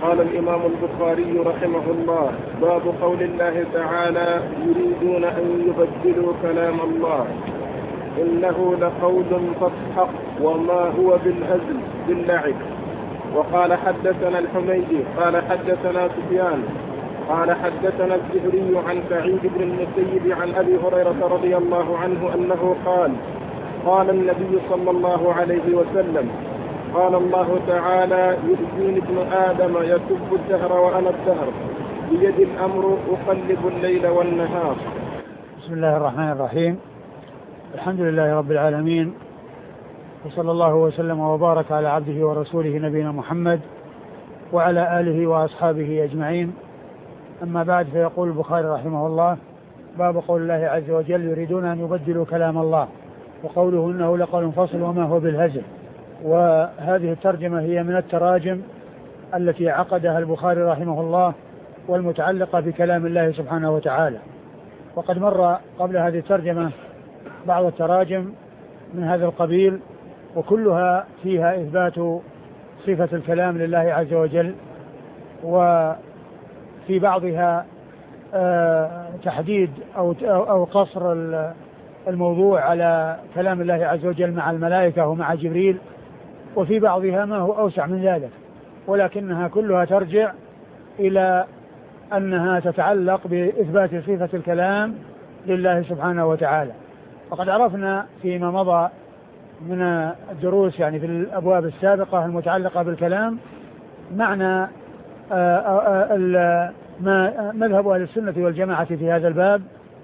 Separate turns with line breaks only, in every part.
قال الإمام البخاري رحمه الله: باب قول الله تعالى: يريدون أن يبدلوا كلام الله، إنه لقول فاصحق وما هو بالهزل باللعب. وقال حدثنا الحميدي قال حدثنا سفيان قال حدثنا الزهري عن سعيد بن المسيب عن أبي هريرة رضي الله عنه أنه قال: قال النبي صلى الله عليه وسلم: قال الله تعالى: يؤذيني ابن آدم يسب الدهر وأنا الدهر، بيد الأمر أقلب الليل والنهار.
بسم الله الرحمن الرحيم. الحمد لله رب العالمين، وصلى الله وسلم وبارك على عبده ورسوله نبينا محمد وعلى آله وأصحابه أجمعين. أما بعد، فيقول البخاري رحمه الله: باب قول الله عز وجل: يريدون أن يبدلوا كلام الله، وقوله إنه لقول فصل وما هو بالهزل. وهذه الترجمة هي من التراجم التي عقدها البخاري رحمه الله والمتعلقة بكلام الله سبحانه وتعالى. وقد مر قبل هذه الترجمة بعض التراجم من هذا القبيل، وكلها فيها إثبات صفة الكلام لله عز وجل، وفي بعضها تحديد أو قصر الموضوع على كلام الله عز وجل مع الملائكة ومع جبريل، وفي بعضها ما هو أوسع من ذلك، ولكنها كلها ترجع إلى أنها تتعلق بإثبات صفة الكلام لله سبحانه وتعالى. وقد عرفنا فيما مضى من الدروس، يعني في الأبواب السابقة المتعلقة بالكلام، معنى مذهب أهل السنة والجماعة في هذا الباب،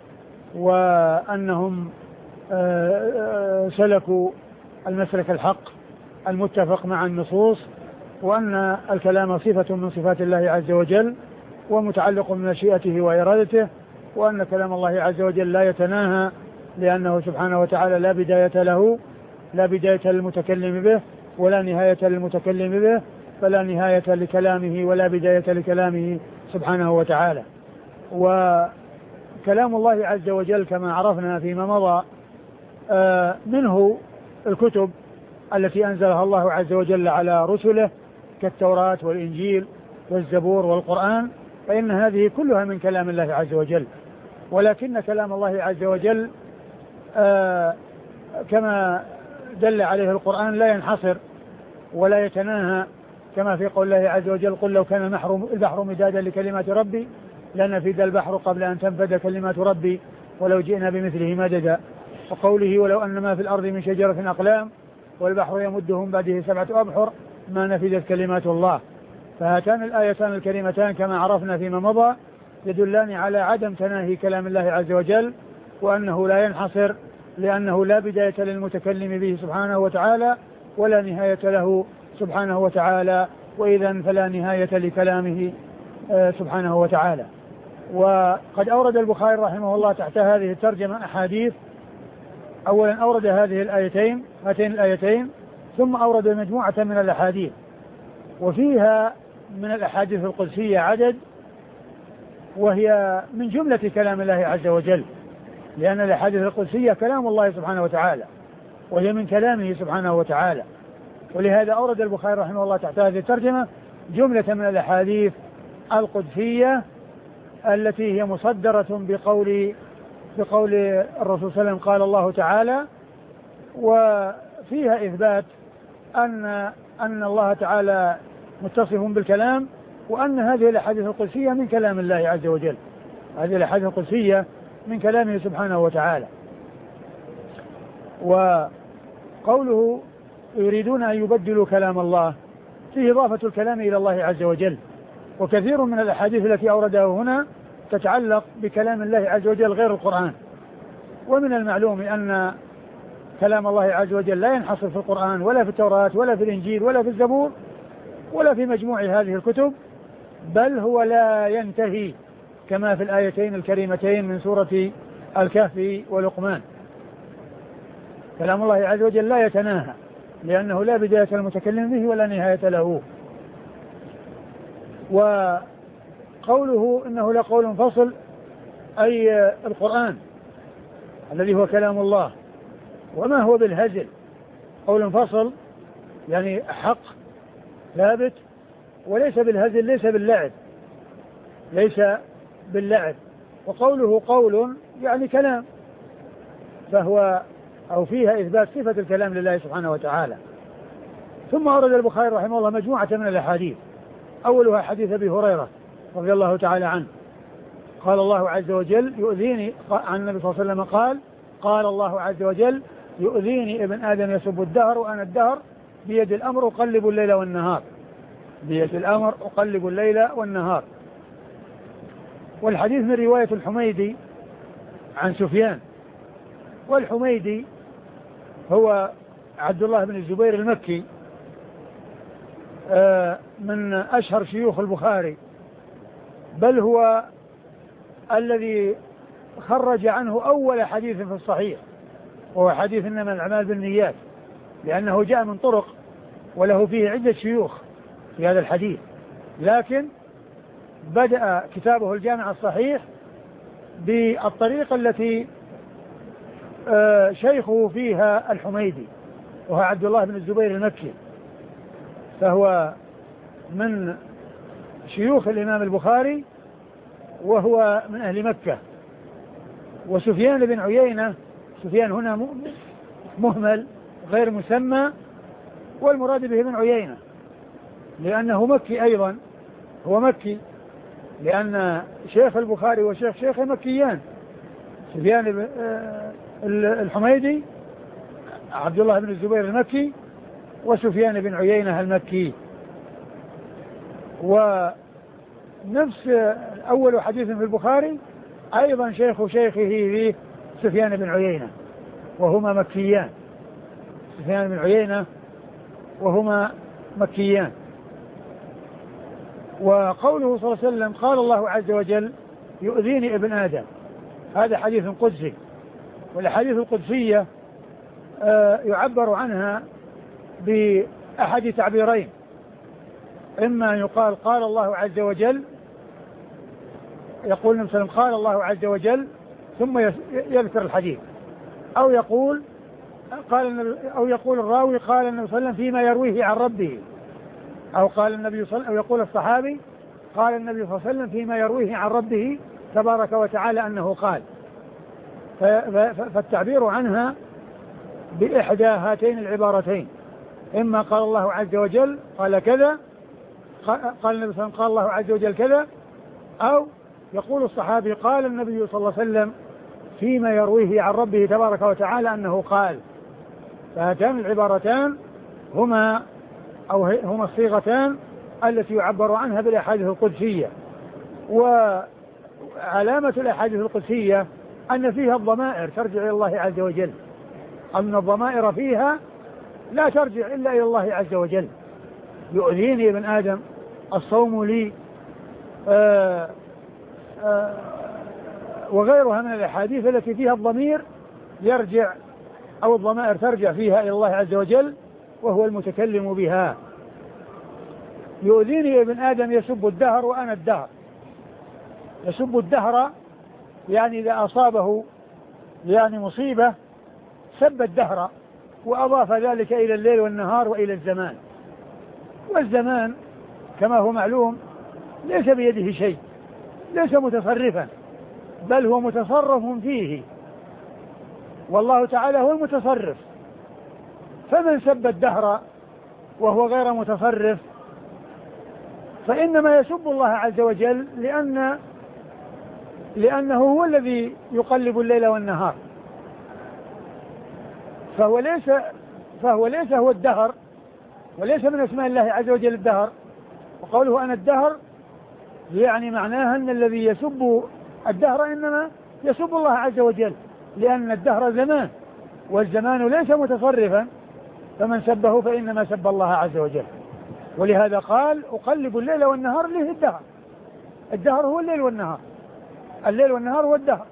وأنهم سلكوا المسلك الحق المتفق مع النصوص، وأن الكلام صفة من صفات الله عز وجل ومتعلق بمشيئته وإرادته، وأن كلام الله عز وجل لا يتناهى، لأنه سبحانه وتعالى لا بداية له، لا بداية للمتكلم به ولا نهاية للمتكلم به، فلا نهاية لكلامه ولا بداية لكلامه سبحانه وتعالى. وكلام الله عز وجل كما عرفنا فيما مضى منه الكتب التي أنزلها الله عز وجل على رسله كالتوراة والإنجيل والزبور والقرآن، فإن هذه كلها من كلام الله عز وجل. ولكن كلام الله عز وجل كما دل عليه القرآن لا ينحصر ولا يتناهى، كما في قول الله عز وجل: قل لو كان البحر مدادا لكلمات ربي لنفد البحر قبل أن تنفد كلمات ربي ولو جئنا بمثله مددا. وقوله: ولو أن ما في الأرض من شجرة أقلام والبحر يمده من بعده 7 أبحر ما نفدت كلمات الله. فهاتان الآيتان الكريمتان كما عرفنا فيما مضى يدلان على عدم تناهي كلام الله عز وجل، وأنه لا ينحصر، لأنه لا بداية للمتكلم به سبحانه وتعالى ولا نهاية له سبحانه وتعالى، وإذن فلا نهاية لكلامه سبحانه وتعالى. وقد أورد البخاري رحمه الله تحت هذه الترجمة أحاديث. أولا أورد هاتين الآيتين، ثم أورد مجموعة من الأحاديث، وفيها من الأحاديث القدسية عدد، وهي من جملة كلام الله عز وجل، لأن الأحاديث القدسية كلام الله سبحانه وتعالى، وهي من كلامه سبحانه وتعالى. ولهذا أورد البخاري رحمه الله تحت هذه الترجمة جملة من الأحاديث القدسية التي هي مصدرة بقول الرسول صلى الله عليه وسلم: قال الله تعالى، وفيها إثبات أن الله تعالى متصف بالكلام، وأن هذه الأحاديث القدسية من كلام الله عز وجل. هذه الأحاديث القدسية من كلامه سبحانه وتعالى. وقوله: يريدون أن يبدلوا كلام الله، فيه إضافة الكلام إلى الله عز وجل. وكثير من الأحاديث التي أوردها هنا تتعلق بكلام الله عز وجل غير القرآن. ومن المعلوم أن كلام الله عز وجل لا ينحصر في القرآن ولا في التوراة ولا في الإنجيل ولا في الزبور ولا في مجموع هذه الكتب، بل هو لا ينتهي، كما في الآيتين الكريمتين من سورة الكهف ولقمان. كلام الله عز وجل لا يتناهى، لأنه لا بداية المتكلم به ولا نهاية له. وقوله إنه لقول فصل، أي القرآن الذي هو كلام الله، وما هو بالهزل. قول فصل يعني حق ثابت وليس بالهزل، ليس باللعب. وقوله قول يعني كلام، فهو أو فيها إثبات صفة الكلام لله سبحانه وتعالى. ثم أورد البخاري رحمه الله مجموعة من الأحاديث، أولها حديث أبي هريرة رضي الله تعالى عنه قال الله عز وجل يؤذيني، عن النبي صلى الله عليه وسلم قال الله عز وجل يؤذيني ابن آدم يسب الدهر وأنا الدهر بيد الأمر أقلب الليل والنهار، بيد الأمر أقلب الليل والنهار. والحديث من رواية الحميدي عن سفيان، والحميدي هو عبد الله بن الزبير المكي من أشهر شيوخ البخاري، بل هو الذي خرج عنه أول حديث في الصحيح، وهو حديث إنما الأعمال بالنيات، لأنه جاء من طرق وله فيه عدة شيوخ في هذا الحديث، لكن بدأ كتابه الجامع الصحيح بالطريقة التي شيخه فيها الحميدي، وهو عبد الله بن الزبير المكي، فهو من شيوخ الإمام البخاري وهو من أهل مكة. وسفيان بن عيينة، سفيان هنا مهمل غير مسمى، والمراد به من عيينة لأنه مكي أيضا، هو مكي، لأن شيخ البخاري وشيخ شيخه مكيان، سفيان الحميدي عبد الله بن الزبير المكي، وسفيان بن عيينة المكي. ونفس أول حديث في البخاري أيضا شيخ شيخه في سفيان بن عيينة وهما مكيان، سفيان بن عيينة وهما مكيان. وقوله صلى الله عليه وسلم قال الله عز وجل يؤذيني ابن آدم، هذا حديث قدسي، والأحاديث القدسية يعبر عنها بأحد تعبيرين، إما أن يقال قال الله عز وجل، يقول النبي صلى الله عليه وسلم قال الله عز وجل ثم يذكر الحديث، أو يقول الراوي قال النبي صلى الله عليه وسلم فيما يرويه عن ربه، أو يقول الصحابي قال النبي صلى الله عليه وسلم فيما يرويه عن ربه تبارك وتعالى أنه قال. فالتعبير عنها بإحدى هاتين العبارتين، إما قال الله عز وجل قال كذا، قال النبي صلى الله عليه وسلم قال الله عز وجل كذا، أو يقول الصحابي قال النبي صلى الله عليه وسلم فيما يرويه عن ربه تبارك وتعالى أنه قال. فهاتان العبارتان هما الصيغتان التي يعبر عنها بالأحاديث القدسية. وعلامة الأحاديث القدسية أن فيها الضمائر ترجع إلى الله عز وجل، أن الضمائر فيها لا ترجع إلا إلى الله عز وجل. يؤذيني ابن آدم، الصوم لي، وغيرها من الأحاديث التي فيها الضمير يرجع أو الضمائر ترجع فيها إلى الله عز وجل وهو المتكلم بها. يؤذيني ابن آدم يسب الدهر وأنا الدهر، يسب الدهر يعني إذا أصابه يعني مصيبة سب الدهر، وأضاف ذلك إلى الليل والنهار وإلى الزمان. والزمان كما هو معلوم ليس بيده شيء، ليس متصرفا، بل هو متصرف فيه، والله تعالى هو المتصرف. فمن سب الدهر وهو غير متصرف فإنما يسب الله عز وجل لأنه هو الذي يقلب الليل والنهار، فهو ليس هو الدهر، وليس من اسماء الله عز وجل الدهر. وقوله أنا الدهر يعني معناها أن الذي يسب الدهر إنما يسب الله عز وجل، لأن الدهر زمان، والزمان ليس متصرفا، فمن سبه فإنما سب الله عز وجل. ولهذا قال أقلب الليل والنهار له الدهر، الدهر هو الليل والنهار، الليل والنهار هو الدهر،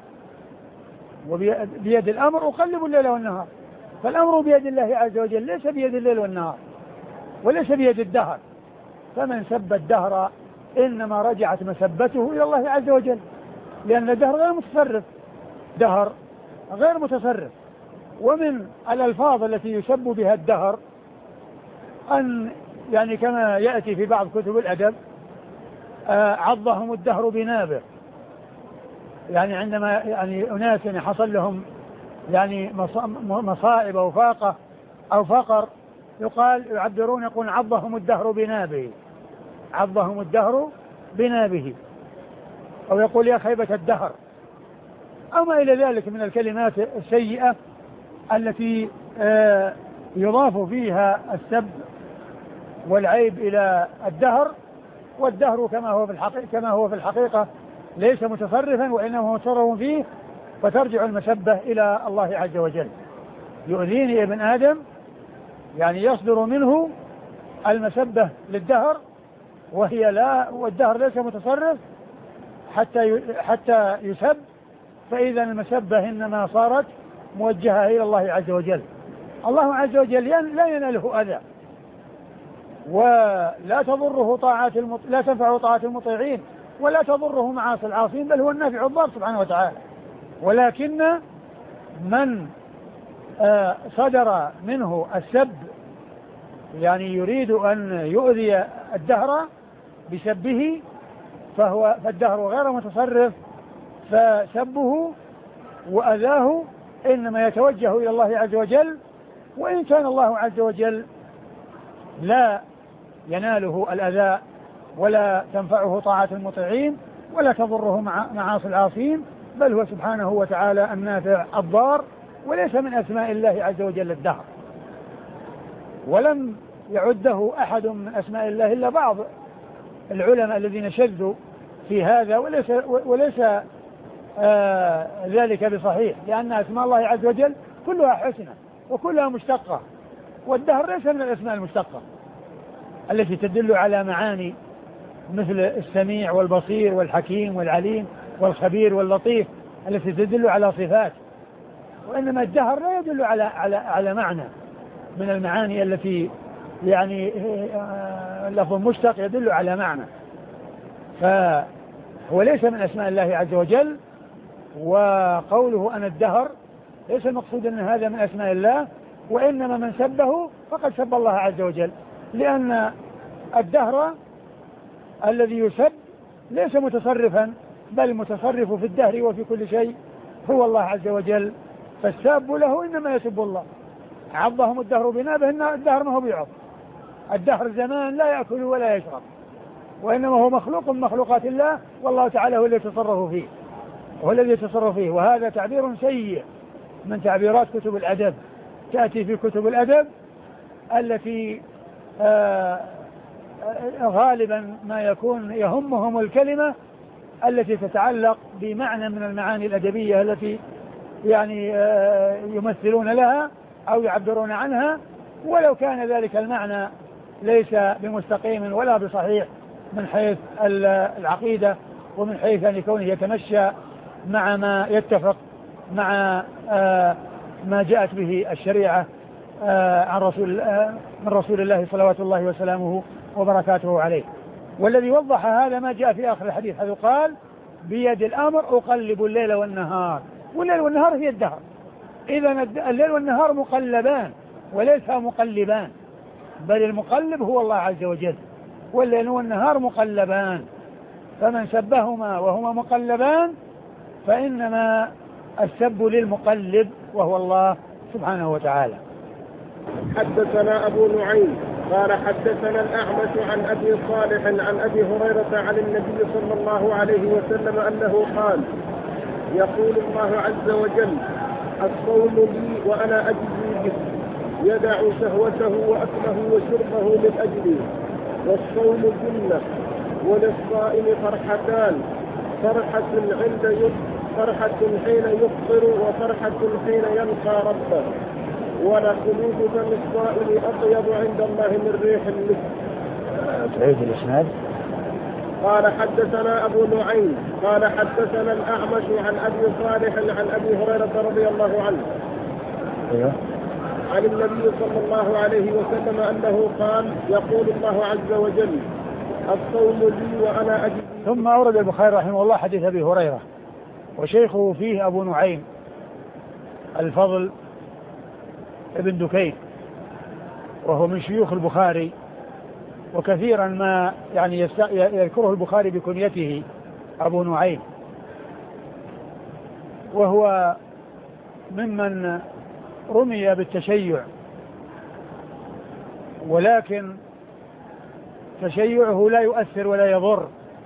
وبيد الأمر أقلب الليل والنهار. فالأمر بيد الله عز وجل، ليس بيد الليل والنهار، وليس بيد الدهر. فمن سب الدهر إنما رجعت مسبته إلى الله عز وجل، لأن الدهر غير متصرف، دهر غير متصرف. ومن الألفاظ التي يسب بها الدهر أن يعني كما يأتي في بعض كتب الأدب عضهم الدهر بنابه، يعني عندما يعني أناس حصل لهم يعني مصائب أو فاقة أو فقر يعبرون يقول عضهم الدهر بنابه، عضهم الدهر بنابه، أو يقول يا خيبة الدهر، أو ما إلى ذلك من الكلمات السيئة التي يضاف فيها السب والعيب إلى الدهر. والدهر كما هو في الحقيقة ليس متصرفا، وإنما هو متصرف فيه، فترجع المسبة إلى الله عز وجل. يؤذيني ابن آدم، يعني يصدر منه المسبة للدهر، والدهر ليس متصرف حتى يسب، فإذا المسبة إنما صارت موجهة إلى الله عز وجل. الله عز وجل لا يناله أذى، ولا تضره لا تنفع طاعة المطيعين، ولا تضره معاصي العاصين، بل هو النافع الضار سبحانه وتعالى. ولكن من صدر منه السب، يعني يريد أن يؤذي الدهر بسبه، فالدهر غير متصرف، فسبه وأذاه إنما يتوجه إلى الله عز وجل. وإن كان الله عز وجل لا يناله الأذى ولا تنفعه طاعة المطيعين ولا تضره معاصي العاصين، بل هو سبحانه وتعالى النافع الضار، وليس من أسماء الله عز وجل الدهر. ولم يعده أحد من أسماء الله إلا بعض العلماء الذين شذوا في هذا، وليس ذلك بصحيح، لأن أسماء الله عز وجل كلها حسنة وكلها مشتقة، والدهر ليس من الأسماء المشتقة التي تدل على معاني مثل السميع والبصير والحكيم والعليم والخبير واللطيف التي تدل على صفات، وإنما الدهر لا يدل على معنى من المعاني التي يعني لفظ مشتق يدل على معنى، فهو ليس من أسماء الله عز وجل. وقوله أنا الدهر ليس المقصود أن هذا من أسماء الله، وإنما من سبه فقد سب الله عز وجل، لأن الدهر الذي يسب ليس متصرفا، بل متصرف في الدهر وفي كل شيء هو الله عز وجل، فالساب له إنما يسب الله. عضهم الدهر بنابه، إن الدهر ما هو بيعض، الدهر زمان لا يأكل ولا يشرب، وإنما هو مخلوق من مخلوقات الله، والله تعالى هو الذي يتصرف فيه، هو الذي يتصرف فيه. وهذا تعبير سيء من تعبيرات كتب الأدب، تأتي في كتب الأدب التي غالبا ما يكون يهمهم الكلمة التي تتعلق بمعنى من المعاني الأدبية التي يعني يمثلون لها أو يعبرون عنها، ولو كان ذلك المعنى ليس بمستقيم ولا بصحيح من حيث العقيدة، ومن حيث أن كونه يتمشى مع ما يتفق مع ما جاءت به الشريعة من رسول الله صلوات الله وسلامه وبركاته عليه. والذي وضح هذا ما جاء في آخر الحديث، حيث قال بيد الأمر أقلب الليل والنهار، والليل والنهار هي الدهر، إذا الليل والنهار مقلبان وليس مقلبان، بل المقلب هو الله عز وجل، والليل والنهار مقلبان، فمن سبهما وهما مقلبان فإنما السب للمقلب وهو الله سبحانه وتعالى.
حدثنا أبو نعيم قال حدثنا الأعمش عن أبي صالح عن أبي هريرة عن النبي صلى الله عليه وسلم أنه قال يقول الله عز وجل الصوم لي وأنا أجزي به، يدع شهوته وأكله وشربه من أجلي، والصوم جنة، وللصائم فرحتان، فرحة حين يفطر وفرحة حين يلقى ربه، ولخلود فم الصائم أطيب عند الله من ريح المسك.
تعيد الإسناد.
قال حدثنا أبو نعيم قال حدثنا الأعمش عن أبي صالح عن أبي هريرة رضي الله عنه عن النبي صلى الله عليه وسلم أنه قال يقول الله عز وجل الصوم لي وأنا أجزي.
ثم أورد البخاري رحمه الله حديث أبي هريرة، وشيخه فيه أبو نعيم الفضل ابن دكين، وهو من شيوخ البخاري وكثيرا ما يعني يذكره البخاري بكنيته أبو نعيم، وهو ممن رمي بالتشيع، ولكن تشيعه لا يؤثر ولا يضر،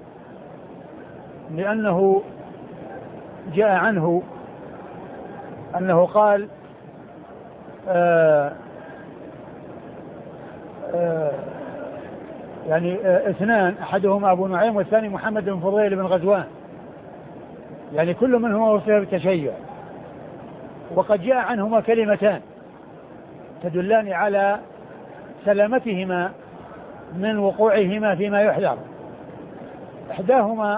لأنه جاء عنه أنه قال يعني اثنان، أحدهما أبو نعيم والثاني محمد بن فضيل بن غزوان، يعني كل منهما وصف بالتشيع، وقد جاء عنهما كلمتان تدلان على سلامتهما من وقوعهما فيما يحذر. إحداهما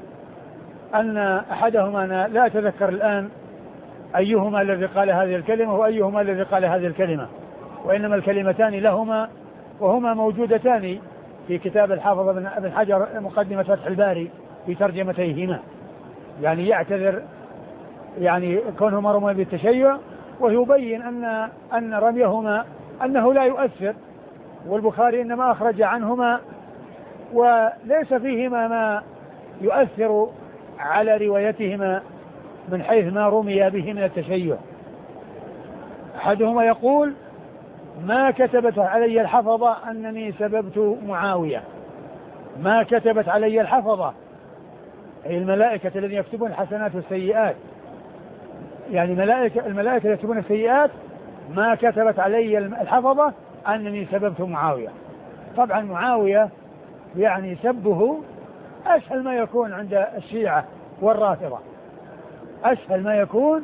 أن أحدهما، أنا لا أتذكر الآن أيهما الذي قال هذه الكلمة وأيهما الذي قال هذه الكلمة، وإنما الكلمتان لهما وهما موجودتان في كتاب الحافظ بن حجر مقدمة فتح الباري في ترجمتيهما، يعني يعتذر يعني كونهما رمي بالتشيع، ويبين أن رميهما أنه لا يؤثر، والبخاري إنما أخرج عنهما وليس فيهما ما يؤثر على روايتهما من حيث ما رمي به من التشيع. أحدهما يقول: ما كتبت علي الحفظة أنني سببت معاوية. ما كتبت علي الحفظة أي الملائكة الذين يكتبون الحسنات والسيئات، يعني الملائكة يكتبون السيئات، ما كتبت علي الحفظة أنني سببت معاوية. طبعا معاوية يعني سبه أسهل ما يكون عند الشيعة والرافضة، أسهل ما يكون،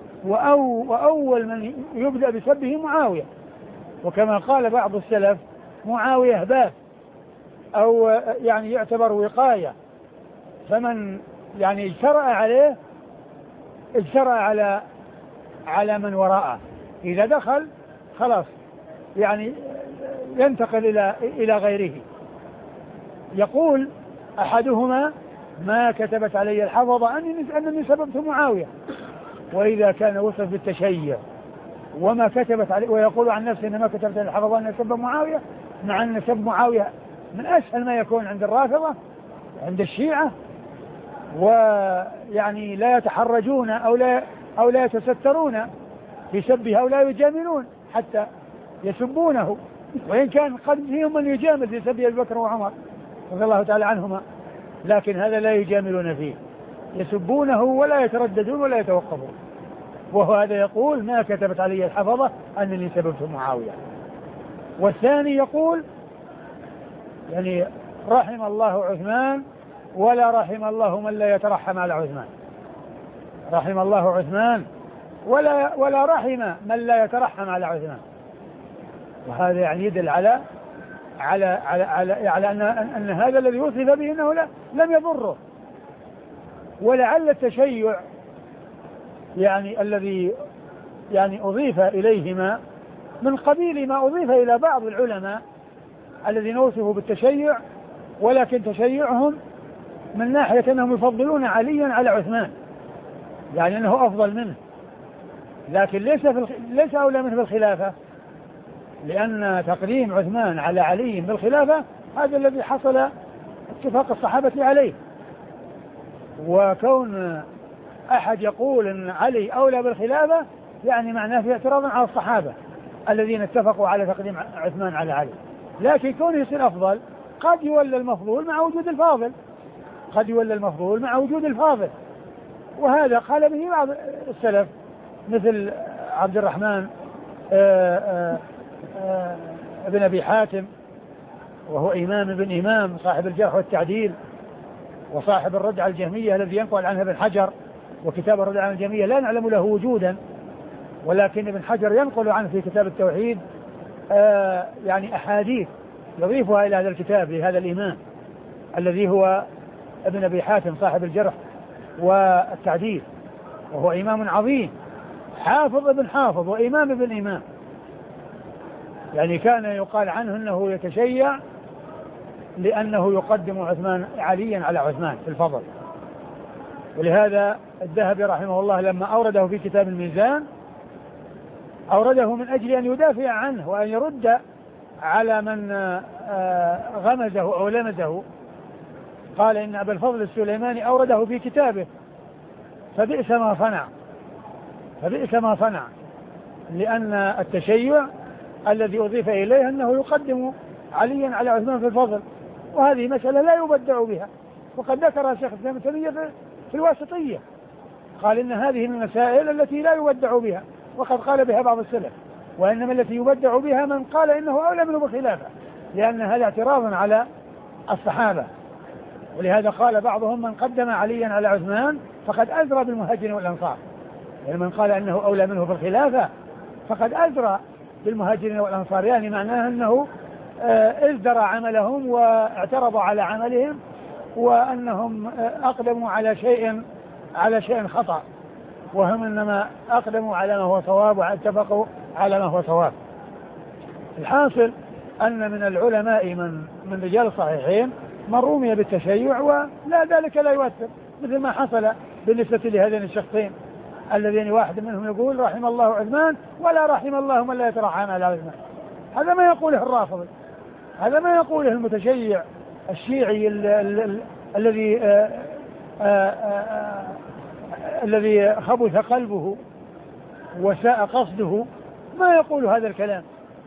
وأول من يبدأ بسبه معاوية، وكما قال بعض السلف: معاوية باب، أو يعني يعتبر وقاية، فمن يعني اجترأ عليه اجترأ على من وراءه، إذا دخل خلاص يعني ينتقل إلى غيره. يقول أحدهما: ما كتبت علي الحفظة أنني سببت معاوية. وإذا كان وصف بالتشيع وما كتبت عليه، ويقول عن نفسه: إنما كتبت علي الحفظة أنني سب معاوية، مع أن سب معاوية من أسهل ما يكون عند الرافضة عند الشيعة، ويعني لا يتحرجون أو لا يتسترون في سبه أو لا يجاملون حتى يسبونه، وإن كان قد فيهم من يجامل في سب أبي بكر وعمر رضي الله تعالى عنهما، لكن هذا لا يجاملون فيه، يسبونه ولا يترددون ولا يتوقفون. وهو هذا يقول: ما كتبت علي الحفظة أنني سببت معاوية. والثاني يقول يعني: رحم الله عثمان ولا رحم الله من لا يترحم على عثمان. رحم الله عثمان ولا رحم من لا يترحم على عثمان. وهذا يعني يدل على أن هذا الذي وصف به أنه لم يضره. ولعل التشيع يعني الذي يعني أضيف إليهما من قبيل ما أضيف إلى بعض العلماء الذين وصفوا بالتشيع، ولكن تشيعهم من ناحية أنهم يفضلون عليا على عثمان، يعني أنه أفضل منه، لكن ليس أولى منه بالخلافة، لأن تقديم عثمان على علي بالخلافة هذا الذي حصل اتفاق الصحابة عليه. وكون أحد يقول أن علي أولى بالخلافة يعني معناه في اعتراض على الصحابة الذين اتفقوا على تقديم عثمان على علي، لكن كونه يصير أفضل قد يولى المفضول مع وجود الفاضل، قد يولى المفضول مع وجود الفاضل. وهذا قال به بعض السلف مثل عبد الرحمن ابن أبي حاتم، وهو إمام ابن إمام صاحب الجرح والتعديل وصاحب الرد على الجهمية الذي ينقل عنها ابن حجر، وكتاب الرد على الجهمية لا نعلم له وجودا، ولكن ابن حجر ينقل عنه في كتاب التوحيد يعني أحاديث يضيفها إلى هذا الكتاب لهذا الإمام الذي هو ابن أبي حاتم صاحب الجرح والتعديل، وهو إمام عظيم، حافظ ابن حافظ وإمام ابن إمام، يعني كان يقال عنه أنه يتشيع لأنه يقدم عليا على عثمان في الفضل. ولهذا الذهبي رحمه الله لما أورده في كتاب الميزان أورده من أجل أن يدافع عنه وأن يرد على من غمزه أو لمزه، قال إن أبا الفضل السليماني أورده في كتابه، فبئس ما صنع، لأن التشيع الذي أضيف إليه أنه يقدم عليا على عثمان في الفضل، وهذه مسألة لا يبدع بها، وقد ذكر شيخ الإسلام ابن تيمية في الواسطية، قال إن هذه من المسائل التي لا يبدع بها، وقد قال بها بعض السلف، وإنما التي يبدع بها من قال إنه أولى منه بالخلافة، لأن هذا اعتراض على الصحابة. ولهذا قال بعضهم من قدم عليا على عثمان فقد أزرى بالمهاجرين والأنصار، يعني من قال إنه أولى منه بالخلافة فقد أزرى بالمهاجرين والأنصار، يعني معناه أنه ازدرى عملهم واعترضوا على عملهم، وأنهم أقدموا على شيء خطأ، وهم إنما أقدموا على ما هو صواب واتفقوا على ما هو صواب. الحاصل أن من العلماء من رجال الصحيحين من رمي بالتشيع ولا ذلك لا يؤثر، مثل ما حصل بالنسبة لهذين الشخصين الذين واحد منهم يقول رحم الله عثمان ولا رحم الله من لا يترحم على عثمان. هذا ما يقوله الرافضي، هذا ما يقوله المتشيع الشيعي الذي خبث قلبه وساء قصده، ما يقول هذا الكلام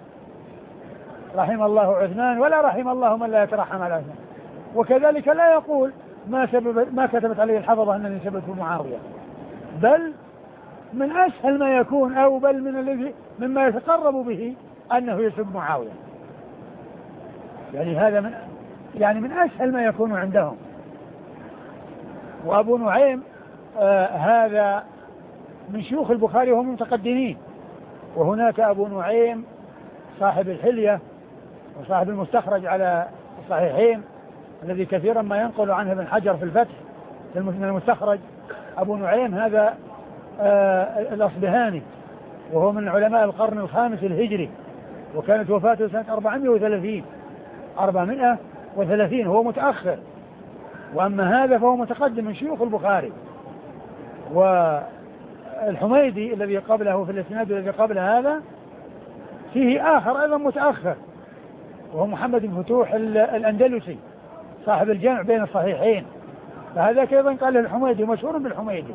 رحم الله عثمان ولا رحم الله من لا يترحم على عثمان. وكذلك لا يقول ما كتبت عليه الحفظة أنني سببت معاوية، بل من أسهل ما يكون أو بل مما يتقرب به أنه يسب معاوية، يعني هذا من أسهل ما يكون عندهم. وأبو نعيم هذا من شيوخ البخاري وهم متقدمين، وهناك أبو نعيم صاحب الحلية وصاحب المستخرج على الصحيحين الذي كثيرا ما ينقل عنه ابن حجر في الفتح من المستخرج. أبو نعيم هذا الأصبهاني، وهو من علماء القرن الخامس الهجري، وكانت وفاته سنة 430 هو متأخر، وأما هذا فهو متقدم من شيوخ البخاري. والحميدي الذي قبله في الاسناد الذي قبل هذا فيه آخر أيضا متأخر، وهو محمد بن فتوح الأندلسي صاحب الجمع بين الصحيحين، فهذا أيضا قال الحميدي مشهور بالحميدي.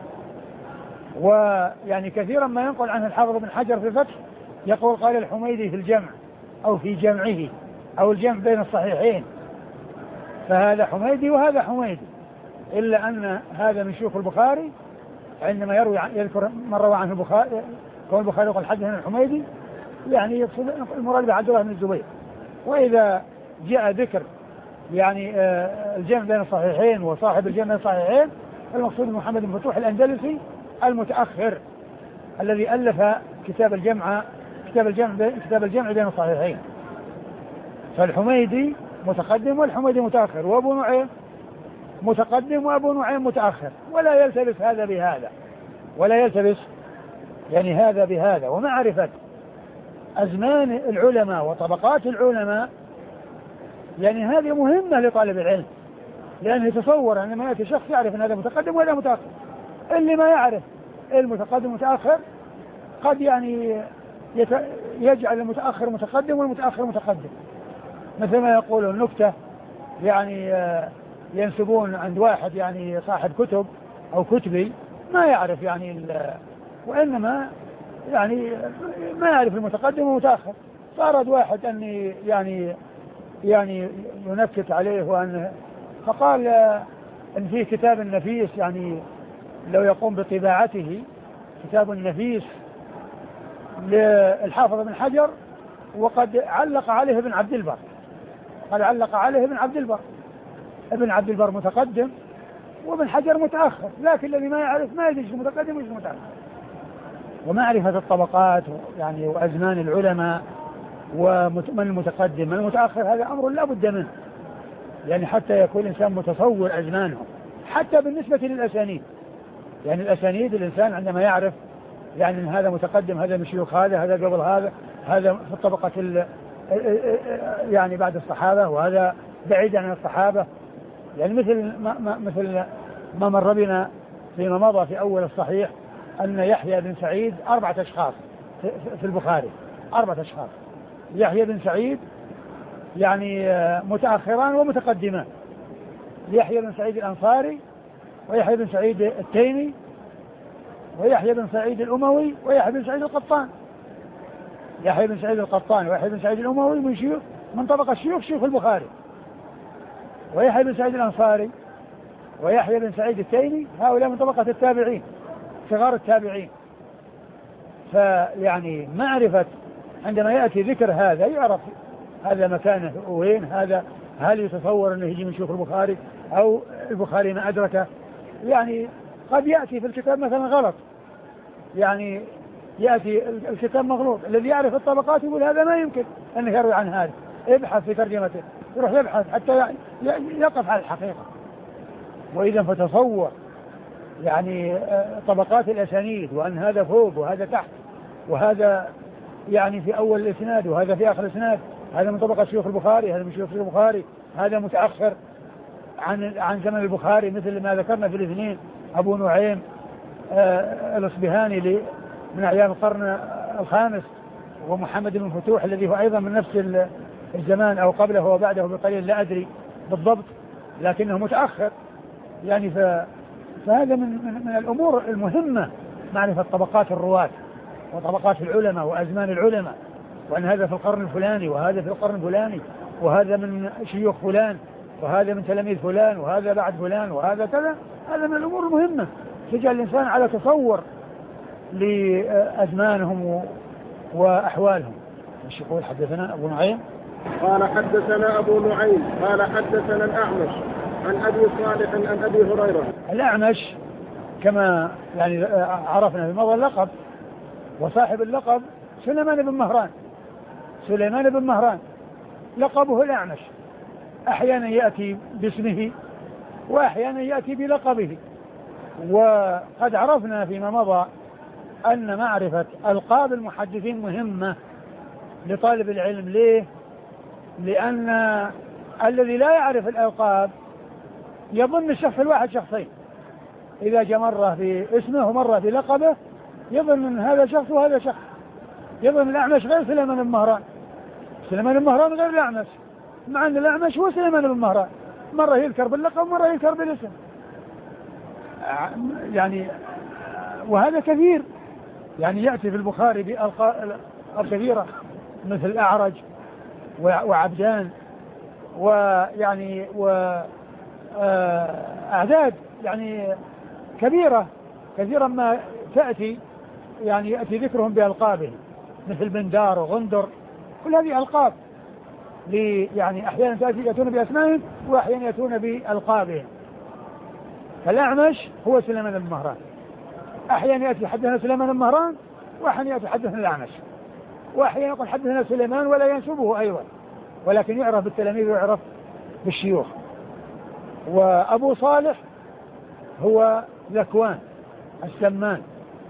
ويعني كثيرا ما ينقل عنه الحافظ بن حجر في الفتح يقول قال الحميدي في الجمع أو في جمعه أو الجمع بين الصحيحين، فهذا حميدي وهذا حميدي، إلا أن هذا من شيوخ البخاري عندما يذكر من روى عنه البخاري كون البخاري يقول حدثنا الحميدي، يعني يقصد المراد بعبد الله بن الزبير. وإذا جاء ذكر يعني الجمع بين الصحيحين وصاحب الجمع بين الصحيحين، المقصود محمد بن فتوح الأندلسي المتأخر الذي ألف كتاب الجمع بين الصحيحين. فالحميدي متقدم والحميدي متأخر، وأبو نعيم متقدم وأبو نعيم متأخر، ولا يلتبس هذا بهذا ولا يلتبس يعني هذا بهذا. ومعرفة أزمان العلماء وطبقات العلماء يعني هذه مهمة لطالب العلم، لأنه يتصور أن لما يأتي شخص يعرف أن هذا متقدم وهذا متأخر. اللي ما يعرف المتقدم متأخر قد يعني يجعل المتأخر متقدم والمتأخر متقدم، مثل ما يقولون النكتة يعني ينسبون عند واحد يعني صاحب كتب أو كتبي ما يعرف يعني وإنما يعني ما يعرف المتقدم والمتأخر، فأراد واحد أن يعني ينكت عليه وأن فقال أن فيه كتاب النفيس، يعني لو يقوم بطباعته كتاب النفيس للحافظ بن حجر، وقد علق عليه ابن عبد البر، ابن عبد البر متقدم وابن حجر متأخر، لكن الذي ما يعرف ما يدري متقدم وش متأخر. ومعرفة الطبقات يعني وأزمان العلماء ومن المتقدم من المتأخر هذا أمر لا بد منه، يعني حتى يكون الإنسان متصور أزمانهم، حتى بالنسبة للأسانيد. يعني الأسانيد الإنسان عندما يعرف يعني أن هذا متقدم، هذا من شيوخ هذا قبل هذا في الطبقة يعني بعد الصحابة، وهذا بعيد عن الصحابة، يعني مثل ما مر بنا فيما مضى في أول الصحيح أن يحيى بن سعيد 4 أشخاص في البخاري، 4 أشخاص. يحيى بن سعيد يعني متأخران ومتقدمان، يحيى بن سعيد الأنصاري ويحيى بن سعيد التيمي ويحيى بن سعيد الأموي ويحيى بن سعيد القطان. يحيى بن سعيد القطان ويحيى بن سعيد الأموي من طبقة شيوخ البخاري، ويحيى بن سعيد الأنصاري ويحيى بن سعيد التيمي هؤلاء من طبقة التابعين صغار التابعين. فيعني معرفة عندما يأتي ذكر هذا يعرف هذا مكانه وين، هذا هل يتصور أنه يجي من شيوخ البخاري أو البخاري ما أدركه. يعني قد يأتي في الكتاب مثلا غلط، يعني يأتي الكتاب مغلوط، الذي يعرف الطبقات يقول هذا ما يمكن أنه يروي عن هذا، ابحث في ترجمته، يروح يبحث حتى يقف على الحقيقة. وإذا فتصور يعني طبقات الأسانيد، وأن هذا فوق وهذا تحت، وهذا يعني في أول الإسناد وهذا في آخر الإسناد، هذا من طبقة شيوخ البخاري، هذا من شيوخ البخاري، هذا متأخر عن زمن البخاري، مثل ما ذكرنا في الاثنين أبو نعيم الأصبهاني من أعيان القرن الخامس، ومحمد بن فتوح الذي هو أيضا من نفس الزمان أو قبله وبعده بقليل لا أدري بالضبط، لكنه متأخر. يعني فهذا من الأمور المهمة معرفة طبقات الرواة وطبقات العلماء وأزمان العلماء، وأن هذا في القرن الفلاني وهذا في القرن الفلاني، وهذا من شيوخ فلان وهذا من تلاميذ فلان وهذا بعد فلان وهذا كذا. هذا من الأمور المهمة تجعل الإنسان على تصور لأزمانهم وأحوالهم. مش يقول حدثنا أبو نعيم
قال حدثنا أبو نعيم قال حدثنا الأعمش عن أبي صالح عن أبي هريرة.
الأعمش كما يعني عرفنا بمضى اللقب، وصاحب اللقب سليمان بن مهران. سليمان بن مهران لقبه الأعمش، أحيانا يأتي باسمه وأحيانا يأتي بلقبه. وقد عرفنا فيما مضى أن معرفة ألقاب المحدثين مهمة لطالب العلم. ليه؟ لأن الذي لا يعرف الألقاب يظن الشخص الواحد شخصين، إذا جاء مرة في اسمه ومرة في لقبه يظن أن هذا شخص وهذا شخص، يظن الأعمش غير سليمان بن مهران، سليمان بن مهران غير الأعمش، مع أن الأعمش هو سليمان بن مهران، مرة يذكر باللقب ومرة يذكر بالاسم. يعني وهذا كثير، يعني يأتي في البخاري بألقاب كثيرة مثل الأعرج وعبدان ويعني وأعداد يعني كثيرا ما تأتي يعني يأتي ذكرهم بألقابهم مثل بندار وغندر، كل هذه ألقاب يعني أحيانا يأتون بأسمائهم وأحيانا يأتون بألقابهم. فالأعمش هو سليمان بن مهران، أحيانا يأتي حدثنا سليمان بن مهران وأحيانا يأتي حدثنا الأعمش، وأحيانا يقول حدثنا سليمان ولا ينسبه أيضا، ولكن يعرف بالتلاميذ ويعرف بالشيوخ. وأبو صالح هو ذكوان السمان،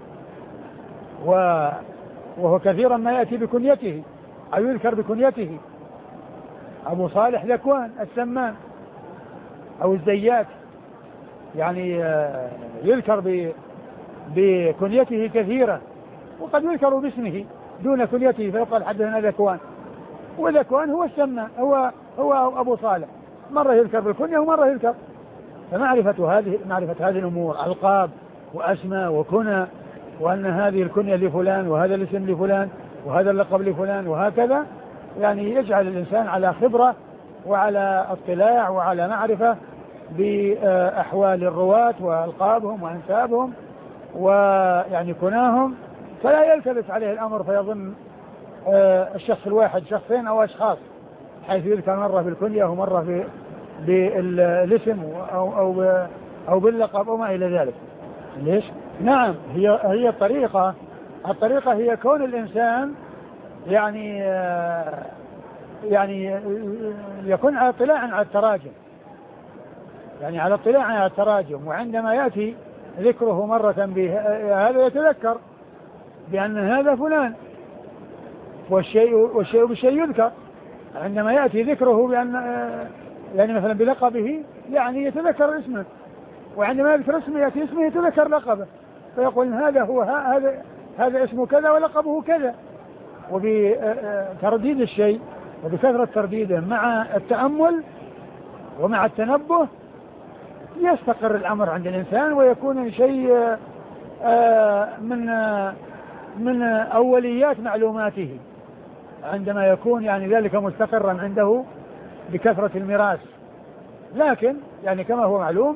وهو كثيرا ما يأتي بكنيته أو يذكر بكنيته. أبو صالح ذكوان السمان أو الزيات، يعني يذكر بكنيته كثيرا، وقد يذكر باسمه دون كنيته فيقال حدثنا ذكوان، وذكوان هو السمان هو أبو صالح، مرة يذكر بالكنية ومرة يذكر. فمعرفة هذه الأمور ألقاب وأسماء وكنى، وأن هذه الكنية لفلان وهذا الاسم لفلان وهذا اللقب لفلان وهكذا، يعني يجعل الإنسان على خبرة وعلى اطلاع وعلى معرفة بأحوال الرواة وألقابهم وأنسابهم ويعني كناهم، فلا يلتبس عليه الأمر فيظن الشخص الواحد شخصين أو أشخاص، حيث يذكر مرة بالكنية ومرة بالاسم أو باللقب أو ما إلى ذلك. ليش؟ نعم، هي الطريقة هي كون الإنسان يعني يكون على اطلاع على التراجم، يعني على اطلاع على التراجم، وعندما يأتي ذكره مرة هذا يتذكر بأن هذا فلان، والشيء بالشيء يذكر. عندما يأتي ذكره بأن يعني مثلا بلقبه يعني يتذكر اسمه، وعندما يذكر اسمه يأتي اسمه يتذكر لقبه، فيقول هذا اسمه كذا ولقبه كذا. وبترديد الشيء وبكثرة ترديده مع التأمل ومع التنبه يستقر الأمر عند الإنسان ويكون شيء من أوليات معلوماته عندما يكون يعني ذلك مستقرا عنده بكثرة المراس. لكن يعني كما هو معلوم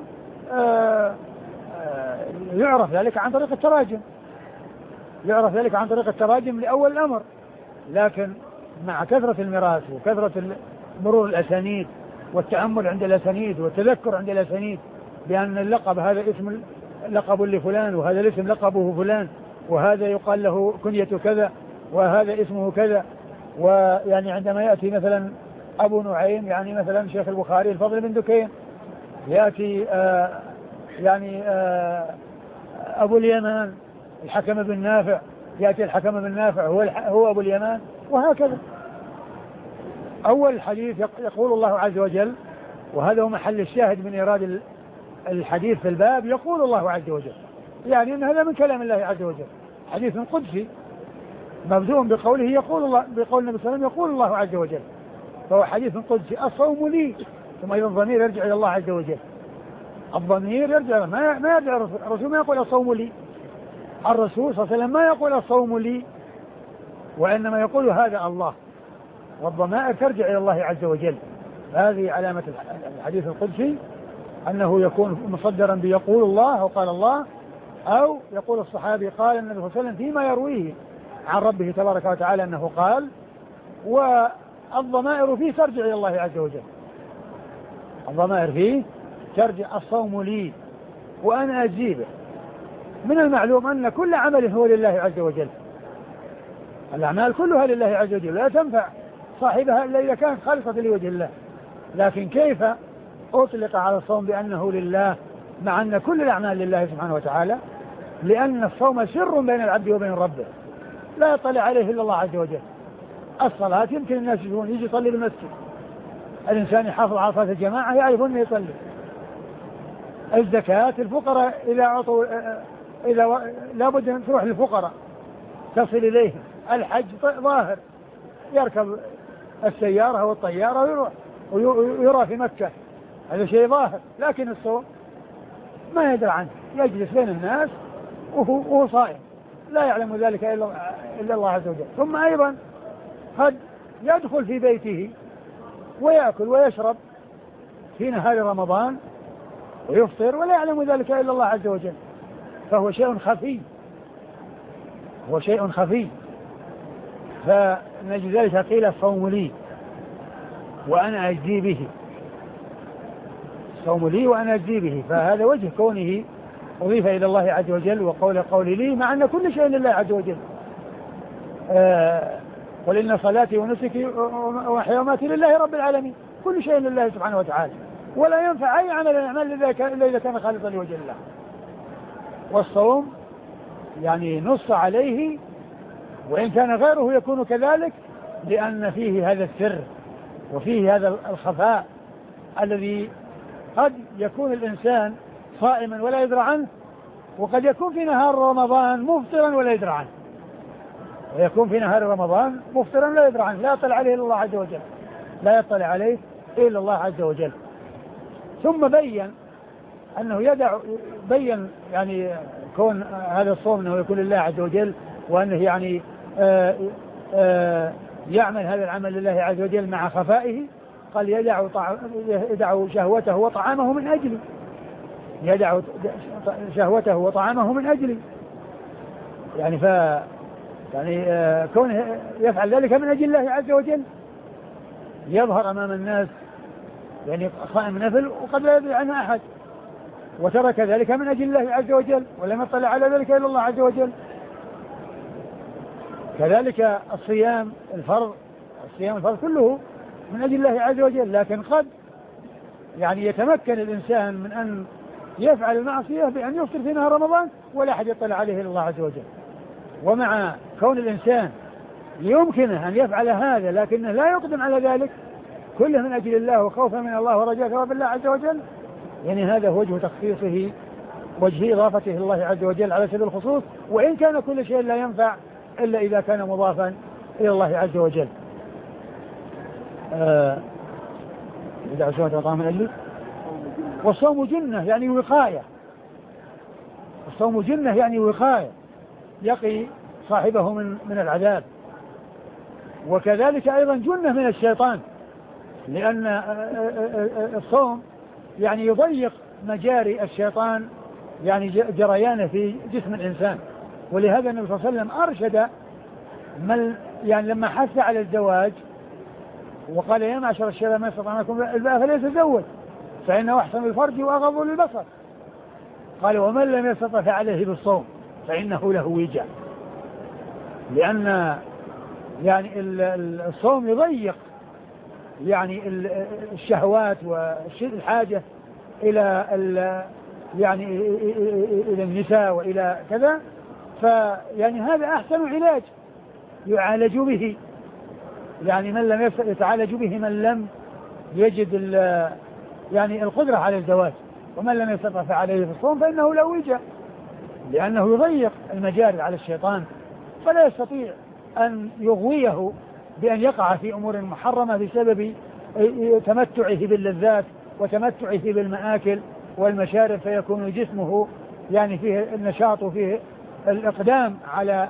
يعرف ذلك عن طريق التراجم، يعرف ذلك عن طريق التراجم لأول الأمر. لكن مع كثرة المراس وكثرة مرور الأسانيد والتأمل عند الأسانيد والتذكر عند الأسانيد بأن اللقب هذا اسم لقب لفلان، وهذا الاسم لقبه فلان، وهذا يقال له كنية كذا، وهذا اسمه كذا. ويعني عندما يأتي مثلا أبو نعيم يعني مثلا شيخ البخاري الفضل بن دكين، يأتي أبو اليمان الحكم بن نافع، يأتي الحكم بن نافع هو أبو اليمان، وهكذا. أول الحديث يقول الله عز وجل، وهذا هو محل الشاهد من إيراد الحديث في الباب، يقول الله عز وجل، يعني أن هذا من كلام الله عز وجل، حديث قدسي مبدوء بقوله يقول الله، بقول النبي صلى الله عليه وسلم يقول الله عز وجل، فهو حديث قدسي. الصوم لي، ثم أيضا الضمير يرجع إلى الله عز وجل، الضمير يرجع ما يرجع الرسول ما يقول الصوم لي، الرسول صلى الله عليه وسلم ما يقول الصوم لي، وإنما يقول هذا الله، والضمائر ترجع إلى الله عز وجل. هذه علامة الحديث القدسي، أنه يكون مصدرا بيقول الله أو قال الله، أو يقول الصحابي قال النبي صلى الله عليه وسلم فيما يرويه عن ربه تبارك وتعالى أنه قال، والضمائر فيه ترجع إلى الله عز وجل، الضمائر فيه ترجع. الصوم لي وأنا أجزي به. من المعلوم أن كل عمل هو لله عز وجل، الأعمال كلها لله عز وجل، لا تنفع صاحبها إلا إذا كانت خالصة لوجه الله. لكن كيف أطلق على الصوم بأنه لله مع أن كل الأعمال لله سبحانه وتعالى؟ لأن الصوم سر بين العبد وبين ربه، لا يطلع عليه إلا الله عز وجل. الصلاة يمكن الناس يجون يجي يصلي بالمسجد، الإنسان يحافظ على صلاة الجماعة يعرف أنه يصلي. الزكاة الفقراء إذا أعطوا لابد أن تروح للفقراء تصل إليهم. الحج ظاهر، يركب السيارة والطيارة ويروح ويرى في مكة، هذا شيء ظاهر. لكن الصوم ما يدري عنه، يجلس بين الناس وهو صائم، لا يعلم ذلك إلا الله عز وجل. ثم أيضا قد يدخل في بيته ويأكل ويشرب في نهار رمضان ويفطر ولا يعلم ذلك إلا الله عز وجل، فهو شيء خفي، هو شيء خفي. فنجد ذلك قيل الصوم لي وأنا أجزي به، الصوم لي وأنا أجزي به. فهذا وجه كونه أضيف إلى الله عز وجل، وقول قولي لي مع أن كل شيء لله عز وجل. قل إن صلاتي ونسكي ومحياي ومماتي لله رب العالمين، كل شيء لله سبحانه وتعالى، ولا ينفع أي عمل يعمل إلا إذا كان خالصا لوجه الله. والصوم يعني نص عليه، وإن كان غيره يكون كذلك، لأن فيه هذا السر وفيه هذا الخفاء الذي قد يكون الإنسان صائما ولا يدرى عنه، وقد يكون في نهار رمضان مفطرا ولا يدرى عنه، ويكون في نهار رمضان مفطرا لا يدرى عنه، لا يطلع عليه إلا الله عز وجل، لا يطلع عليه إلا الله عز وجل. ثم بين أنه بين يعني كون هذا الصوم أنه يكون لله عز وجل، وأنه يعني يعمل هذا العمل لله عز وجل مع خفائه. قال يدع شهوته وطعامه من أجلي، يدع شهوته وطعامه من أجلي، يعني كونه يفعل ذلك من أجل الله عز وجل، يظهر أمام الناس يعني صائم نفل وقد لا يدري عنه أحد، وترك ذلك من أجل الله عز وجل ولم يطلع على ذلك إلا الله عز وجل. كذلك الصيام الفرض كله من أجل الله عز وجل، لكن قد يعني يتمكن الإنسان من أن يفعل المعصية بأن يفطر في نهار رمضان ولا أحد يطلع عليه إلا الله عز وجل. ومع كون الإنسان يمكنه أن يفعل هذا لكنه لا يقدم على ذلك كله من أجل الله وخوفا من الله ورجاء ثواب الله عز وجل، يعني هذا وجه تخصيصه، وجه إضافته الله عز وجل على سبيل الخصوص، وإن كان كل شيء لا ينفع إلا إذا كان مضافا إلى الله عز وجل. إذا عزوت وطعام من أجلي. والصوم جنة يعني وقاية. الصوم جنة يعني وقاية يقي صاحبه من العذاب. وكذلك أيضا جنة من الشيطان، لأن الصوم يعني يضيق مجاري الشيطان يعني جريانه في جسم الإنسان. ولهذا النبي صلى الله عليه وسلم أرشد من يعني لما حث على الزواج وقال يا معشر الشباب ما يستطيع منكم الباء فليتزوج فإنه أحسن الفرج وأغض للبصر. قال ومن لم يستطع فعليه بالصوم فإنه له وجاء. لأن يعني الصوم يضيق يعني الشهوات والحاجة إلى يعني إلى النساء وإلى كذا. فيعني هذا أحسن علاج يعالج به، يعني من لم يتعالج به من لم يجد يعني القدرة على الزواج. ومن لم يستطع فعليه في الصوم فإنه له وجاء، لأنه يضيق المجال على الشيطان فلا يستطيع أن يغويه بأن يقع في أمور محرمة بسبب تمتعه باللذات وتمتعه بالمآكل والمشارب، فيكون جسمه يعني فيه النشاط وفيه الإقدام على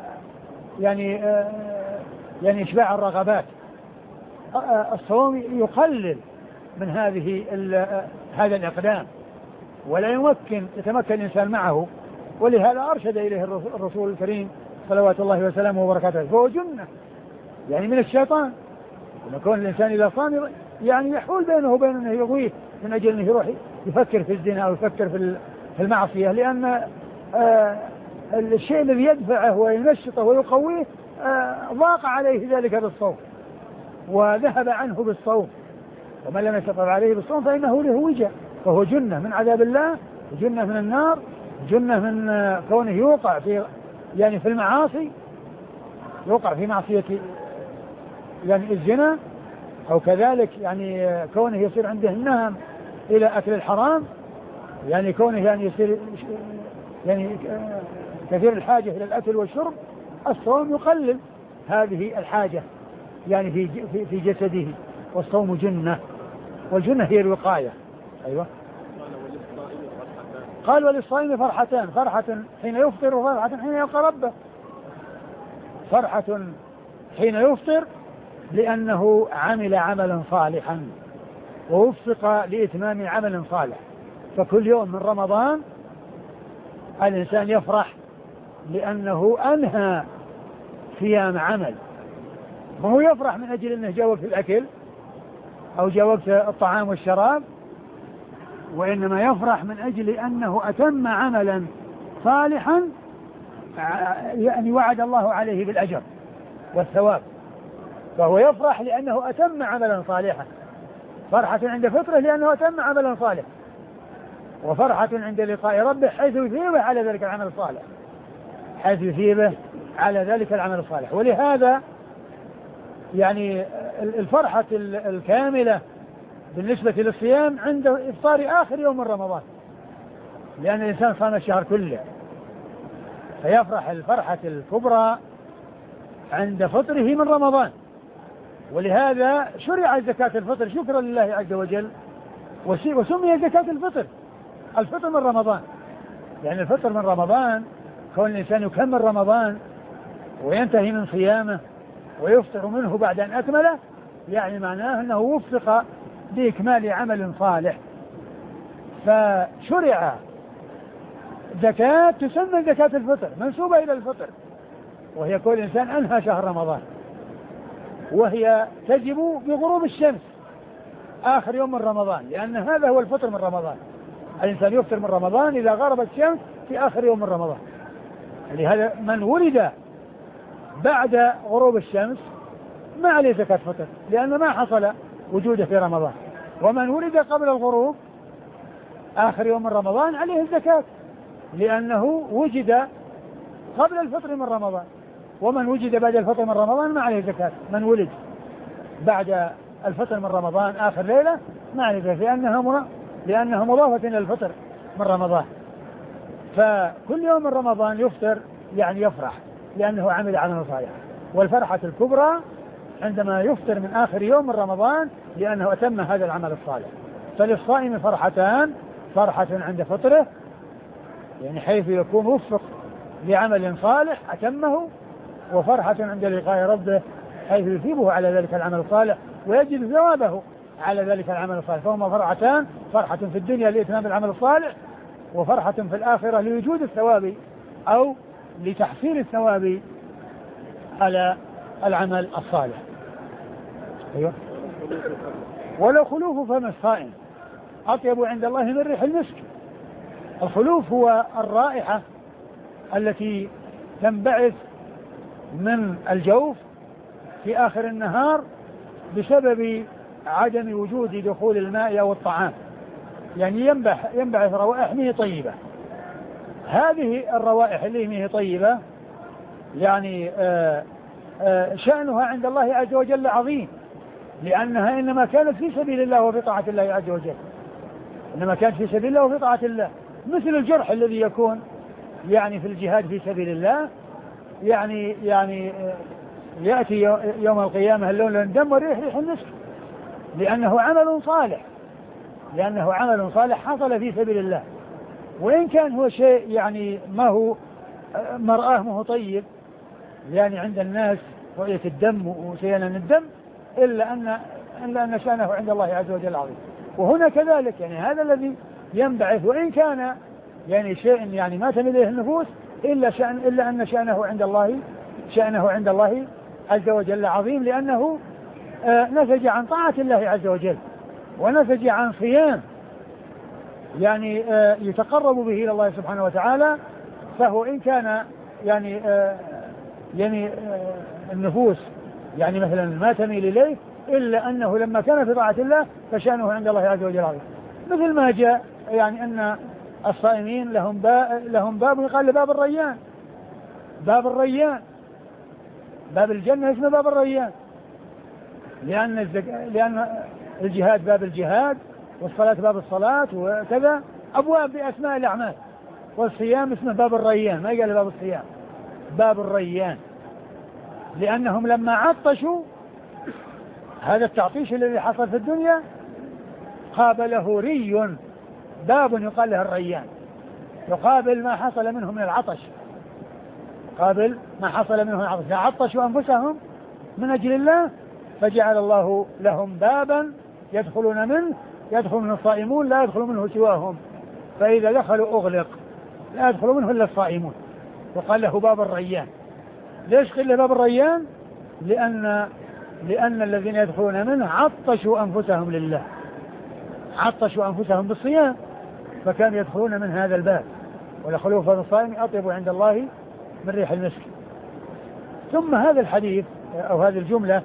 يعني إشباع الرغبات. الصوم يقلل من هذا الإقدام ولا يتمكن الإنسان معه. ولهذا أرشد إليه الرسول الكريم صلوات الله وسلامه وبركاته. فهو جنة يعني من الشيطان، يكون الإنسان إذا صام يعني يحول بينه وبين أنه يغويه من أجل أنه يروح يفكر في الزنا أو يفكر في المعصية، لأن الشيء الذي يدفعه وينشطه ويقويه ضاق عليه ذلك بالصوم وذهب عنه بالصوم. ومن لم يستطع عليه بالصوم فإنه له وجاء، فهو جنة من عذاب الله، جنة من النار، جنة من كونه يوقع في يعني في المعاصي، يوقع في معصية يعني الزنا، أو كذلك يعني كونه يصير عنده النهم إلى أكل الحرام، يعني كونه يعني يصير يعني كثير الحاجة إلى الأكل والشرب. الصوم يقلل هذه الحاجة يعني في جسده. والصوم جنة، والجنة هي الوقاية. أيوة. قال وللصائم فرحتان، فرحة حين يفطر وفرحة حين يلقى ربه. فرحة حين يفطر لأنه عمل عملا صالحا ووفق لإتمام عمل صالح. فكل يوم من رمضان الإنسان يفرح لأنه أنهى صيام عمل، وهو يفرح من أجل أنه جاء وقت الأكل أو جاء وقت الطعام والشراب، وإنما يفرح من أجل أنه أتم عملا صالحا يعني وعد الله عليه بالأجر والثواب. فهو يفرح لأنه أتم عملا صالحا، فرحة عند فطره لأنه أتم عملا صالحا، وفرحة عند لقاء ربه حيث يثيبه على ذلك العمل الصالح، حيث يثيبه على ذلك العمل الصالح. ولهذا يعني الفرحة الكاملة بالنسبة للصيام عند إفطار آخر يوم من رمضان، لأن الإنسان صام الشهر كله، فيفرح الفرحة الكبرى عند فطره من رمضان. ولهذا شرعت زكاة الفطر شكرا لله عز وجل، وسمي زكاة الفطر من رمضان، يعني الفطر من رمضان كون الإنسان يكمل رمضان وينتهي من صيامه ويفطر منه بعد أن أكمله، يعني معناه أنه وفق بإكمال عمل صالح. فشرع زكاة تسمى زكاة الفطر منسوبة إلى الفطر، وهي كل إنسان أنهى شهر رمضان، وهي تجب بغروب الشمس آخر يوم من رمضان، لأن هذا هو الفطر من رمضان. الإنسان يفطر من رمضان إذا غربت الشمس في آخر يوم من رمضان. لهذا من ولد بعد غروب الشمس ما عليه زكاة فطر، لأنه ما حصل وجوده في رمضان. ومن ولد قبل الغروب آخر يوم من رمضان عليه الزكاة، لأنه وجد قبل الفطر من رمضان. ومن وجد بعد الفطر من رمضان ما عليه زكاة. من ولد بعد الفطر من رمضان آخر ليلة ما عليه زكاة، لأنها مضافة إلى الفطر من رمضان. فكل يوم من رمضان يفطر يعني يفرح لأنه عمل عملا صالحا. والفرحة الكبرى عندما يفطر من آخر يوم من رمضان لأنه أتم هذا العمل الصالح. فللصائم فرحتان، فرحة عند فطره يعني حيث يكون وفق لعمل صالح أتمه، وفرحة عند لقاء ربه حيث يثيبه على ذلك العمل الصالح ويجد ثوابه على ذلك العمل الصالح. فهما فرحتان، فرحة في الدنيا لإتمام العمل الصالح، وفرحة في الآخرة لوجود الثواب أو لتحصيل الثواب على العمل الصالح. أيوة. ولو خلوف فم الصائم أطيب عند الله من ريح المسك. الخلوف هو الرائحة التي تنبعث من الجوف في آخر النهار بسبب عدم وجود دخول الماء أو الطعام، يعني ينبعث روائح مه طيبة. هذه الروائح اللي مه طيبة يعني شأنها عند الله عز وجل عظيم، لأنها إنما كانت في سبيل الله وفي طاعة الله عز وجل، إنما كانت في سبيل الله وفي طاعة الله، مثل الجرح الذي يكون يعني في الجهاد في سبيل الله، يعني يأتي يوم القيامة اللون الدم وريح ريح المسك، لأنه عمل صالح، لأنه عمل صالح حصل في سبيل الله. وإن كان هو شيء يعني ما هو مرآه ما هو طيب يعني عند الناس رؤية الدم وسيلان الدم، إلا أن شأنه عند الله عز وجل عظيم. وهنا كذلك يعني هذا الذي ينبعث وإن كان يعني شيء يعني ما تميل إليه النفوس إلا أن شأنه عند الله عز وجل عظيم، لأنه نسج عن طاعة الله عز وجل ونسج عن صيام يعني يتقرب به إلى الله سبحانه وتعالى. فهو إن كان يعني النفوس يعني مثلا ما تميل إليه، إلا أنه لما كان في طاعة الله فشأنه عند الله عز وجل عظيم. مثل ما جاء يعني أن الصائمين لهم باب يقال باب الريان، باب الجنة اسمه باب الريان، لأن الجهاد باب الجهاد، والصلاة باب الصلاة، وكذا أبواب بأسماء الأعمال. والصيام اسمه باب الريان، ما قال باب الصيام، باب الريان، لأنهم لما عطشوا هذا التعطيش الذي حصل في الدنيا قابله ري، باب يقال له الريان، يقابل ما حصل منهم من العطش، عطشوا أنفسهم من أجل الله فجعل الله لهم بابا يدخل منه الصائمون لا يدخل منه سواهم، فإذا دخلوا أغلق لا يدخل منه إلا الصائمون، وقال له باب الريان. ليش قيل له باب الريان؟ لأن الذين يدخلون منه عطشوا أنفسهم لله، عطشوا أنفسهم بالصيام فكانوا يدخلون من هذا الباب. ولخلوف فم الصائم أطيب عند الله من ريح المسك. ثم هذا الحديث أو هذه الجملة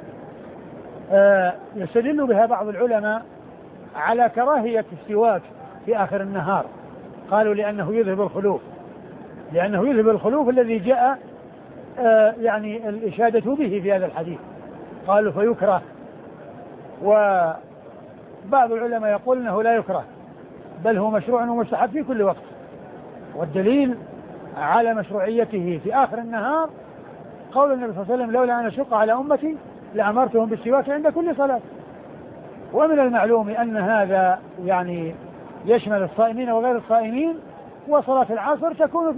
يستدل بها بعض العلماء على كراهية السواك في آخر النهار، قالوا لأنه يذهب الخلوف الذي جاء يعني الإشادة به في هذا الحديث، قالوا فيكره. وبعض العلماء يقول أنه لا يكره بل هو مشروع ومستحب في كل وقت، والدليل على مشروعيته في آخر النهار قول النبي صلى الله عليه وسلم لولا أن أشق على أمتي لأمرتهم بالسواك عند كل صلاة. ومن المعلوم أن هذا يعني يشمل الصائمين وغير الصائمين، وصلاة العصر تكون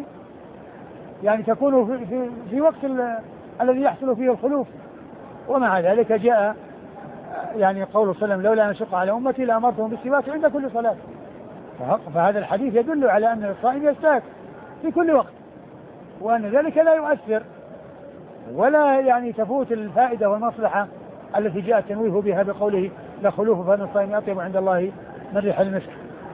في وقت الذي يحصل فيه الخلوف. ومع ذلك جاء يعني قول صلى الله عليه وسلم لولا أن أشق على أمتي لأمرتهم بالسواك عند كل صلاة. فهذا الحديث يدل على أن الصائم يستاك في كل وقت، وأن ذلك لا يؤثر ولا يعني تفوت الفائدة والمصلحة التي جاء التنويه بها بقوله لخلوف فم الصائم أطيب عند الله من ريح المسك.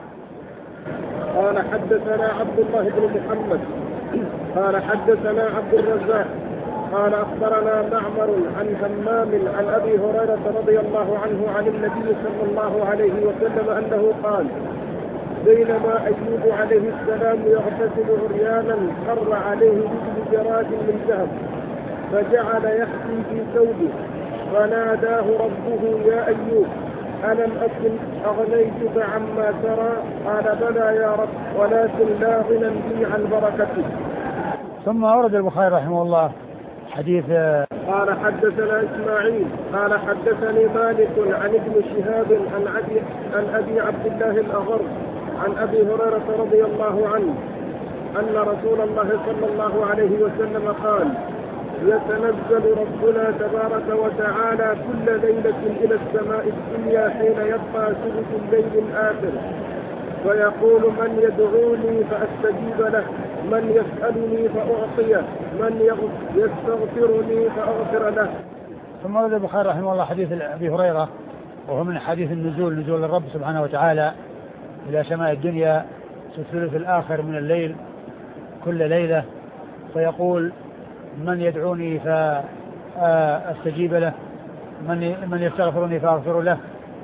قال حدثنا عبد الله بن محمد قال حدثنا عبد الرزاق قال أخبرنا معمر عن همام عن أبي هريرة رضي الله عنه عن النبي صلى الله عليه وسلم أنه قال بينما أيوب عليه السلام يغتسل عريانا خر عليه مثل جراد من ذهب فجعل يحكي في ثوبه فناداه ربه يا أيوب ألم أكن أغنيتك عما ترى؟ قال بلى يا رب ولكن لا غنى لي عن بركتك.
ثم أورد البخاري رحمه الله حديث
قال حدثنا إسماعيل قال حدثني مالك عن ابن شهاب عن أبي عبد الله الأغر عن أبي هريرة رضي الله عنه أن رسول الله صلى الله عليه وسلم قال: يتنزل ربنا تبارك وتعالى كل ليلة إلى السماء الدنيا حين يبقى ثلث الليل الآخر، فيقول: من يدعوني فأستجيب له، من يسألني فأعطيه، من يستغفرني فأغفر له.
ثم ورد البخاري رحمه الله حديث أبي هريرة، وهو من حديث نزول الرب سبحانه وتعالى إلى سماء الدنيا في الثلث الآخر من الليل كل ليلة، فيقول: من يدعوني فأستجيب له، من يستغفرني فأغفر له،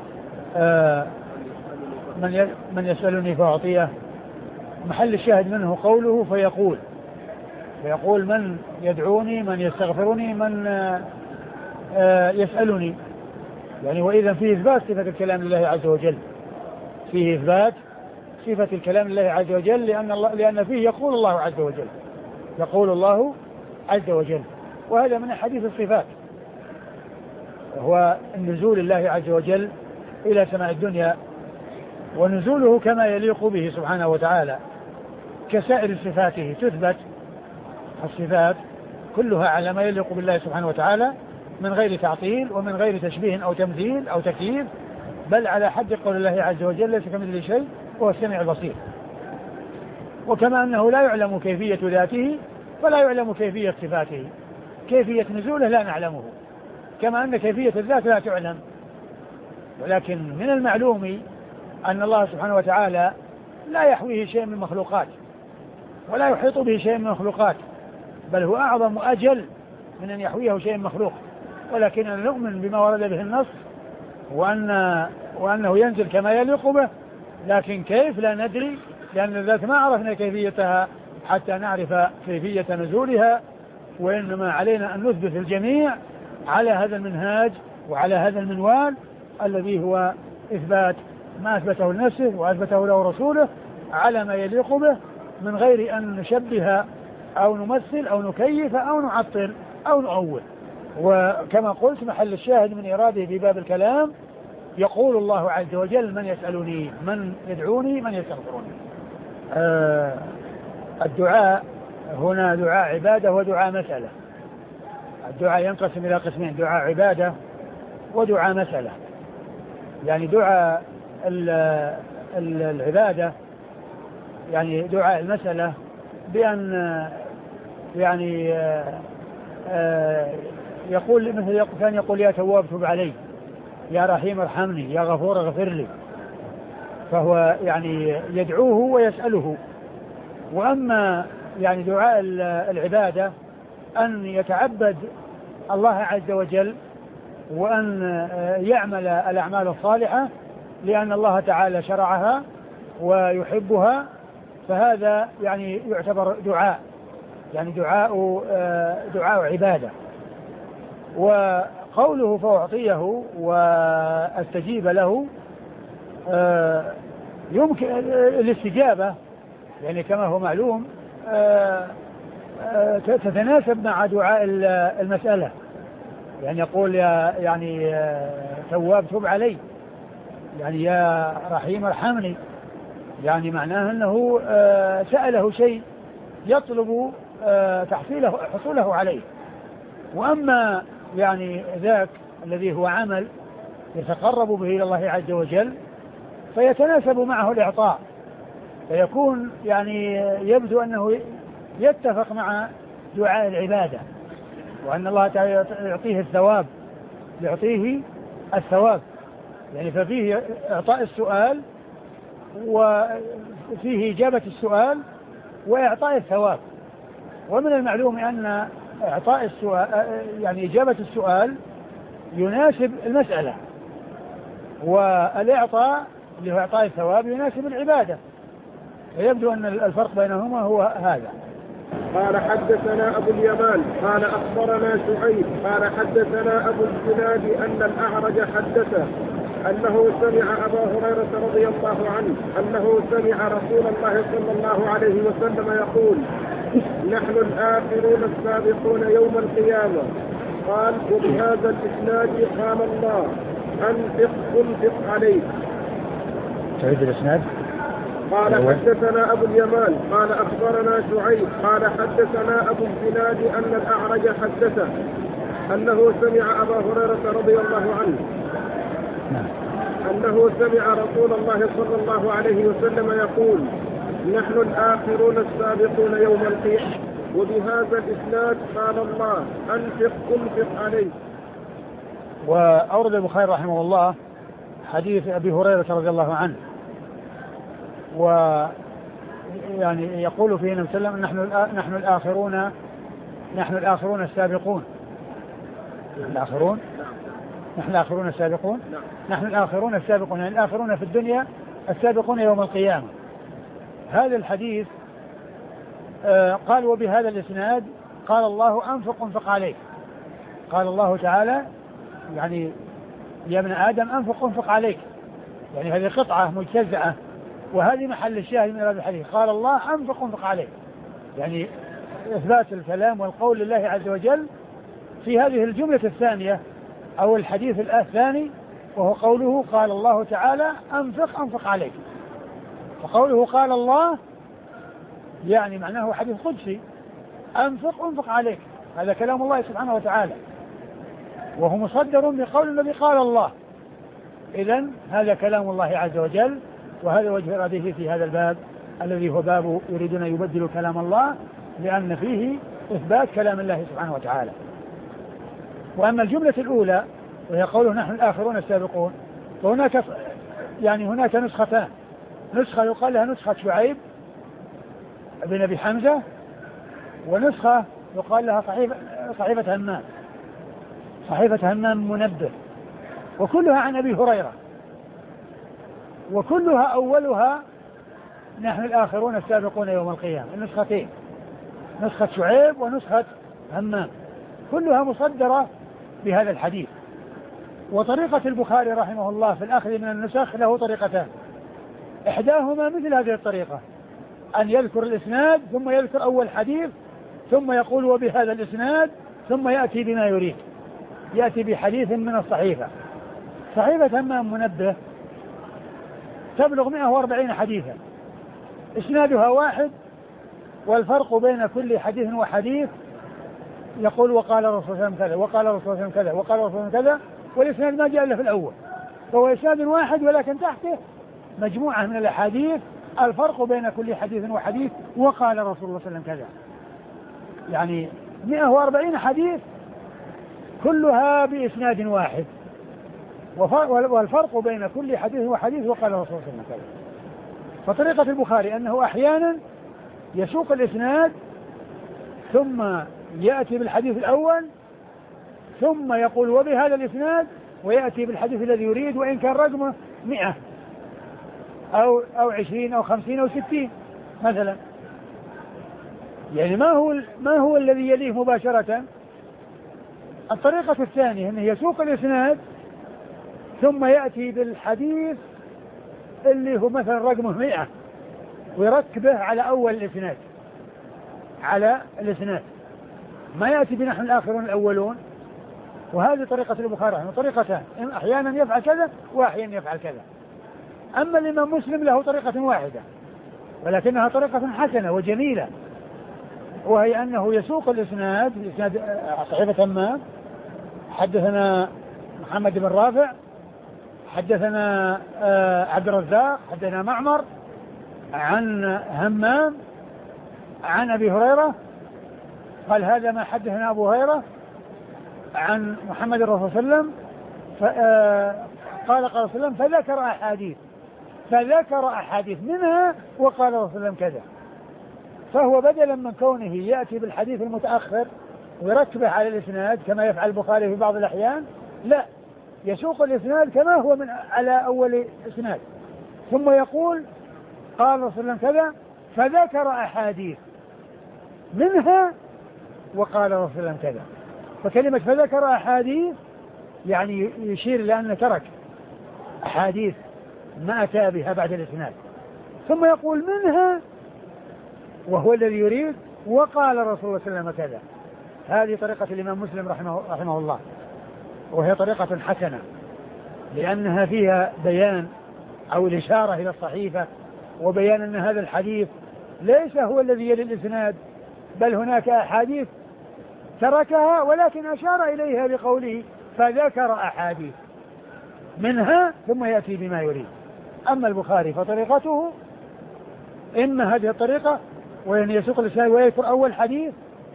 من يسألني فأعطيه. محل الشاهد منه قوله فيقول من يدعوني، من يستغفرني، من يسألني. يعني وإذا فيه إثبات صفة الكلام لله عز وجل، فيه إثبات صفة الكلام لله عز وجل، لأن فيه يقول الله عز وجل، وهذا من حديث الصفات، هو النزول الله عز وجل إلى سماء الدنيا، ونزوله كما يليق به سبحانه وتعالى كسائر صفاته. تثبت الصفات كلها على ما يليق بالله سبحانه وتعالى من غير تعطيل ومن غير تشبيه أو تمثيل أو تكييف، بل على حد قول الله عز وجل: ليس كمثله شيء وهو السميع البصير. وكما أنه لا يعلم كيفية ذاته فلا يعلم كيفية صفاته، كيفية نزوله لا نعلمه، كما أن كيفية الذات لا تعلم. ولكن من المعلوم أن الله سبحانه وتعالى لا يحويه شيء من المخلوقات ولا يحيط به شيء من المخلوقات، بل هو أعظم وأجل من أن يحويه شيء مخلوق. ولكننا نؤمن بما ورد به النص، وأنه ينزل كما يليق به، لكن كيف لا ندري، لأن الذات ما عرفنا كيفيتها حتى نعرف كيفية نزولها. وإنما علينا أن نثبت الجميع على هذا المنهاج وعلى هذا المنوال الذي هو إثبات ما أثبته لنفسه وأثبته له رسوله على ما يليق به، من غير أن نشبه أو نمثل أو نكيف أو نعطل أو نؤول. وكما قلت محل الشاهد من إراده في باب الكلام: يقول الله عز وجل: من يسألني، من يدعوني، من يستغفرني. الدعاء هنا دعاء عبادة ودعاء مسألة. الدعاء ينقسم إلى قسمين: دعاء عبادة ودعاء مسألة. يعني دعاء العبادة، يعني دعاء المسألة بأن يعني يقول مثل كان يقول: يا تواب تب علي، يا رحيم ارحمني، يا غفور اغفر لي. فهو يعني يدعوه ويسأله. وأما يعني دعاء العبادة أن يتعبد الله عز وجل وأن يعمل الأعمال الصالحة لأن الله تعالى شرعها ويحبها، فهذا يعني يعتبر دعاء، يعني دعاء عبادة. وقوله فأعطيه وأستجيب له يمكن الاستجابة، يعني كما هو معلوم تتناسب مع دعاء المسألة. يعني يقول: يعني تواب تب علي، يعني يا رحيم ارحمني، يعني معناه أنه سأله شيء يطلب حصوله عليه. وأما يعني ذاك الذي هو عمل يتقرب به إلى الله عز وجل فيتناسب معه الإعطاء، فيكون يعني يبدو أنه يتفق مع دعاء العبادة، وأن الله تعالى يعطيه الثواب، يعني ففيه إعطاء السؤال وفيه إجابة السؤال وإعطاء الثواب. ومن المعلوم أن إعطاء السؤال يعني إجابة السؤال يناسب المسألة، والإعطاء اللي هو إعطاء الثواب يناسب العبادة، ويبدو أن الفرق بينهما هو هذا.
قال: حدثنا أبو اليمان قال أخبرنا شعيب قال حدثنا أبو الزناد أن الأعرج حدثه أنه سمع أبا هريرة رضي الله عنه أنه سمع رسول الله صلى الله عليه وسلم يقول: نحن الآخرون السابقون يوم القيامة، قال وبهذا الإسناد قال الله أنفق عليك.
تعيد الإسناد.
قال حدثنا أبو اليمان قال أخبرنا شعيب قال حدثنا أبو الزناد أن الأعرج حدثه أنه سمع أبا هريرة رضي الله عنه أنه سمع رسول الله صلى الله عليه وسلم يقول نحن الآخرون السابقون يوم القيامة وبهذا الإسناد قال الله أنفق عليه.
وأورد البخاري رحمه الله حديث أبي هريرة رضي الله عنه، ويعني يقول فيه النبي صلى الله عليه وسلم نحن الآخرون السابقون. نحن الآخرون السابقون. نحن الآخرون السابقون، يعني الآخرون في الدنيا السابقون يوم القيامة. هذا الحديث قال وبهذا الإسناد قال الله أنفق عليك. قال الله تعالى يعني يا ابن آدم أنفق عليك، يعني هذه قطعة مجتزأة، وهذه محل الشاهد من هذا الحديث. قال الله أنفق عليك، يعني إثبات الكلام والقول لله عز وجل في هذه الجملة الثانية أو الحديث الثاني، وهو قوله قال الله تعالى أنفق عليك. وقوله قال الله يعني معناه حديث قدسي، أنفق عليك، هذا كلام الله سبحانه وتعالى، وهو مصدر بقول الذي قال الله. إذن هذا كلام الله عز وجل، وهذا وجه إراده في هذا الباب الذي هو باب يريدون أن يبدلوا كلام الله، لأن فيه إثبات كلام الله سبحانه وتعالى. وأما الجملة الأولى وهي قوله نحن الآخرون السابقون، فهناك يعني هناك نسختان، نسخة يقال لها نسخة شعيب بن أبي حمزة، ونسخة يقال لها صحيفة همام، صحيفة همام منبه، وكلها عن أبي هريرة، وكلها أولها نحن الآخرون السابقون يوم القيامة. النسختين نسخة شعيب ونسخة همام كلها مصدرة بهذا الحديث. وطريقة البخاري رحمه الله في الأخذ من النسخ له طريقتان، إحداهما مثل هذه الطريقة، أن يذكر الإسناد ثم يذكر أول حديث ثم يقول وبهذا الإسناد ثم يأتي بما يريد، يأتي بحديث من الصحيفة. صحيفة همام منبه تبلغ 140 حديثا، إسنادها واحد، والفرق بين كل حديث وحديث يقول وقال الرسول صلى الله عليه وسلم كذا، وقال الرسول صلى الله عليه وسلم كذا، وقال الرسول صلى الله عليه وسلم كذا، والإسناد ما جاء إلا في الأول، فهو إسناد واحد ولكن تحته مجموعة من الأحاديث الفرق بين كل حديث وحديث وقال الرسول صلى الله عليه وسلم كذا، يعني 140 حديث كلها بإسناد واحد، والفرق بين كل حديث وحديث وقال الرسول صلى الله عليه وسلم كذا. فطريقة البخاري أنه أحيانا يسوق الإسناد ثم يأتي بالحديث الأول ثم يقول وبهذا الإسناد، ويأتي بالحديث الذي يريد وإن كان رقمه 100 أو 20 أو 50 أو 60 مثلا، يعني ما هو الذي يليه مباشرة. الطريقة الثانية أنه يسوق الإسناد ثم يأتي بالحديث اللي هو مثلا رقمه 100 ويركبه على أول الإسناد، على الإسناد، ما يأتي بنحن الآخرون الأولون. وهذه طريقة البخاري، طريقتان، أحيانا يفعل كذا وأحيانا يفعل كذا. أما الإمام مسلم له طريقة واحدة ولكنها طريقة حسنة وجميلة، وهي أنه يسوق الإسناد صحيفة همام، حدثنا محمد بن رافع، حدثنا عبد الرزاق، حدثنا معمر عن همام عن أبي هريرة، قال هذا ما حدثنا أبو هريرة عن محمد رسول الله صلى الله عليه وسلم، قال صلى الله عليه وسلم، فذكر أحاديث منها وقال رسول الله كذا. فهو بدلا من كونه يأتي بالحديث المتأخر ويركبه على الإسناد كما يفعل البخاري في بعض الأحيان، لا، يسوق الإسناد كما هو من على أول إسناد ثم يقول قال رسول الله كذا، فذكر أحاديث منها وقال رسول الله كذا. فكلمة فذكر أحاديث يعني يشير إلى أنه ترك أحاديث ما أتى بها بعد الإسناد، ثم يقول منها وهو الذي يريد وقال رسول الله صلى الله عليه وسلم كذا. هذه طريقة الإمام مسلم رحمه الله، وهي طريقة حسنة لأنها فيها بيان أو الإشارة إلى الصحيفة وبيان أن هذا الحديث ليس هو الذي يلي الإسناد، بل هناك أحاديث تركها ولكن أشار إليها بقوله فذكر أحاديث منها ثم يأتي بما يريد. أما البخاري فطريقته إما هذه الطريقة وأن يسوق الإسناد ويذكر أول حديث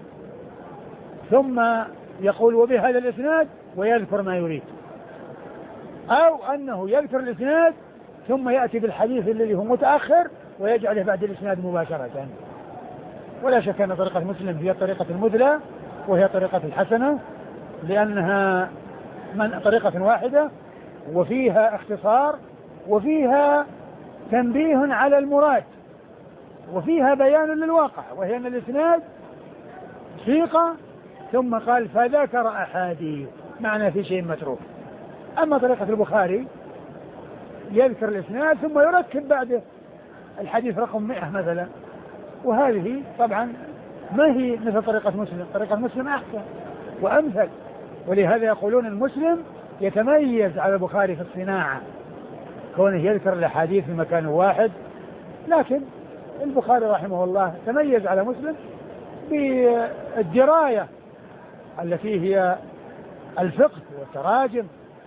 ثم يقول وبهذا الإسناد ويذكر ما يريد، أو أنه يذكر الإسناد ثم يأتي بالحديث الذي هو متأخر ويجعله بعد الإسناد مباشرة. ولا شك أن طريقة مسلم هي الطريقة المثلى وهي طريقة الحسنة لأنها من طريقة واحدة وفيها اختصار وفيها تنبيه على المراد وفيها بيان للواقع، وهي أن الإسناد سيقة ثم قال فذكر أحاديث معنى في شيء متروك. أما طريقة البخاري يذكر الإسناد ثم يركب بعده الحديث رقم 100 مثلا، وهذه طبعا ما هي مثل طريقة مسلم. طريقة مسلم أحسن وأمثل، ولهذا يقولون المسلم يتميز على البخاري في الصناعة كونه يذكر الأحاديث في مكان واحد، لكن البخاري رحمه الله تميز على مسلم بالدراية التي هي الفقه والتراجم،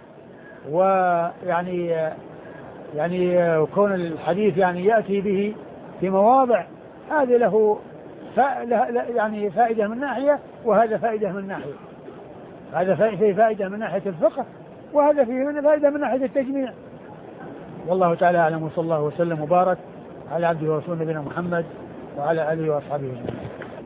ويعني كون الحديث يعني يأتي به في مواضع هذه له يعني فائدة من ناحية وهذا فائدة من ناحية، هذا فيه فائدة من ناحية الفقه وهذا فيه فائدة من ناحية التجميع. والله تعالى أعلم، وصلى الله وسلم وبارك على عبده ورسوله نبينا محمد وعلى آله وأصحابه أجمعين.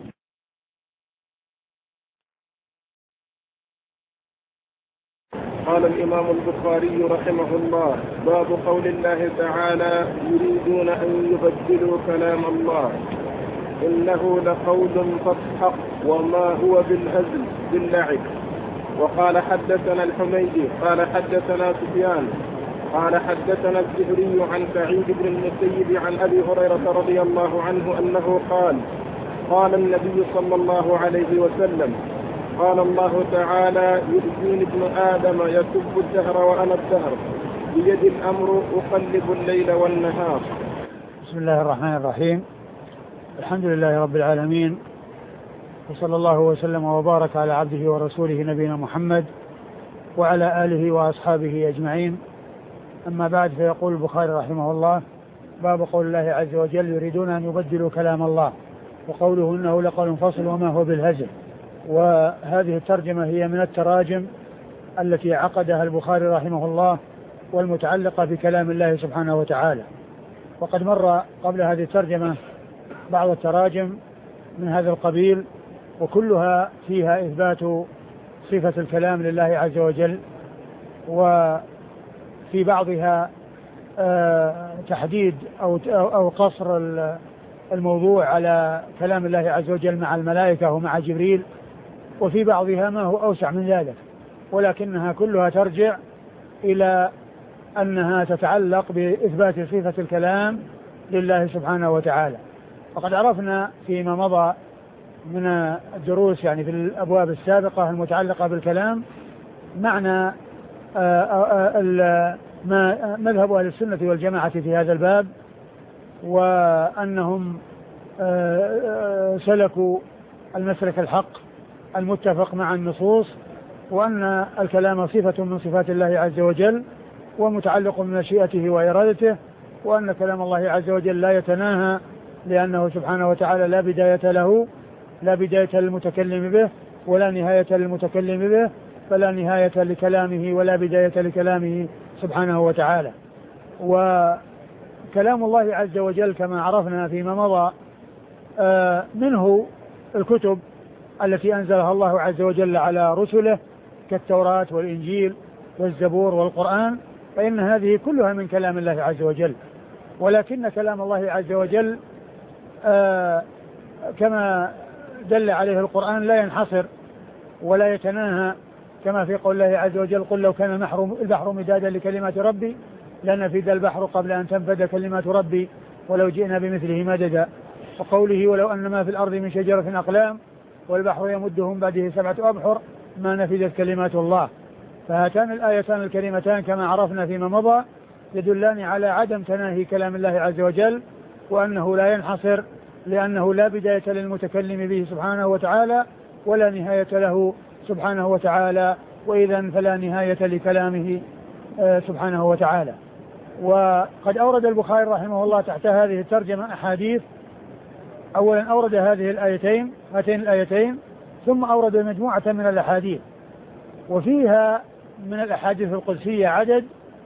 قال الإمام البخاري رحمه الله: باب قول الله تعالى: يريدون أن يبدلوا كلام الله إنه لقول فاصحق وما هو بالهزل باللعب. وقال حدثنا الحميدي قال حدثنا سفيان قال حدثنا الزهري عن سعيد بن المسيب عن أبي هريرة رضي الله عنه أنه قال: قال النبي صلى الله عليه وسلم: قال الله تعالى: يؤذيني ابن آدم يسب الدهر وأنا الدهر بيد الأمر أقلب الليل والنهار.
بسم الله الرحمن الرحيم، الحمد لله رب العالمين، وصلى الله وسلم وبارك على عبده ورسوله نبينا محمد وعلى آله وأصحابه أجمعين. أما بعد، فيقول البخاري رحمه الله: باب قول الله عز وجل: يريدون أن يبدلوا كلام الله، وقوله إنه لقول فصل وما هو بالهزل. وهذه الترجمة هي من التراجم التي عقدها البخاري رحمه الله والمتعلقة بكلام الله سبحانه وتعالى. وقد مر قبل هذه الترجمة بعض التراجم من هذا القبيل، وكلها فيها إثبات صفة الكلام لله عز وجل، وفي بعضها تحديد أو قصر الموضوع على كلام الله عز وجل مع الملائكة ومع جبريل، وفي بعضها ما هو أوسع من ذلك، ولكنها كلها ترجع إلى أنها تتعلق بإثبات صفة الكلام لله سبحانه وتعالى. وقد عرفنا فيما مضى من الدروس يعني في الأبواب السابقة المتعلقة بالكلام معنى ما مذهب أهل السنة والجماعة في هذا الباب، وأنهم سلكوا المسلك الحق المتفق مع النصوص، وأن الكلام صفة من صفات الله عز وجل ومتعلق بمشيئته وإرادته، وأن كلام الله عز وجل لا يتناهى لأنه سبحانه وتعالى لا بداية له، لا بداية للمتكلم به ولا نهاية للمتكلم به، فلا نهاية لكلامه ولا بداية لكلامه سبحانه وتعالى. وكلام الله عز وجل كما عرفنا فيما مضى منه الكتب التي أنزلها الله عز وجل على رسله كالتوراة والإنجيل والزبور والقرآن، فإن هذه كلها من كلام الله عز وجل. ولكن كلام الله عز وجل كما دل عليه القرآن لا ينحصر ولا يتناهى، كما في قول الله عز وجل: قل لو كان البحر مدادا لكلمات ربي لنفد البحر قبل أن تنفد كلمات ربي ولو جئنا بمثله مددا. وقوله: ولو أن ما في الأرض من شجرة أقلام والبحر يمده من بعده 7 أبحر ما نفذت كلمات الله. فهاتان الآيتان الكريمتان كما عرفنا فيما مضى يدلان على عدم تناهي كلام الله عز وجل، وأنه لا ينحصر، لأنه لا بداية للمتكلم به سبحانه وتعالى ولا نهاية له سبحانه وتعالى، وإذا فلا نهاية لكلامه سبحانه وتعالى. وقد أورد البخاري رحمه الله تحت هذه الترجمة أحاديث. أولا أورد هاتين الآيتين، ثم أورد مجموعة من الأحاديث، وفيها من الأحاديث القدسية عدد،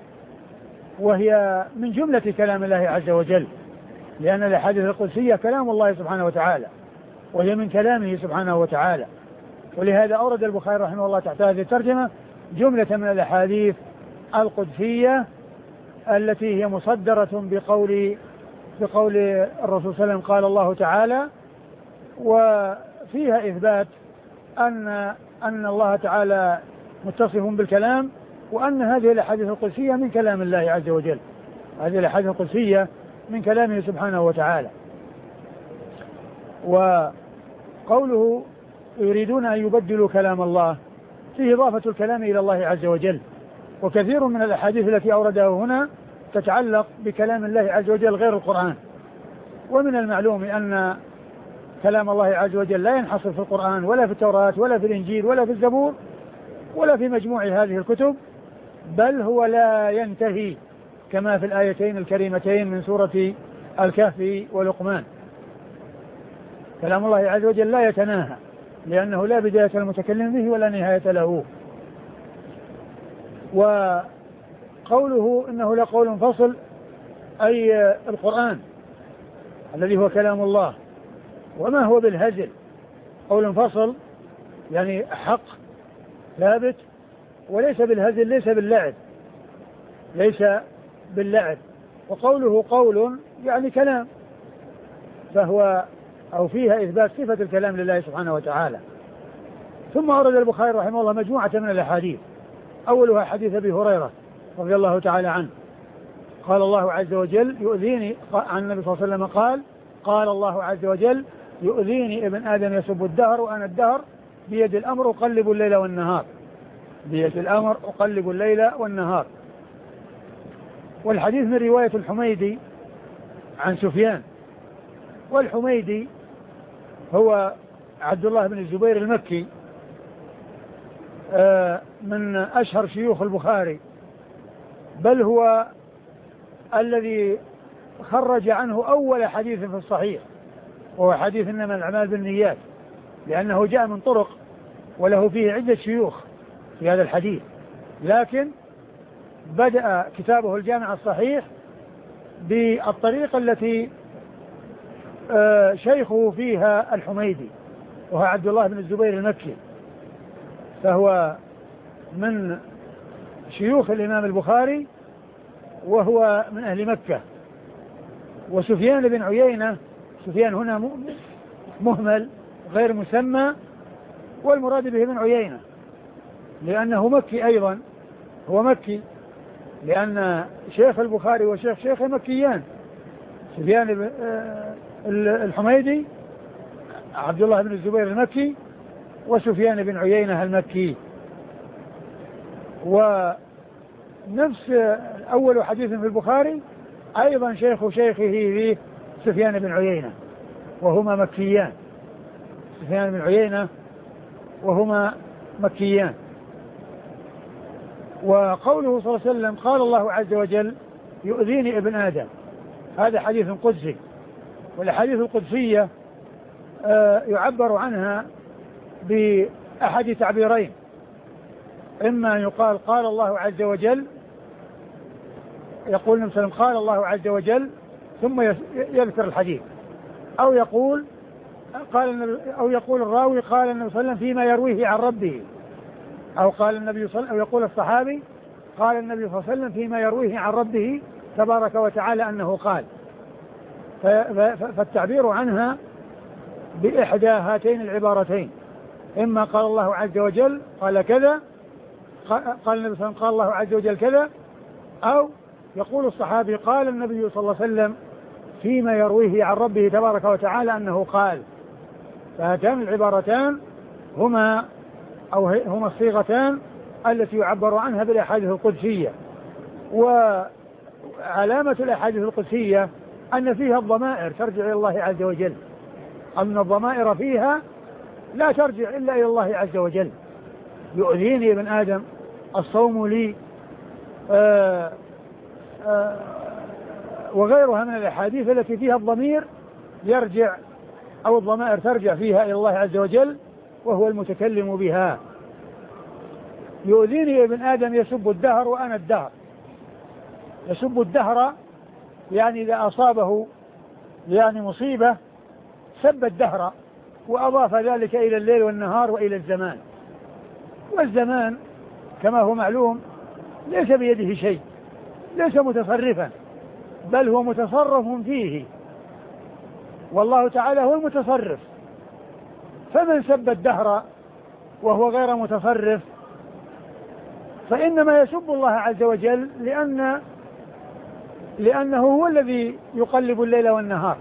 وهي من جملة كلام الله عز وجل، لأن الأحاديث القدسية كلام الله سبحانه وتعالى وهي من كلامه سبحانه وتعالى. ولهذا أورد البخاري رحمه الله تحت هذه الترجمة جملة من الأحاديث القدسية التي هي مصدرة بقول الرسول صلى الله عليه وسلم قال الله تعالى، وفيها إثبات أن الله تعالى متصف بالكلام، وأن هذه الأحاديث القدسية من كلام الله عز وجل. هذه الأحاديث القدسية من كلامه سبحانه وتعالى. وقوله يريدون أن يبدلوا كلام الله فيه إضافة الكلام إلى الله عز وجل، وكثير من الأحاديث التي أوردها هنا تتعلق بكلام الله عز وجل غير القرآن. ومن المعلوم أن كلام الله عز وجل لا ينحصر في القرآن ولا في التوراة ولا في الإنجيل ولا في الزبور ولا في مجموع هذه الكتب، بل هو لا ينتهي كما في الآيتين الكريمتين من سورة الكهف ولقمان. كلام الله عز وجل لا يتناهى، لأنه لا بداية المتكلم به ولا نهاية له. وقوله إنه لقول فصل أي القرآن الذي هو كلام الله، وما هو بالهزل. قول فصل يعني حق ثابت، وليس بالهزل، ليس باللعب. وقوله قول يعني كلام، فهو أو فيها إثبات صفة الكلام لله سبحانه وتعالى. ثم أورد البخاري رحمه الله مجموعة من الأحاديث، أولها حديث أبي هريرة رضي الله تعالى عنه قال الله عز وجل يؤذيني، عن النبي صلى الله عليه وسلم قال الله عز وجل يؤذيني ابن آدم يسب الدهر وأنا الدهر بيد الأمر أقلب الليل والنهار، بيد الأمر أقلب الليل والنهار. والحديث من رواية الحميدي عن سفيان، والحميدي هو عبد الله بن الزبير المكي من أشهر شيوخ البخاري، بل هو الذي خرج عنه أول حديث في الصحيح، وهو حديث إنما الأعمال بالنيات، لأنه جاء من طرق وله فيه عدة شيوخ في هذا الحديث، لكن بدأ كتابه الجامع الصحيح بالطريقة التي شيخه فيها الحميدي، وهو عبد الله بن الزبير المكي، فهو من شيوخ الإمام البخاري وهو من أهل مكة. وسفيان بن عيينة، سفيان هنا مهمل غير مسمى، والمراد به بن عيينة لأنه مكي أيضا، هو مكي، لأن شيخ البخاري وشيخ شيخه مكيان، سفيان الحميدي عبد الله بن الزبير المكي، وسفيان بن عيينة المكي. ونفس أول حديث في البخاري أيضا شيخ شيخه فيه سفيان بن عيينة وهما مكيان، سفيان بن عيينة وهما مكيان. وقوله صلى الله عليه وسلم قال الله عز وجل يؤذيني ابن آدم، هذا حديث قدسي. والأحاديث القدسية يعبر عنها بأحد تعبيرين، إما أن يقال قال الله عز وجل، يقول النبي صلى الله عليه وسلم قال الله عز وجل ثم يذكر الحديث، أو يقول الراوي قال النبي صلى الله عليه وسلم فيما يرويه عن ربه، أو يقول الصحابي قال النبي صلى الله عليه وسلم فيما يرويه عن ربه تبارك وتعالى أنه قال. فالتعبير عنها بإحدى هاتين العبارتين، إما قال الله عز وجل قال كذا، قال النبي صلى الله عليه وسلم قال الله عز وجل كذا، أو يقول الصحابي قال النبي صلى الله عليه وسلم فيما يرويه عن ربه تبارك وتعالى أنه قال. فهاتان العبارتان هما الصيغتان التي يعبر عنها بالأحاديث القدسية. وعلامة الأحاديث القدسية أن فيها الضمائر ترجع إلى الله عز وجل، أن الضمائر فيها لا ترجع إلا إلى الله عز وجل. يؤذيني ابن آدم الصوم لي وغيرها من الأحاديث التي فيها الضمير يرجع أو الضمائر ترجع فيها إلى الله عز وجل وهو المتكلم بها. يؤذيني ابن آدم يسب الدهر وأنا الدهر. يسب الدهر يعني إذا أصابه يعني مصيبة سب الدهر وأضاف ذلك إلى الليل والنهار وإلى الزمان. والزمان كما هو معلوم ليس بيده شيء، ليس متصرفا، بل هو متصرف فيه، والله تعالى هو المتصرف. فمن سب الدهر وهو غير متصرف فإنما يسب الله عز وجل لأنه هو الذي يقلب الليل والنهار،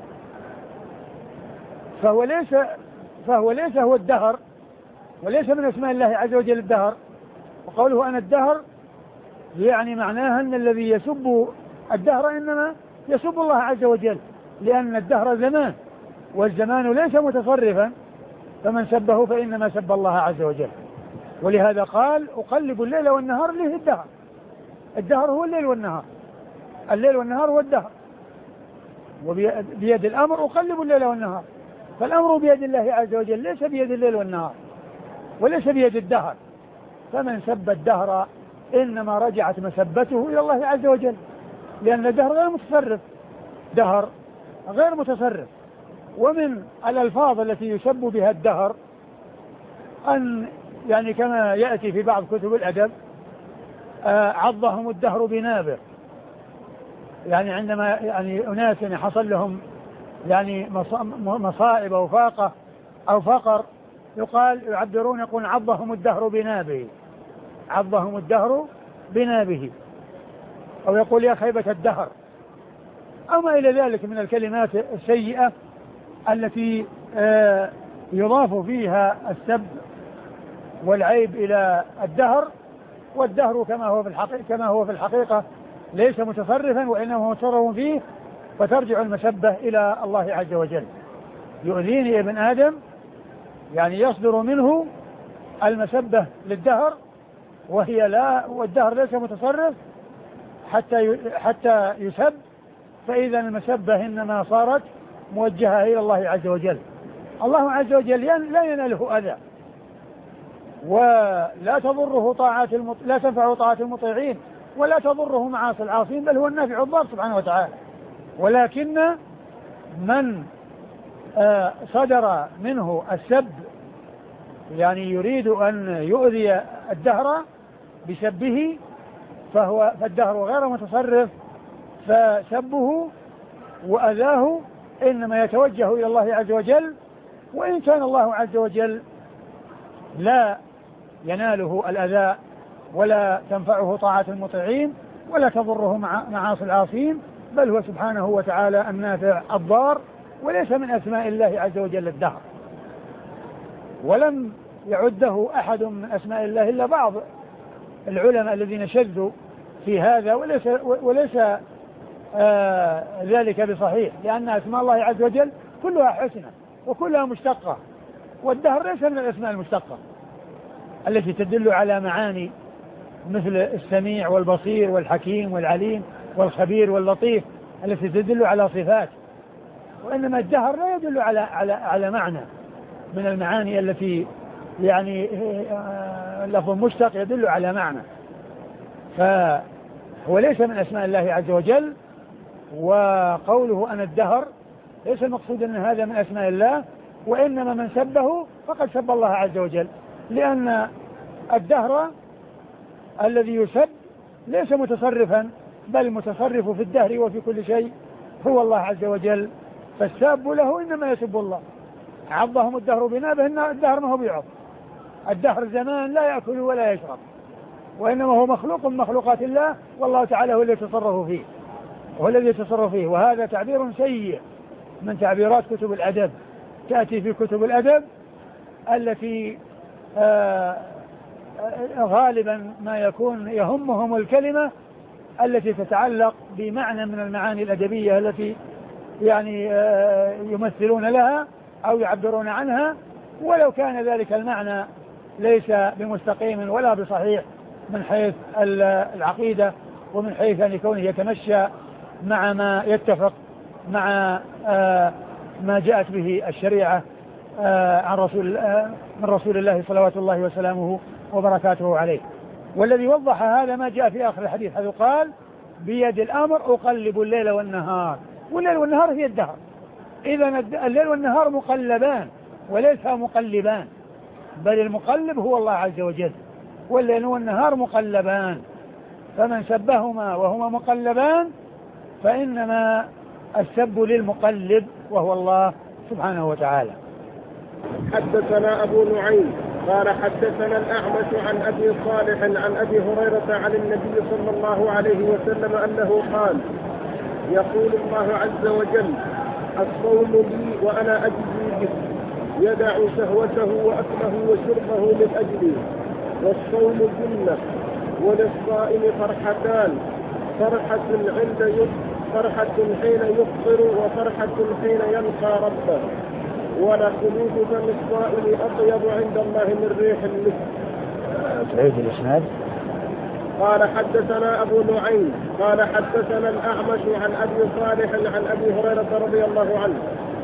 فهو ليس هو الدهر، وليس من اسماء الله عز وجل الدهر. وقوله أنا الدهر يعني معناها أن الذي يسب الدهر إنما يسب الله عز وجل، لأن الدهر زمان والزمان ليس متصرفا، فمن سبه فإنما سب الله عز وجل. ولهذا قال أقلب الليل والنهار له الدهر. الدهر هو الليل والنهار، الليل والنهار هو الدهر، وبيد الأمر أقلب الليل والنهار. فالأمر بيد الله عز وجل، ليس بيد الليل والنهار وليس بيد الدهر. فمن سب الدهر إنما رجعت مسبته إلى الله عز وجل، لأن الدهر غير متصرف، دهر غير متصرف. ومن الألفاظ التي يسب بها الدهر أن يعني كما يأتي في بعض كتب الأدب عضهم الدهر بنابر، يعني عندما يعني أناس يعني حصل لهم يعني مصائب أو فاقة أو فقر يعبرون يقول عضهم الدهر بنابه، عضهم الدهر بنابه، أو يقول يا خيبة الدهر، أو ما إلى ذلك من الكلمات السيئة التي يضاف فيها السب والعيب إلى الدهر. والدهر كما هو في الحقيقة ليس متصرفا، وإنما هو متصرف فيه، فترجع المسبة إلى الله عز وجل. يؤذيني ابن آدم يعني يصدر منه المسبة للدهر، والدهر ليس متصرف حتى يسب، فإذا المسبة إنما صارت موجهة إلى الله عز وجل. الله عز وجل لا يناله أذى، ولا تضره لا تنفع طاعة المطيعين، ولا تضره معاصي العاصين، بل هو النافع الضار سبحانه وتعالى. ولكن من صدر منه السب يعني يريد أن يؤذي الدهر بسبه فالدهر غير متصرف، فسبه وأذاه إنما يتوجه إلى الله عز وجل. وإن كان الله عز وجل لا يناله الأذى ولا تنفعه طاعة المطيعين ولا تضره معاصي العاصين، بل هو سبحانه وتعالى النافع الضار، وليس من أسماء الله عز وجل الدهر. ولم يعده أحد من أسماء الله إلا بعض العلماء الذين شذوا في هذا، وليس ذلك بصحيح، لأن أسماء الله عز وجل كلها حسنة وكلها مشتقة، والدهر ليس من الأسماء المشتقة التي تدل على معاني مثل السميع والبصير والحكيم والعليم والخبير واللطيف التي تدل على صفات. وإنما الدهر لا يدل على معنى من المعاني التي يعني لفظ مشتق يدل على معنى، فهو ليس من أسماء الله عز وجل. وقوله أنا الدهر ليس المقصود أن هذا من أسماء الله، وإنما من سبه فقد سب الله عز وجل، لأن الدهر الذي يسب ليس متصرفا، بل متصرف في الدهر وفي كل شيء هو الله عز وجل، فالساب له إنما يسب الله. عضهم الدهر بنابه، إن الدهر ما هو بيعض، الدهر زمان لا يأكل ولا يشرب، وإنما هو مخلوق من مخلوقات الله، والله تعالى هو الذي يتصرف فيه، وهو الذي يتصرف فيه. وهذا تعبير سيء من تعبيرات كتب الأدب، تأتي في كتب الأدب التي غالبا ما يكون يهمهم الكلمة التي تتعلق بمعنى من المعاني الأدبية التي يعني يمثلون لها أو يعبرون عنها، ولو كان ذلك المعنى ليس بمستقيم ولا بصحيح من حيث العقيدة، ومن حيث أن يكونه يتمشى مع ما يتفق مع ما جاءت به الشريعة من رسول الله صلوات الله وسلامه وبركاته عليه. والذي وضح هذا ما جاء في آخر الحديث، حيث قال بيد الأمر أقلب الليل والنهار، والليل والنهار هي الدهر. إذا الليل والنهار مقلبان وليس مقلبان، بل المقلب هو الله عز وجل، والليل والنهار مقلبان، فمن سبهما وهما مقلبان فإنما السب للمقلب وهو الله سبحانه وتعالى.
حدثنا أبو نعيم قال حدثنا الأعمش عن أبي صالح عن أبي هريرة عن النبي صلى الله عليه وسلم أنه قال يقول الله عز وجل الصوم لي وأنا أجزي به، يدع شهوته وأكله وشربه من أجلي، والصوم جنة، وللصائم فرحتان، فرحة حين يفطر وفرحة حين يلقى ربه، ولخلود فم الصائم أطيب عند الله من ريح المسك.
تعيد الإسناد.
قال حدثنا أبو نعيم قال حدثنا الأعمش عن أبي صالح عن أبي هريرة رضي الله عنه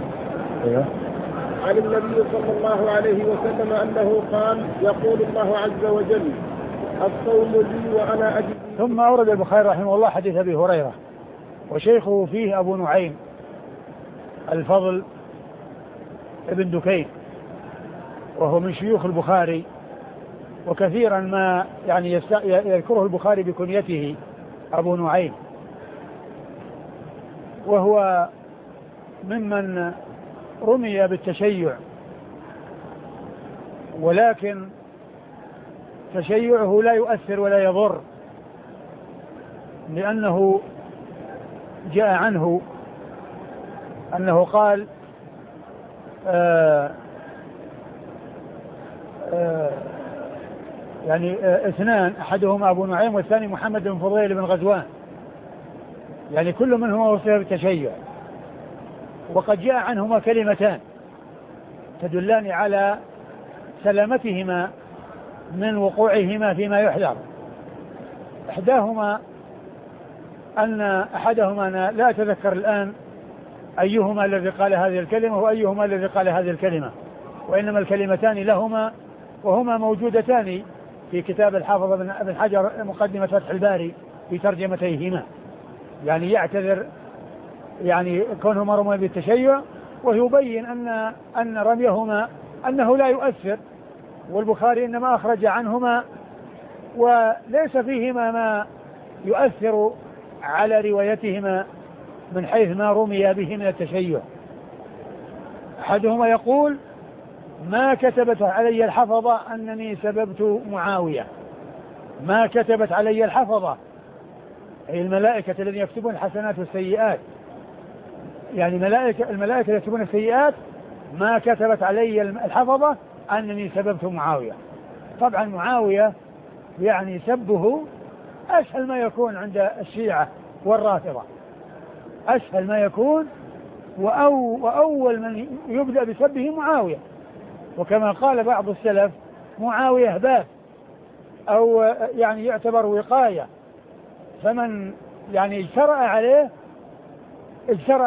عن النبي صلى الله عليه وسلم أنه قال يقول الله عز وجل الصوم لي وأنا أجزي.
ثم أورد البخاري رحمه الله حديث أبي هريرة، وشيخه فيه أبو نعيم الفضل ابن دكين، وهو من شيوخ البخاري، وكثيرا ما يعني يذكره البخاري بكنيته أبو نعيم، وهو ممن رمي بالتشيع، ولكن تشيعه لا يؤثر ولا يضر، لأنه جاء عنه أنه قال يعني اثنان، أحدهما أبو نعيم والثاني محمد بن فضيل بن غزوان، يعني كل منهما وصف بالتشيع، وقد جاء عنهما كلمتان تدلان على سلامتهما من وقوعهما فيما يحذر. إحداهما أن أحدهما أنا لا أتذكر الآن أيهما الذي قال هذه الكلمة وأيهما الذي قال هذه الكلمة، وإنما الكلمتان لهما وهما موجودتان في كتاب الحافظ بن حجر مقدمة فتح الباري في ترجمتيهما، يعني يعتذر يعني كونهما رمي بالتشيع، ويبين أن رميهما أنه لا يؤثر، والبخاري إنما أخرج عنهما وليس فيهما ما يؤثر على روايتهما من حيث ما رمي به من التشيع. أحدهما يقول ما كتبت علي الحفظة أنني سببت معاوية، ما كتبت علي الحفظة أي الملائكة الذين يكتبون الحسنات والسيئات، يعني الملائكة يكتبون السيئات، ما كتبت علي الحفظة أنني سببت معاوية. طبعا معاوية يعني سبه أسهل ما يكون عند الشيعة والرافضة، أسهل ما يكون، وأول من يبدأ بسبه معاوية، وكما قال بعض السلف معاوية باب أو يعني يعتبر وقاية، فمن يعني اجترأ عليه اجترأ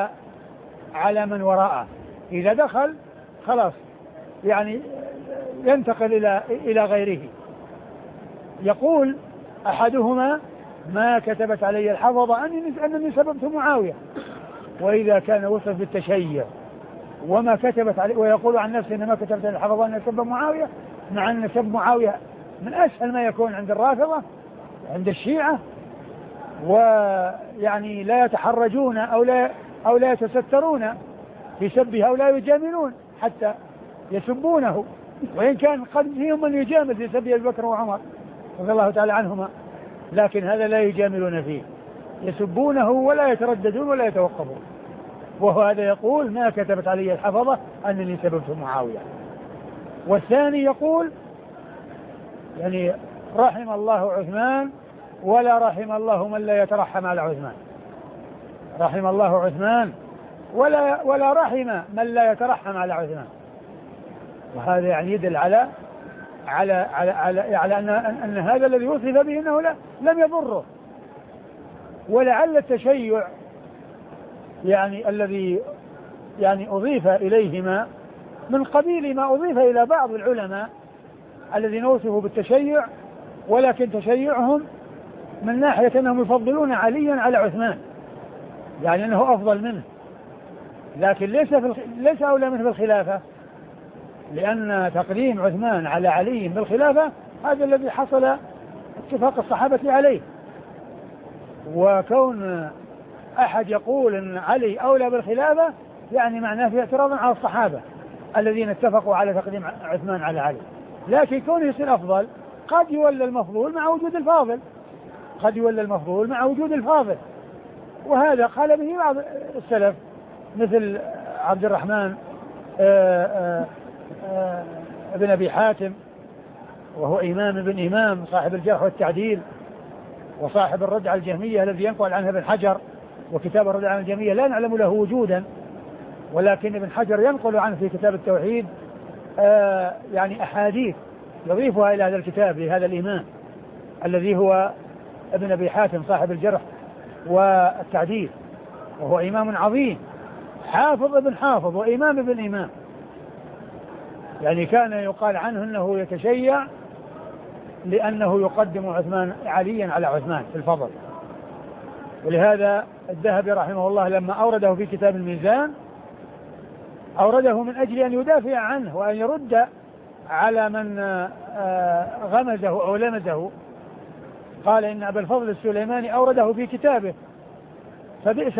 على من وراءه، إذا دخل خلاص يعني ينتقل إلى غيره. يقول أحدهما ما كتبت علي الحفظة أنني سببت معاوية، وإذا كان وصف بالتشيع وما كتبت عليه، ويقول عن نفسه إنما كتبت علي الحفظة أنني سبب معاوية، مع أن سب معاوية من أسهل ما يكون عند الرافضة عند الشيعة، ويعني لا يتحرجون أو لا يتسترون في سبه أو لا يجاملون حتى يسبونه، وإن كان قد فيهم من يجامل في سب أبي بكر وعمر رضي الله تعالى عنهما، لكن هذا لا يجاملون فيه، يسبونه ولا يترددون ولا يتوقفون. وهو هذا يقول ما كتبت علي الحفظة أنني سببت معاوية. والثاني يقول يعني رحم الله عثمان ولا رحم الله من لا يترحم على عثمان. رحم الله عثمان ولا رحم من لا يترحم على عثمان. وهذا يعني يدل على أن هذا الذي وصف به أنه لم يضره. ولعل التشيع يعني الذي يعني أضيف إليهما من قبيل ما أضيف إلى بعض العلماء الذين وصفوا بالتشيع، ولكن تشيعهم من ناحية أنهم يفضلون عليا على عثمان، يعني أنه أفضل منه، لكن ليس أولى منه بالخلافة، لأن تقديم عثمان على علي بالخلافة هذا الذي حصل اتفاق الصحابة عليه. وكون أحد يقول أن علي أولى بالخلافة يعني معناه في اعتراض على الصحابة الذين اتفقوا على تقديم عثمان على علي، لكن كونه يصير أفضل قد يولى المفضول مع وجود الفاضل، قد يولى المفضول مع وجود الفاضل. وهذا قال به بعض السلف مثل عبد الرحمن ابن أبي حاتم، وهو إمام ابن إمام صاحب الجرح والتعديل وصاحب الرد على الجهمية الذي ينقل عنه ابن حجر، وكتاب الرد على الجهمية لا نعلم له وجودا، ولكن ابن حجر ينقل عنه في كتاب التوحيد يعني أحاديث يضيفها إلى هذا الكتاب لهذا الإمام الذي هو ابن أبي حاتم صاحب الجرح والتعديل، وهو إمام عظيم حافظ ابن حافظ وإمام ابن إمام، يعني كان يقال عنه أنه يتشيع لأنه يقدم عثمان عليا على عثمان في الفضل. ولهذا الذهبي رحمه الله لما أورده في كتاب الميزان أورده من أجل أن يدافع عنه وأن يرد على من غمزه أو لمزه. قال إن أبا الفضل السليماني أورده في كتابه فبئس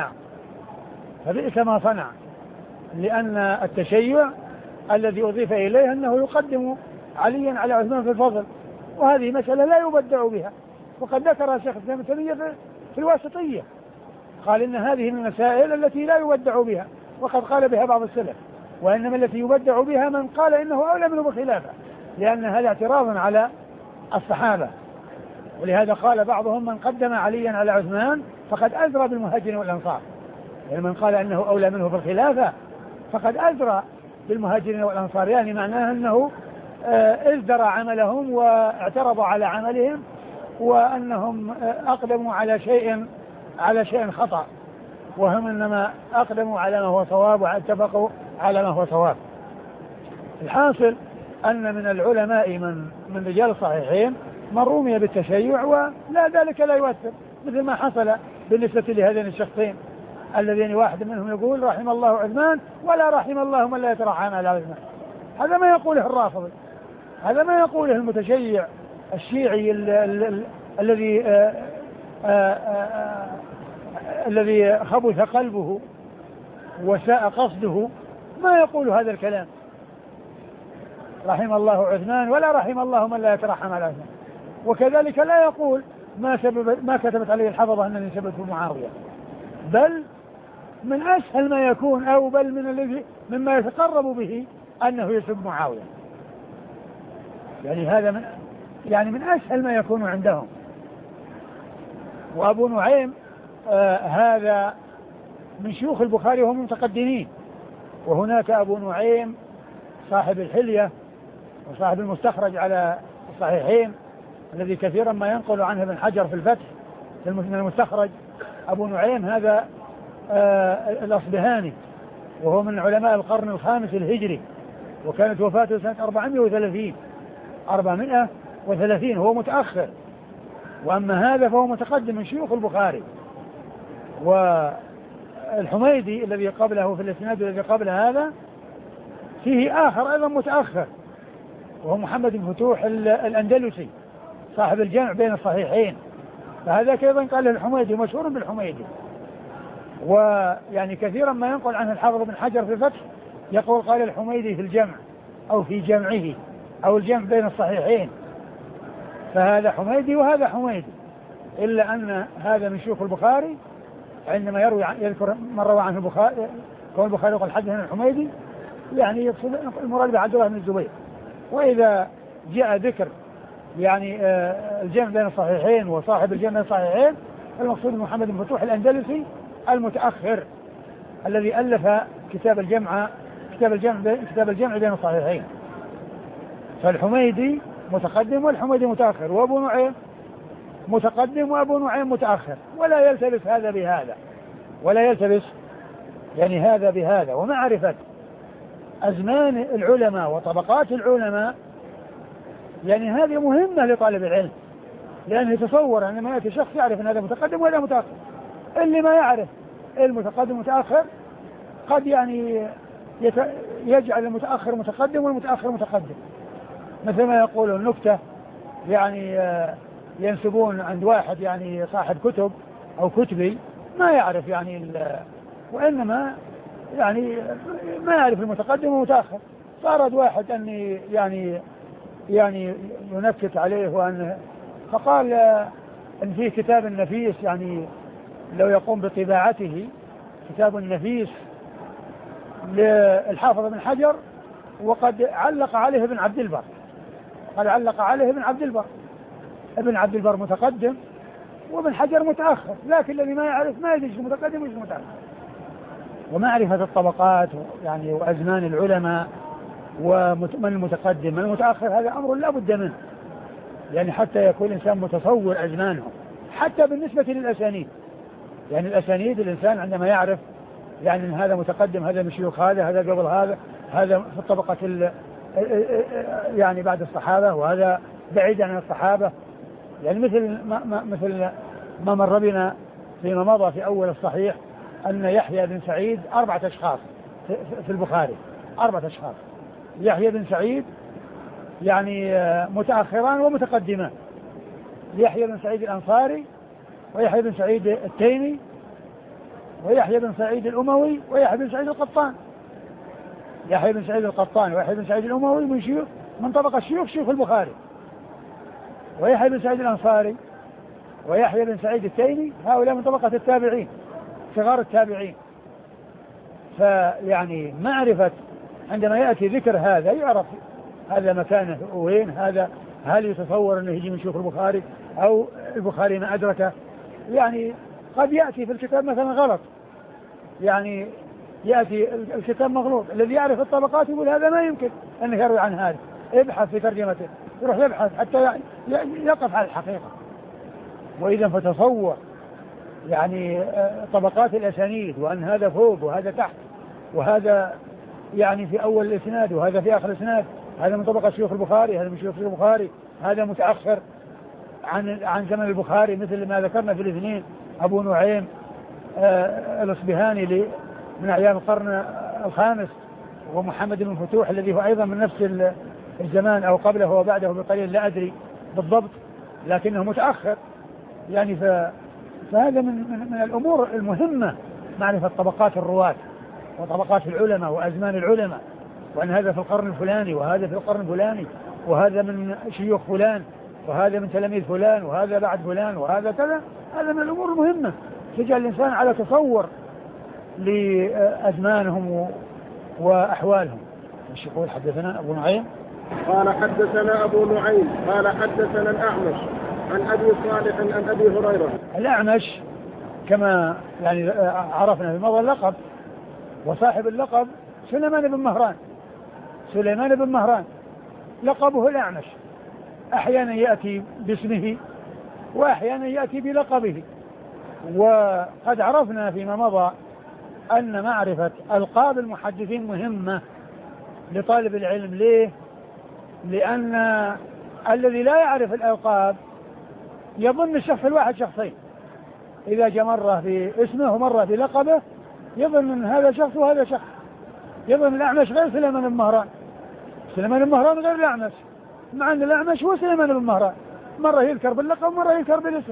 ما صنع، لأن التشيع الذي أضيف إليه أنه يقدم عليا على عثمان في الفضل، وهذه مسألة لا يبدع بها، وقد ذكر شيخ الإسلام ابن تيمية في الواسطية قال إن هذه من المسائل التي لا يبدع بها، وقد قال بها بعض السلف، وإنما التي يبدع بها من قال إنه أولى منه بالخلافة، لأن هذا اعتراض على الصحابة. ولهذا قال بعضهم من قدم عليا على عثمان فقد أزرى بالمهاجرين والأنصار، يعني من قال إنه أولى منه بالخلافة فقد أزرى بالمهاجرين والأنصار، يعني معناه أنه ازدرى عملهم واعترضوا على عملهم، وأنهم أقدموا على شيء خطأ، وهم إنما أقدموا على ما هو صواب واتفقوا على ما هو صواب. الحاصل أن من العلماء من رجال الصحيحين من رمي بالتشيع ولا ذلك لا يؤثر، مثل ما حصل بالنسبة لهذين الشخصين الذين واحد منهم يقول رحم الله عثمان ولا رحم الله من لا يترحم على عثمان. هذا ما يقوله الرافضي، هذا ما يقوله المتشيع الشيعي الذي خبث قلبه وساء قصده، ما يقول هذا الكلام رحم الله عثمان ولا رحم الله من لا يترحم على عثمان. وكذلك لا يقول ما كتبت عليه الحفظة أنني سببت معاوية، بل من أسهل ما يكون أو بل مما يتقرب به أنه يسب معاوية، يعني هذا من أسهل ما يكون عندهم. وأبو نعيم هذا من شيوخ البخاري وهم متقدمين، وهناك أبو نعيم صاحب الحلية وصاحب المستخرج على الصحيحين الذي كثيرا ما ينقل عنه ابن حجر في الفتح في المستخرج. أبو نعيم هذا الأصبهاني، وهو من علماء القرن الخامس الهجري، وكانت وفاته سنة 430 هو متأخر، وأما هذا فهو متقدم من شيوخ البخاري. والحميدي الذي قبله في الإسناد الذي قبل هذا فيه آخر أيضا متأخر، وهو محمد بن فتوح الأندلسي صاحب الجمع بين الصحيحين، فهذا أيضا قال له الحميدي، مشهور بالحميدي. ويعني كثيرا ما ينقل عنه الحافظ بن حجر في الفتح يقول قال الحميدي في الجمع أو في جمعه أو الجمع بين الصحيحين، فهذا حميدي وهذا حميدي، إلا أن هذا من شيوخ البخاري عندما يذكر من روى عنه البخاري، كون البخاري يقول حدثنا الحميدي يعني يقصد المراد بعبد الله بن الزبير. وإذا جاء ذكر يعني الجمع بين الصحيحين وصاحب الجمع بين الصحيحين، المقصود محمد بن فتوح الأندلسي المتأخر الذي ألف كتاب الجمع بين الصحيحين. فالحميدي متقدم والحميدي متأخر، وأبو نعيم متقدم وأبو نعيم متأخر، ولا يلتبس هذا بهذا، ولا يلتبس يعني هذا بهذا. ومعرفة أزمان العلماء وطبقات العلماء يعني هذه مهمة لطالب العلم، لأنه يتصور عندما يأتي شخص يعرف أن هذا متقدم وهذا متأخر. اللي ما يعرف المتقدم متأخر قد يعني يجعل المتأخر متقدم والمتأخر متقدم، مثل ما يقول النكتة يعني ينسبون عند واحد يعني صاحب كتب أو كتبي ما يعرف يعني وإنما يعني ما يعرف المتقدم والمتأخر، صارت واحد أني يعني ينكت عليه وأن فقال أن فيه كتاب نفيس يعني لو يقوم بطباعته كتاب نفيس للحافظ بن حجر، وقد علق عليه ابن عبد البر، ابن عبد البر متقدم وابن حجر متأخر، لكن الذي ما يعرف ما يدري متقدم وش متأخر. ومعرفة الطبقات يعني وأزمان العلماء ومن المتقدم من المتأخر هذا أمر لا بد منه، يعني حتى يكون الإنسان متصور أزمانهم. حتى بالنسبة للأسانيد، يعني الأسانيد الإنسان عندما يعرف يعني أن هذا متقدم، هذا من شيوخ هذا قبل هذا في الطبقة يعني بعد الصحابة وهذا بعيد عن الصحابة، يعني مثل ما مر بنا فيما مضى في أول الصحيح أن يحيى بن سعيد 4 أشخاص في البخاري، 4 أشخاص، يحيى بن سعيد يعني متأخران ومتقدمان، يحيى بن سعيد الأنصاري ويحيى بن سعيد التيمي ويحيى بن سعيد الأموي ويحيى بن سعيد القطان. يحيى بن سعيد القطان ويحيى بن سعيد الأموي من طبقة شيوخ البخاري، ويحيى بن سعيد الأنصاري ويحيى بن سعيد التيمي هؤلاء من طبقة التابعين، صغار التابعين. فيعني معرفة عندما يأتي ذكر هذا يعرف هذا مكانه وين، هذا هل يتصور أنه يجي من شيوخ البخاري أو البخاري ما أدركه. يعني قد يأتي في الكتاب مثلا غلط، يعني يأتي الكتاب مغلوط، الذي يعرف الطبقات يقول هذا ما يمكن أنه يروي عن هذا، ابحث في ترجمته، يروح يبحث حتى يقف على الحقيقة. وإذا فتصور يعني طبقات الأسانيد وأن هذا فوق وهذا تحت، وهذا يعني في أول الإسناد وهذا في آخر الإسناد، هذا من طبقة شيوخ البخاري، هذا من شيوخ البخاري، هذا متأخر عن زمن البخاري، مثل ما ذكرنا في الاثنين أبو نعيم الأصبهاني من أيام القرن الخامس، ومحمد بن فتوح الذي هو أيضا من نفس الزمان أو قبله وبعده بقليل لا أدري بالضبط، لكنه متأخر. يعني فهذا من الأمور المهمة معرفة طبقات الرواة وطبقات العلماء وأزمان العلماء، وأن هذا في القرن الفلاني وهذا في القرن الفلاني وهذا من شيوخ فلان وهذا من تلاميذ فلان وهذا بعد فلان وهذا كذا. هذا من الأمور المهمة تجعل الإنسان على تصور لأزمانهم وأحوالهم. مش يقول حدثنا أبو نعيم
قال حدثنا أبو نعيم قال حدثنا الأعمش عن أبي صالح عن أبي هريرة.
الأعمش كما يعني عرفنا في مضى اللقب، وصاحب اللقب سليمان بن مهران لقبه الأعمش، أحيانا يأتي باسمه وأحيانا يأتي بلقبه. وقد عرفنا فيما مضى أن معرفة ألقاب المحدثين مهمة لطالب العلم. ليه؟ لأن الذي لا يعرف الألقاب يظن الشخص الواحد شخصين، إذا جاء مرة في اسمه ومرة في لقبه يظن أن هذا شخص وهذا شخص، يظن الأعمش غير سليمان بن مهران غير الأعمش، مع أن الأعمش هو سليمان بن مهران، مرة يذكر باللقب ومرة يذكر بالاسم.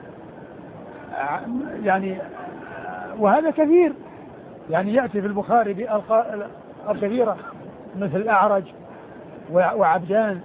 يعني وهذا كثير، يعني يأتي في البخاري بألقاب كثيرة مثل الأعرج وعبدان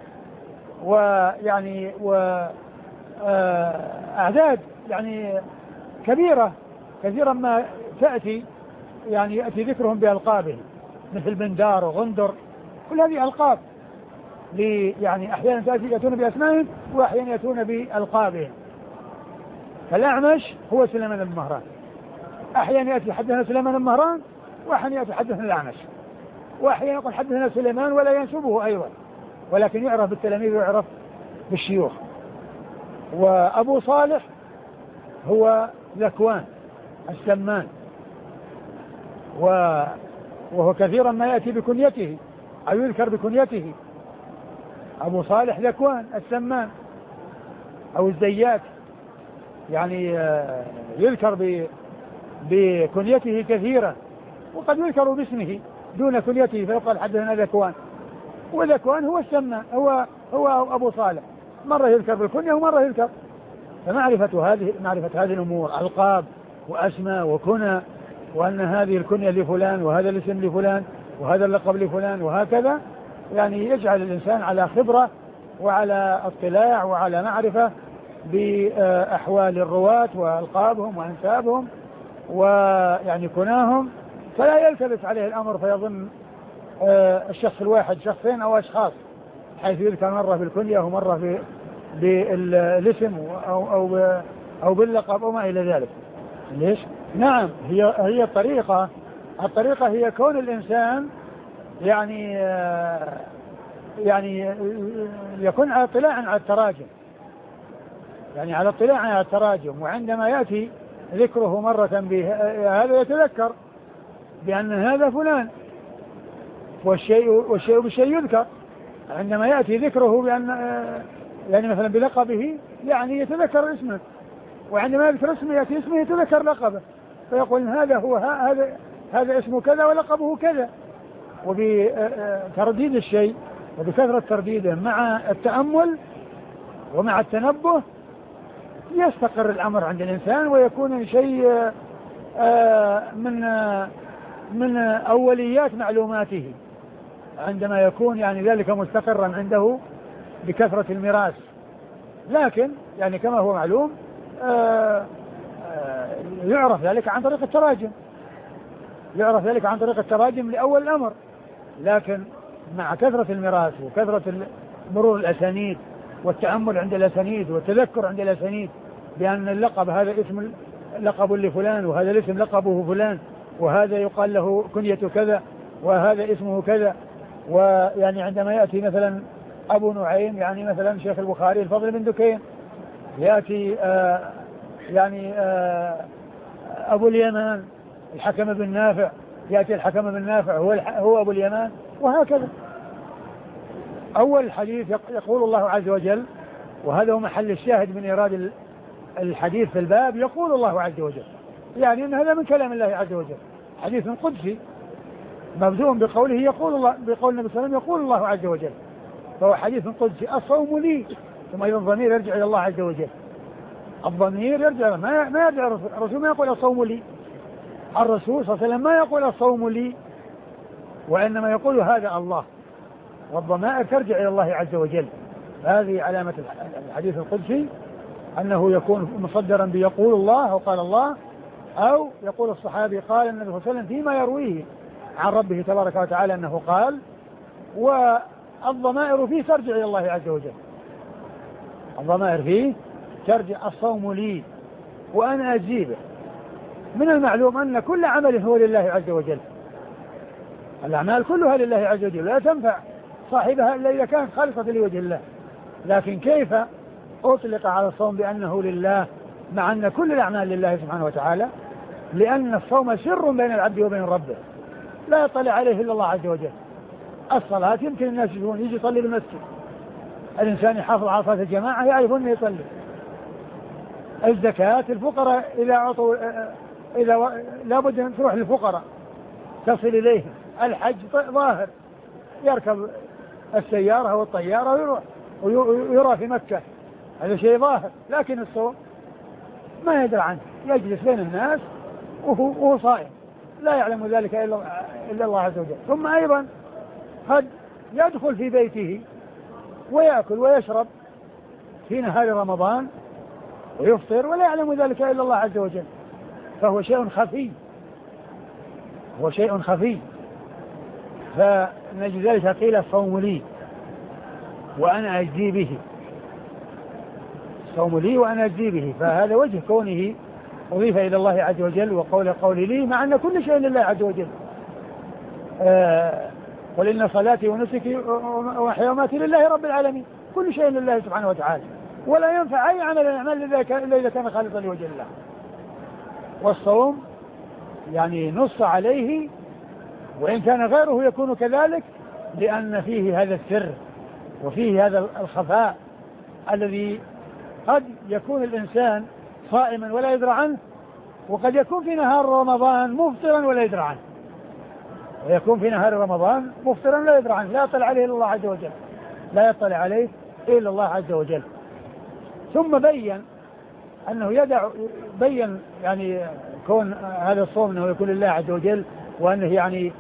ويعني وأعداد يعني كبيرة كثيرا ما تأتي يعني يأتي ذكرهم بألقابهم مثل بندار وغندر، كل هذه ألقاب يعني أحيانا يأتون بأسمائهم وأحيانا يأتون بألقابهم. فالأعمش هو سليمان بن مهران، أحيانا يأتي حدثنا سليمان بن مهران وأحيانا يأتي حدثنا الأعمش، وأحيانا يقول حدثنا سليمان ولا ينسبه أيضا، ولكن يعرف بالتلاميذ ويعرف بالشيوخ. وأبو صالح هو ذكوان السمان، وهو كثيرا ما يأتي بكنيته أو يذكر بكنيته، أبو صالح ذكوان السمان أو الزيات، يعني يذكر بكنيته كثيرا، وقد يذكر باسمه دون كنيته فيقال حدثنا ذكوان، وذكوان هو السمان هو أبو صالح، مرة يذكر بالكنية ومرة يذكر. فمعرفة هذه الأمور ألقاب وأسماء وكنى، وأن هذه الكنية لفلان وهذا الاسم لفلان وهذا اللقب لفلان وهكذا، يعني يجعل الإنسان على خبرة وعلى اطلاع وعلى معرفة بأحوال الرواة وألقابهم وأنسابهم ويعني كناهم، فلا يلتبس عليه الأمر فيظن الشخص الواحد شخصين أو أشخاص، حيث يذكر مرة بالكنية ومرة بالاسم أو باللقب أو ما إلى ذلك. ليش؟ نعم، هي الطريقة هي كون الإنسان يعني يكون على اطلاع على التراجم، يعني على اطلاع على التراجم، وعندما يأتي ذكره مرة هذا يتذكر بأن هذا فلان، والشيء بالشيء يذكر. عندما يأتي ذكره بأن يعني مثلا بلقبه يعني يتذكر اسمه، وعندما يذكر اسمه يأتي اسمه يتذكر لقبه، فيقول هذا اسمه كذا ولقبه كذا. وبترديد الشيء وبكثرة ترديده مع التأمل ومع التنبه يستقر الأمر عند الإنسان، ويكون شيء من أوليات معلوماته عندما يكون يعني ذلك مستقرا عنده بكثرة الميراث. لكن يعني كما هو معلوم يعرف ذلك عن طريق التراجم لأول الأمر، لكن مع كثرة الميراث وكثرة مرور الأسانيد والتأمل عند الأسانيد والتذكر عند الأسانيد بأن اللقب هذا اسم لقب لفلان وهذا الاسم لقبه فلان وهذا يقال له كنية كذا وهذا اسمه كذا. ويعني عندما يأتي مثلا أبو نعيم يعني مثلا شيخ البخاري الفضل بن دكين، يأتي أبو اليمان الحكم بن نافع، يأتي الحكم بن نافع هو أبو اليمان، وهكذا. أول الحديث يقول الله عز وجل، وهذا هو محل الشاهد من إيراد الحديث في الباب، يقول الله عز وجل، يعني أن هذا من كلام الله عز وجل، حديث قدسي مبدوء بقوله يقول الله، بقول النبي صلى الله عليه وسلم يقول الله عز وجل، فهو حديث قدسي. الصوم لي، ثم أيضا الضمير يرجع إلى الله عز وجل، الضمير يرجع ما يرجع الرسول ما يقول الصوم لي، الرسول صلى الله عليه وسلم ما يقول الصوم لي، وإنما يقول هذا الله، والضمائر ترجع إلى الله عز وجل. هذه علامة الحديث القدسي، أنه يكون مصدرا بيقول الله أو قال الله، أو يقول الصحابي قال النبي صلى الله عليه وسلم فيما يرويه عن ربه تبارك وتعالى أنه قال، والضمائر فيه ترجع إلى الله عز وجل، الضمائر فيه ترجع. الصوم لي وأنا أجيبه. من المعلوم أن كل عمل هو لله عز وجل، الأعمال كلها لله عز وجل، لا تنفع صاحبها إلا إذا كانت خالصة لوجه الله. لكن كيف أطلق على الصوم بأنه لله مع أن كل الأعمال لله سبحانه وتعالى؟ لأن الصوم سر بين العبد وبين ربه، لا يطلع عليه إلا الله عز وجل. الصلاة يمكن الناس يجي يصلي بالمسجد، الإنسان يحافظ على صلاة الجماعة يعرفون أنه يصلي. الزكاة الفقراء إذا أعطوا لابد أن تروح للفقراء تصل إليهم. الحج ظاهر، يركب السيارة والطيارة ويروح ويرى في مكة، هذا شيء ظاهر. لكن الصوم ما يدري عنه، يجلس بين الناس وهو صائم، لا يعلم ذلك إلا الله عز وجل. ثم أيضا قد يدخل في بيته ويأكل ويشرب في نهار رمضان ويفطر ولا يعلم ذلك إلا الله عز وجل. فهو شيء خفي، هو شيء خفي. فنجد ذلك قيل الصوم لي وأنا أجزي به، الصوم لي وأنا أجزي به. فهذا وجه كونه أضيف إلى الله عز وجل، وقول قولي لي، مع أن كل شيء لله عز وجل. قل إن صلاتي ونسكي ومحياي ومماتي لله رب العالمين، كل شيء لله سبحانه وتعالى، ولا ينفع أي عمل الأعمال إلا إذا كان خالصا لوجه الله. والصوم يعني نص عليه، وإن كان غيره يكون كذلك، لأن فيه هذا السر وفيه هذا الخفاء الذي قد يكون الإنسان صائما ولا يدرى عنه، وقد يكون في نهار رمضان مفطرا ولا يدرى عنه، ويكون في نهار رمضان مفطرا لا يدرى عنه، لا يطلع عليه إلا الله عز وجل، لا يطلع عليه إلا الله عز وجل. ثم بين أنه بين يعني كون هذا الصوم أنه يكون لله عز وجل، وأنه يعني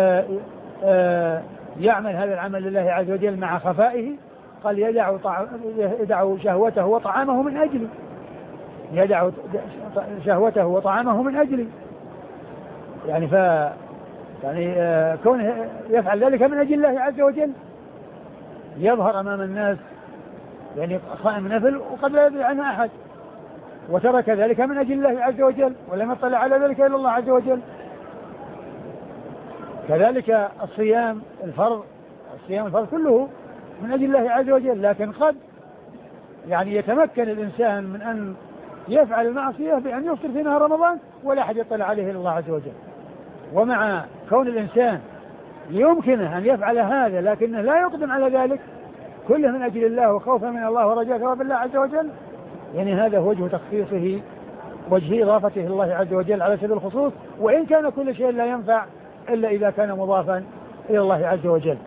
يعمل هذا العمل لله عز وجل مع خفائه. قال يدع شهوته وطعامه من أجلي، يدع شهوته وطعامه من أجلي، يعني يعني كونه يفعل ذلك من أجل الله عز وجل، يظهر أمام الناس يعني صائم نفل وقد لا يدري عنه أحد، وترك ذلك من أجل الله عز وجل ولم يطلع على ذلك إلا الله عز وجل. كذلك الصيام الفرض كله من أجل الله عز وجل، لكن قد يعني يتمكن الإنسان من أن يفعل المعصية بأن يفطر في نهار رمضان ولا أحد يطلع عليه إلا الله عز وجل. ومع كون الإنسان يمكنه أن يفعل هذا لكنه لا يقدم على ذلك كله من أجل الله وخوفا من الله ورجاء ثواب الله عز وجل، يعني هذا وجه تخصيصه، وجه إضافته إلى الله عز وجل على سبيل الخصوص، وإن كان كل شيء لا ينفع إلا إذا كان مضافا إلى الله عز وجل.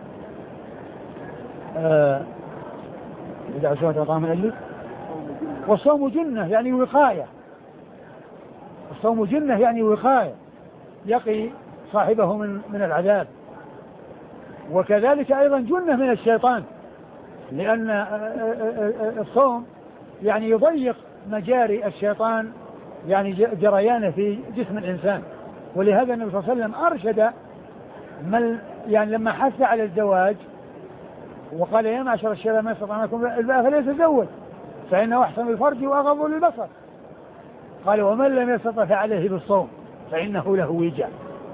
إذا أسوأت وطعام من أجلي. والصوم جنة يعني وقاية، الصوم جنة يعني وقاية يقي صاحبه من العذاب، وكذلك أيضا جنة من الشيطان، لأن الصوم يعني يضيق مجاري الشيطان يعني جريانه في جسم الإنسان. ولهذا النبي صلى الله عليه وسلم أرشد من يعني لما حث على الزواج وقال يا معشر الشباب من استطاع منكم الباءة فليتزوج فإنه أحسن الفرج وأغض للبصر، قال ومن لم يستطع فعليه بالصوم فإنه له وجاء،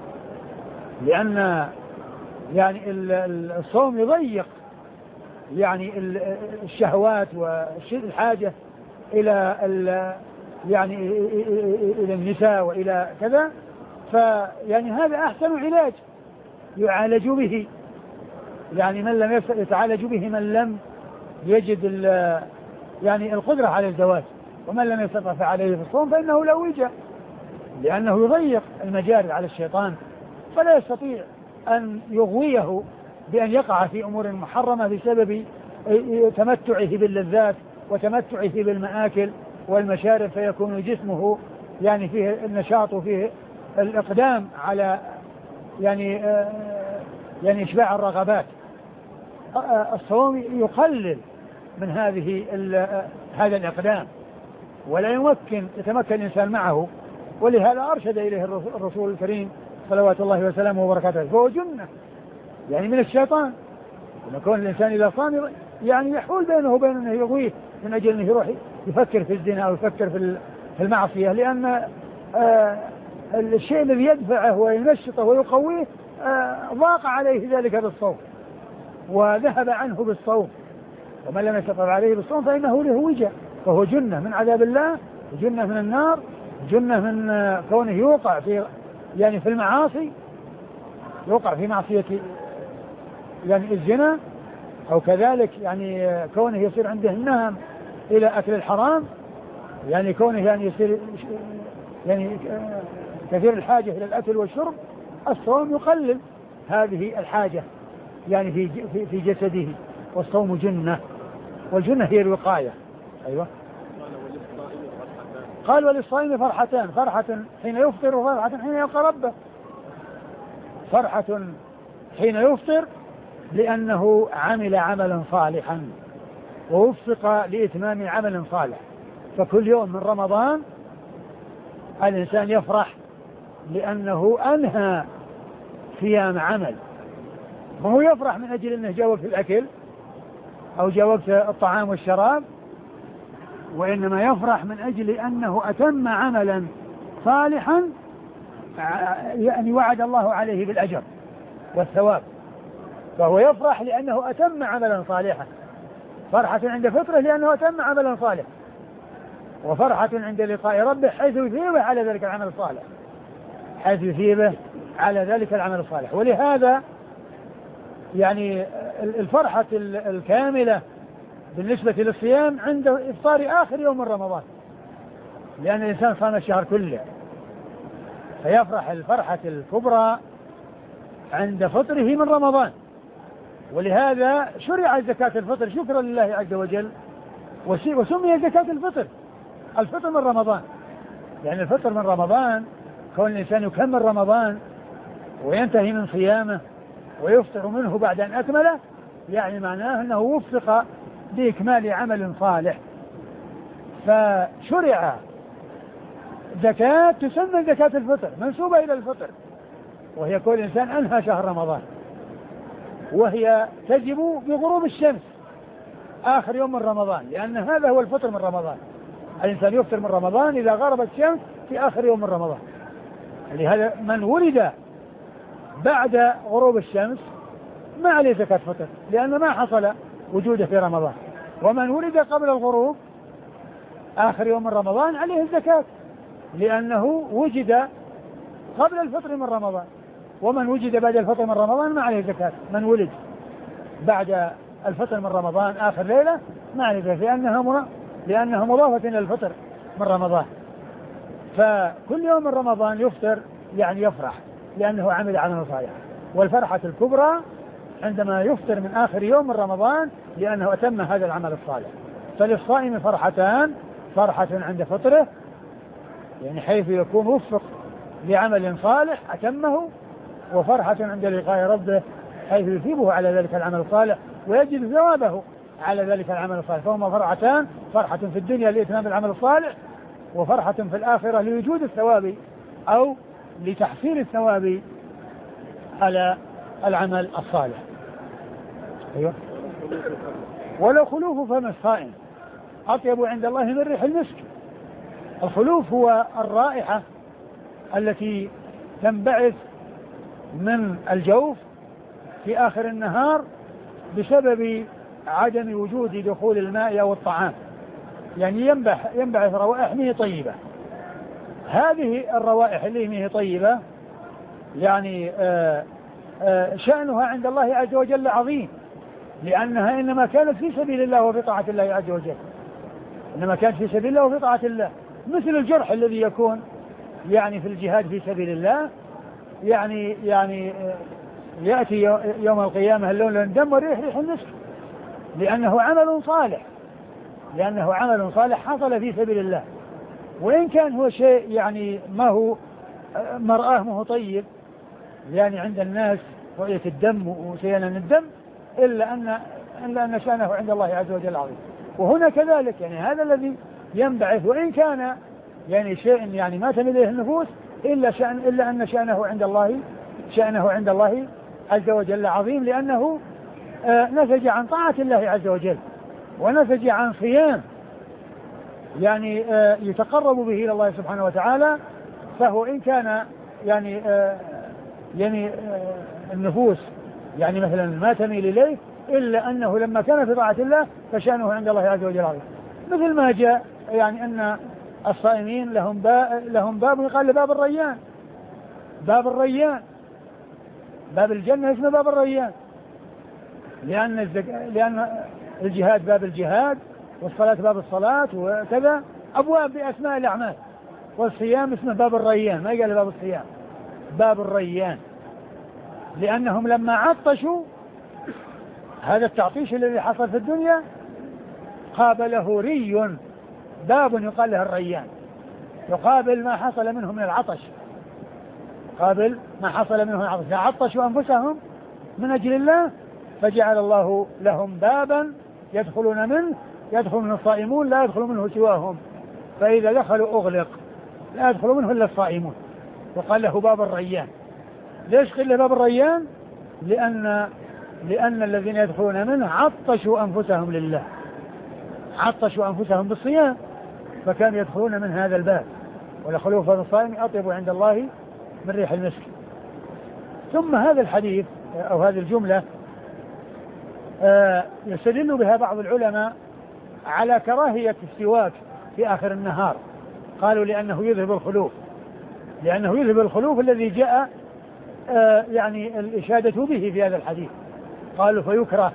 لأن يعني الصوم يضيق يعني الشهوات والحاجة إلى يعني إلى النساء وإلى كذا، فيعني هذا أحسن علاج يعالج به، يعني من لم يتعالج به من لم يجد يعني القدرة على الزواج، ومن لم يستطع فعليه في الصوم فإنه لا وجاء، لأنه يضيق المجال على الشيطان فلا يستطيع أن يغويه بأن يقع في أمور محرمة بسبب تمتعه باللذات وتمتعه بالمآكل والمشارب، فيكون جسمه يعني فيه النشاط وفيه الإقدام على يعني إشباع الرغبات. الصوم يقلل من هذا الإقدام ولا يتمكن الإنسان معه، ولهذا أرشد إليه الرسول الكريم صلوات الله وسلامه وبركاته. فهو جنة يعني من الشيطان، يكون الإنسان إذا صام يعني يحول بينه وبين أنه يغويه من أجل أنه يروح يفكر في الزنا أو يفكر في المعصية، لأن الشيء الذي يدفعه وينشطه ويقويه ضاق عليه ذلك بالصوم وذهب عنه بالصوم، ومن لم يستطع عليه بالصوم فإنه له وجاء، فهو جنة من عذاب الله، جنة من النار، جنة من كونه يوقع في يعني في المعاصي، يوقع في معصية يعني الزنا، أو كذلك يعني كونه يصير عنده النهم إلى أكل الحرام، يعني كونه يعني يصير يعني كثير الحاجة إلى الأكل والشرب. الصوم يقلل هذه الحاجة يعني في جسده، والصوم جنة، والجنة هي الوقاية. أيوة. قال وللصائم فرحتان، فرحة حين يفطر وفرحة حين يلقى ربه. فرحة حين يفطر لأنه عمل عملا صالحا ووفق لإتمام عمل صالح، فكل يوم من رمضان الإنسان يفرح لأنه أنهى صيام عمل، ما هو يفرح من أجل أنه جاوب في الأكل أو جاوب في الطعام والشراب، وإنما يفرح من أجل أنه أتم عملا صالحا يعني وعد الله عليه بالأجر والثواب، فهو يفرح لأنه أتم عملا صالحا، فرحة عند فطره لأنه أتم عملا صالحا، وفرحة عند لقاء ربه حيث يثيبه على ذلك العمل الصالح، حيث يثيبه على ذلك العمل الصالح. ولهذا يعني الفرحة الكاملة بالنسبة للصيام عند إفطار آخر يوم من رمضان، لأن الإنسان صام الشهر كله، فيفرح الفرحة الكبرى عند فطره من رمضان. ولهذا شرع زكاة الفطر شكرا لله عز وجل، وسمي زكاة الفطر من رمضان، يعني الفطر من رمضان كون الإنسان يكمل رمضان وينتهي من صيامه ويفطر منه بعد أن أكمله، يعني معناه أنه وفق بإكمال عمل صالح. فشرع زكاة تسمى زكاة الفطر منسوبة إلى الفطر، وهي كل إنسان أنهى شهر رمضان، وهي تجب بغروب الشمس آخر يوم من رمضان، لأن هذا هو الفطر من رمضان. الإنسان يفطر من رمضان إذا غربت الشمس في آخر يوم من رمضان. لهذا من ولد بعد غروب الشمس ما عليه زكاة فطر، لأن ما حصل وجوده في رمضان. ومن ولد قبل الغروب آخر يوم من رمضان عليه الزكاة، لأنه وجد قبل الفطر من رمضان. ومن وجد بعد الفطر من رمضان ما عليه زكاة. من ولد بعد الفطر من رمضان آخر ليلة ما عليه زكاة، لأنها مضافة إلى الفطر من رمضان. فكل يوم من رمضان يفطر يعني يفرح لأنه عمل عملا صالحا. والفرحة الكبرى عندما يفطر من آخر يوم من رمضان لأنه أتم هذا العمل الصالح. فللصائم فرحتان: فرحة عند فطره يعني حيث يكون وفق لعمل صالح أتمه، وفرحة عند لقاء ربه حيث يثيبه على ذلك العمل الصالح ويجد ثوابه على ذلك العمل الصالح. فهما فرحتان: فرحة في الدنيا لإتمام العمل الصالح، وفرحة في الآخرة لوجود الثواب أو لتحصيل الثواب على العمل الصالح. أيوة. ولو خلوف فم الصائم أطيب عند الله من ريح المسك. الخلوف هو الرائحة التي تنبعث من الجوف في آخر النهار بسبب عدم وجود دخول الماء أو الطعام، يعني ينبعث روائح مه طيبة. هذه الروائح اللي مه طيبة يعني شأنها عند الله عز وجل عظيم، لأنها إنما كانت في سبيل الله وفي طاعة الله عز وجل، إنما كانت في سبيل الله وفي طاعة الله، مثل الجرح الذي يكون يعني في الجهاد في سبيل الله، يعني يأتي يوم القيامة اللون الدم والريح ريح المسك، لأنه عمل صالح حصل في سبيل الله. وإن كان هو شيء يعني ما هو مرآه ما هو طيب يعني عند الناس رؤية الدم وسيلان الدم، إلا أن شأنه عند الله عز وجل عظيم. وهنا كذلك يعني هذا الذي ينبعث وإن كان يعني شيء يعني ما تميل إليه النفوس إلا أن شأنه عند الله عز وجل عظيم، لأنه نسج عن طاعة الله عز وجل ونسج عن صيام يعني يتقرب به إلى الله سبحانه وتعالى. فهو إن كان يعني النفوس يعني مثلا ما تميل إليه، إلا أنه لما كان في طاعة الله فشأنه عند الله عز وجل عظيم. مثل ما جاء يعني أن الصائمين لهم باب يقال باب الريان. باب الجنة اسمه باب الريان، لأن الجهاد باب الجهاد، والصلاة باب الصلاة، وكذا أبواب بأسماء الأعمال. والصيام اسمه باب الريان، ما يقال باب الصيام، باب الريان، لأنهم لما عطشوا هذا التعطيش الذي حصل في الدنيا قابله ري، باب يقال له الريان، يقابل ما حصل منهم من العطش، عطشوا أنفسهم من أجل الله فجعل الله لهم بابا يدخل منه الصائمون لا يدخل منه سواهم، فإذا دخلوا أغلق لا يدخل منه إلا الصائمون، وقال له باب الريان. ليش قيل له باب الريان؟ لأن الذين يدخلون منه عطشوا أنفسهم لله، عطشوا أنفسهم بالصيام، فكانوا يدخلون من هذا الباب. ولخلوف فم الصائم أطيب عند الله من ريح المسك. ثم هذا الحديث أو هذه الجملة يستدل بها بعض العلماء على كراهية السواك في آخر النهار. قالوا لأنه يذهب الخلوف، لأنه يذهب الخلوف الذي جاء يعني الإشادة به في هذا الحديث. قالوا فيكره.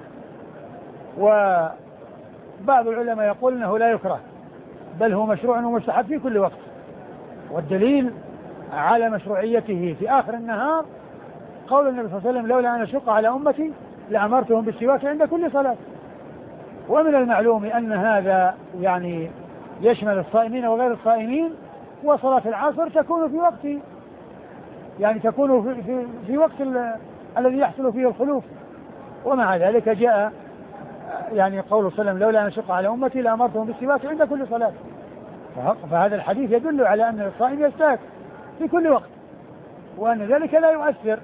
وبعض العلماء يقول أنه لا يكره، بل هو مشروع ومستحب في كل وقت. والدليل على مشروعيته في آخر النهار قول النبي صلى الله عليه وسلم لولا أن أشق على أمتي لأمرتهم بالسواك عند كل صلاة. ومن المعلوم أن هذا يعني يشمل الصائمين وغير الصائمين. وصلاة العصر تكون في وقت يعني تكون في وقت الذي يحصل فيه الخلوف. ومع ذلك جاء يعني قول صلى الله عليه وسلم لولا أن أشق على أمتي لأمرتهم بالسواك عند كل صلاة. فهذا الحديث يدل على أن الصائم يستاك في كل وقت، وأن ذلك لا يؤثر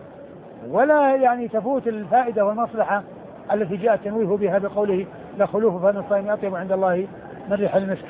ولا يعني تفوت الفائدة والمصلحة التي جاء التنويه بها بقوله لخلوف فم الصائم أطيب عند الله من ريح المسك.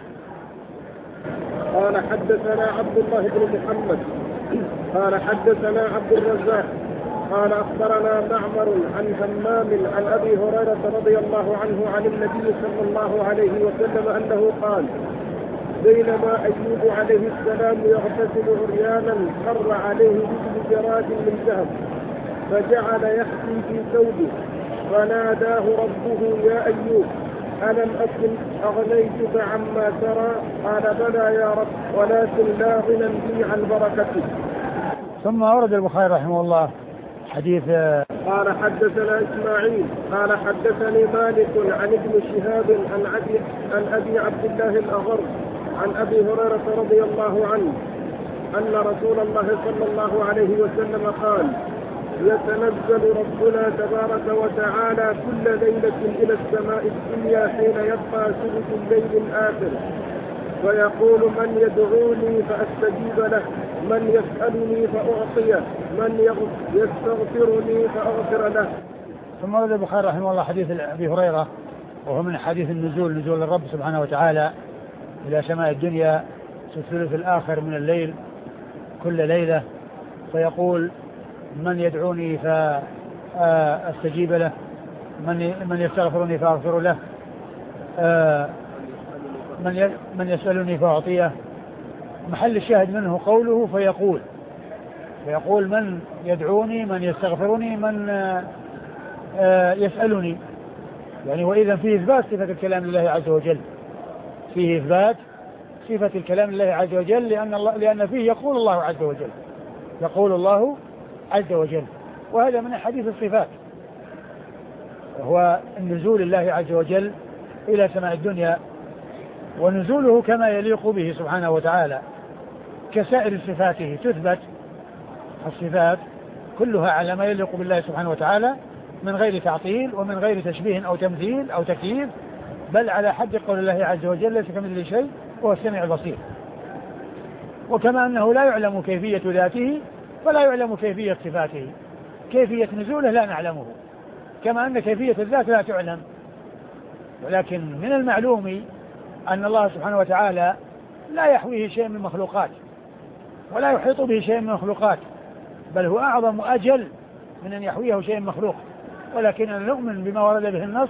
قال حدثنا عبد الله بن محمد قال حدثنا عبد الرزاق قال أخبرنا معمر عن همام عن أبي هريرة رضي الله عنه عن النبي صلى الله عليه وسلم أنه قال بينما أيوب عليه السلام يغتسل عريانا مر عليه رجل جراد من ذهب فجعل يحكي في ثوبه فناداه ربه يا أيوب ألم أكن أغنيتك عما ترى؟ قال بلى يا رب ولكن لا غنى لي عن بركتك.
ثم ورد البخاري رحمه الله حديث
قال حدثنا إسماعيل قال حدثني مالك عن ابن شهاب عن أبي عبد الله الأغر عن أبي هريرة رضي الله عنه أن رسول الله صلى الله عليه وسلم قال يتنزل ربنا تبارك وتعالى كل ليلة إلى السماء الدنيا حين يبقى ثلث الليل الآخر فيقول من يدعوني فأستجيب له من يسألني فأعطيه من يستغفرني فأغفر له.
ثم ورد البخاري رحمه الله حديث أبي هريرة وهو من حديث النزول، نزول الرب سبحانه وتعالى إلى سماء الدنيا في الثلث الآخر من الليل كل ليلة، فيقول من يدعوني فأستجيب له من يستغفرني فأغفر له من يسألني فأعطيه. محل الشاهد منه قوله فيقول من يدعوني من يستغفرني من يسألني، يعني وإذا فيه إثبات صفة الكلام لله عز وجل، فيه إثبات صفة الكلام لله عز وجل لأن فيه يقول الله عز وجل، يقول الله عز وجل. وهذا من حديث الصفات، وهو النزول الله عز وجل إلى سماء الدنيا، ونزوله كما يليق به سبحانه وتعالى كسائر صفاته. تثبت الصفات كلها على ما يليق بالله سبحانه وتعالى من غير تعطيل ومن غير تشبيه أو تمثيل أو تكييف، بل على حد قول الله عز وجل ليس كمثله شيء وهو السميع البصير. وكما أنه لا يعلم كيفية ذاته فلا يعلم كيفية صفاته، كيفية نزوله لا نعلمه، كما أن كيفية الذات لا تعلم. ولكن من المعلوم أن الله سبحانه وتعالى لا يحويه شيء من مخلوقات ولا يحيط به شيء من مخلوقات، بل هو أعظم وأجل من أن يحويه شيء مخلوق. ولكننا نؤمن بما ورد به النص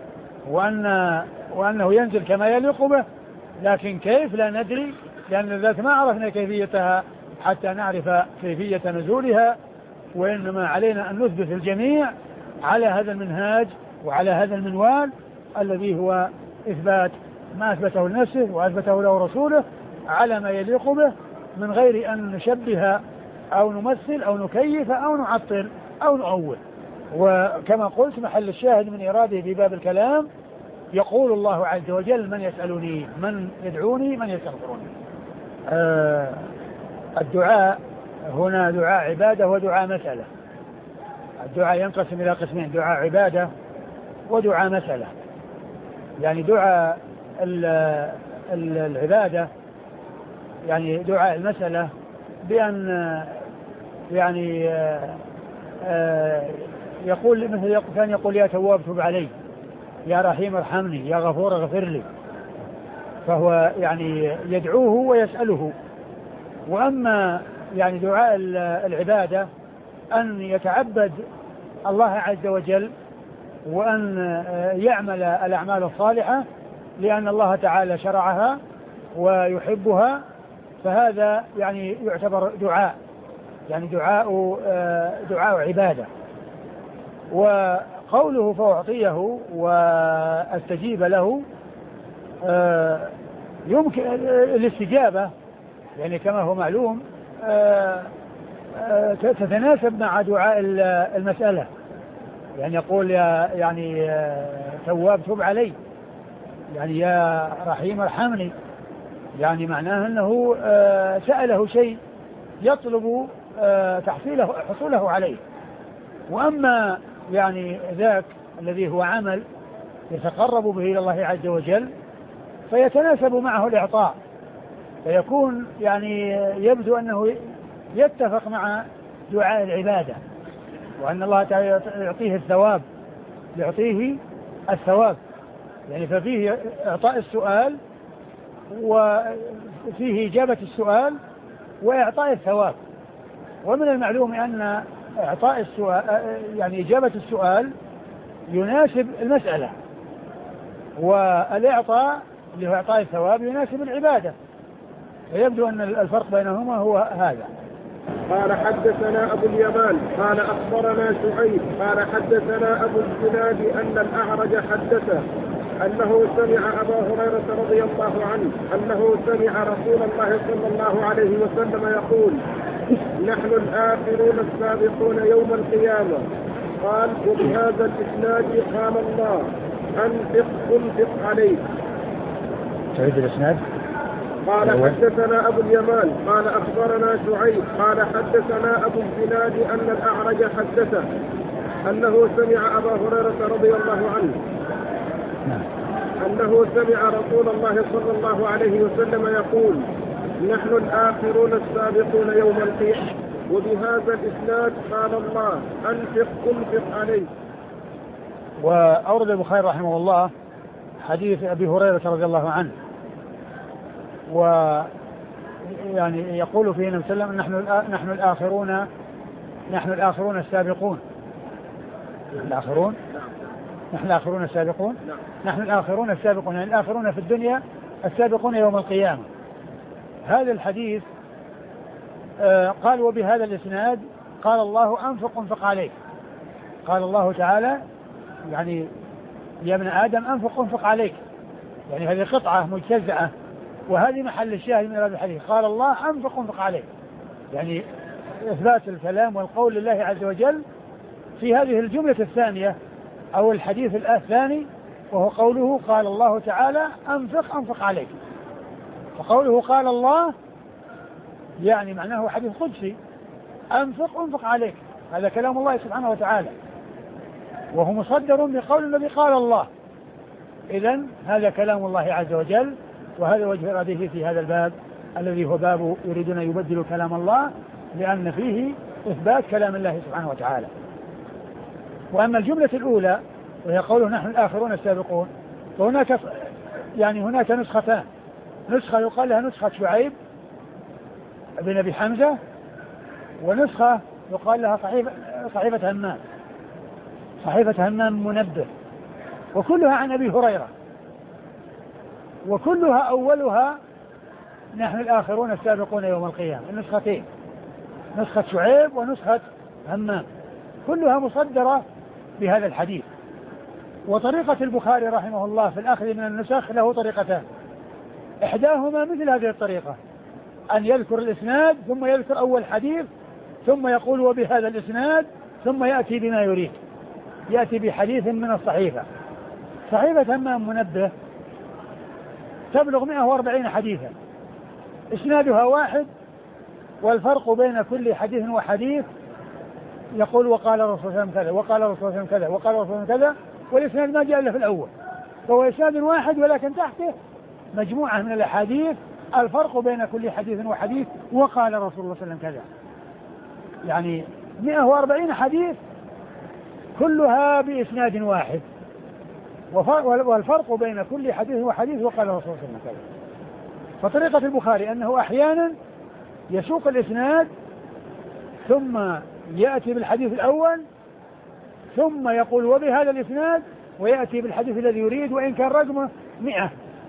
وأنه ينزل كما يليق به، لكن كيف لا ندري، لأن الذات ما عرفنا كيفيتها حتى نعرف كيفية نزولها. وإنما علينا أن نثبت الجميع على هذا المنهاج وعلى هذا المنوال الذي هو إثبات ما أثبته لنفسه وأثبته له رسوله على ما يليق به، من غير أن نشبه أو نمثل أو نكيف أو نعطل أو نؤول. وكما قلت محل الشاهد من إراده في باب الكلام يقول الله عز وجل من يسألني من يدعوني من يستغفرني. الدعاء هنا دعاء عبادة ودعاء مسألة. الدعاء ينقسم إلى قسمين: دعاء عبادة ودعاء مسألة. يعني دعاء العبادة يعني دعاء المسألة بأن يعني يقول مثل كان يقول يا تواب تب علي، يا رحيم ارحمني، يا غفور اغفر لي، فهو يعني يدعوه ويسأله. وأما يعني دعاء العبادة أن يتعبد الله عز وجل وأن يعمل الأعمال الصالحة لأن الله تعالى شرعها ويحبها، فهذا يعني يعتبر دعاء، يعني دعاء عبادة. وقوله فأعطيه واستجيب له يمكن الاستجابة يعني كما هو معلوم تتناسب مع دعاء المسألة، يعني يقول يعني تواب تب علي، يعني يا رحيم ارحمني، يعني معناه أنه سأله شيء يطلب حصوله عليه. وأما يعني ذاك الذي هو عمل يتقرب به إلى الله عز وجل فيتناسب معه الإعطاء، فيكون يعني يبدو أنه يتفق مع دعاء العبادة، وأن الله تعالى يعطيه الثواب يعني ففيه إعطاء السؤال وفيه إجابة السؤال وإعطاء الثواب. ومن المعلوم أن إعطاء السؤال يعني إجابة السؤال يناسب المسألة، والإعطاء اللي هو إعطاء الثواب يناسب العبادة، فيبدو أن الفرق بينهما هو هذا.
قال حدثنا أبو اليمان قال أخبرنا شعيب قال حدثنا أبو الزناد أن الأعرج حدثه أنه سمع أبا هريرة رضي الله عنه أنه سمع رسول الله صلى الله عليه وسلم يقول نحن الآخرون السابقون يوم القيامة. قال وبهذا الإسناد قال الله أنفق عليك.
تعيد الإسناد.
قال حدثنا أبو اليمان قال أخبرنا شعيب قال حدثنا أبو الزناد أن الأعرج حدثه أنه سمع أبا هريرة رضي الله عنه أنه سمع رسول الله صلى الله عليه وسلم يقول نحن الآخرون السابقون يوم القيامة وبهذا الإسناد قال الله أنفق عليه.
وأورد البخاري رحمه الله حديث أبي هريرة رضي الله عنه، ويعني يقول فيه النبي صلى الله عليه وسلم نحن الآخرون السابقون. نحن الآخرون السابقون يعني الآخرون في الدنيا السابقون يوم القيامة. هذا الحديث قال وبهذا الإسناد قال الله أنفق عليك. قال الله تعالى يعني يا ابن آدم أنفق عليك، يعني هذه قطعة مجتزأة، وهذه محل الشاهد من هذا الحديث. قال الله أنفق عليك، يعني إثبات الكلام والقول لله عز وجل في هذه الجملة الثانية أو الحديث الثاني، وهو قوله قال الله تعالى أنفق عليك. وقوله قال الله يعني معناه حديث قدسي، أنفق عليك، هذا كلام الله سبحانه وتعالى، وهو مصدر بقول الذي قال الله. إذن هذا كلام الله عز وجل، وهذا وجه إراده في هذا الباب الذي هو باب يريدون أن يبدلوا كلام الله، لأن فيه إثبات كلام الله سبحانه وتعالى. وأما الجملة الأولى وهي قوله نحن الآخرون السابقون، فهناك يعني هناك نسختان، نسخة يقال لها نسخة شعيب بن أبي حمزة، ونسخة يقال لها صحيفة همام منبه، وكلها عن أبي هريرة، وكلها أولها نحن الآخرون السابقون يوم القيامة. النسختين نسخة شعيب ونسخة همام كلها مصدرة بهذا الحديث. وطريقة البخاري رحمه الله في الأخذ من النسخ له طريقتان، إحداهما مثل هذه الطريقة، أن يذكر الإسناد ثم يذكر أول حديث ثم يقول وبهذا الإسناد ثم يأتي بما يريد، يأتي بحديث من الصحيفة. صحيفة همام منبه تبلغ 140 حديثا، إسنادها واحد، والفرق بين كل حديث وحديث يقول وقال الرسول صلى الله عليه وسلم كذا، وقال الرسول صلى الله عليه وسلم كذا، وقال الرسول صلى الله عليه وسلم كذا، والإسناد ما جاء إلا في الأول، فهو إسناد واحد ولكن تحته مجموعة من الأحاديث الفرق بين كل حديث وحديث وقال رسول الله صلى الله عليه وسلم كذا. يعني 140 حديث كلها بإسناد واحد، والفرق بين كل حديث وحديث وقال رسول الله صلى الله عليه وسلم. فطريقة البخاري أنه أحيانا يسوق الإسناد ثم يأتي بالحديث الأول ثم يقول وبهذا الإسناد، ويأتي بالحديث الذي يريد وإن كان رقمه 100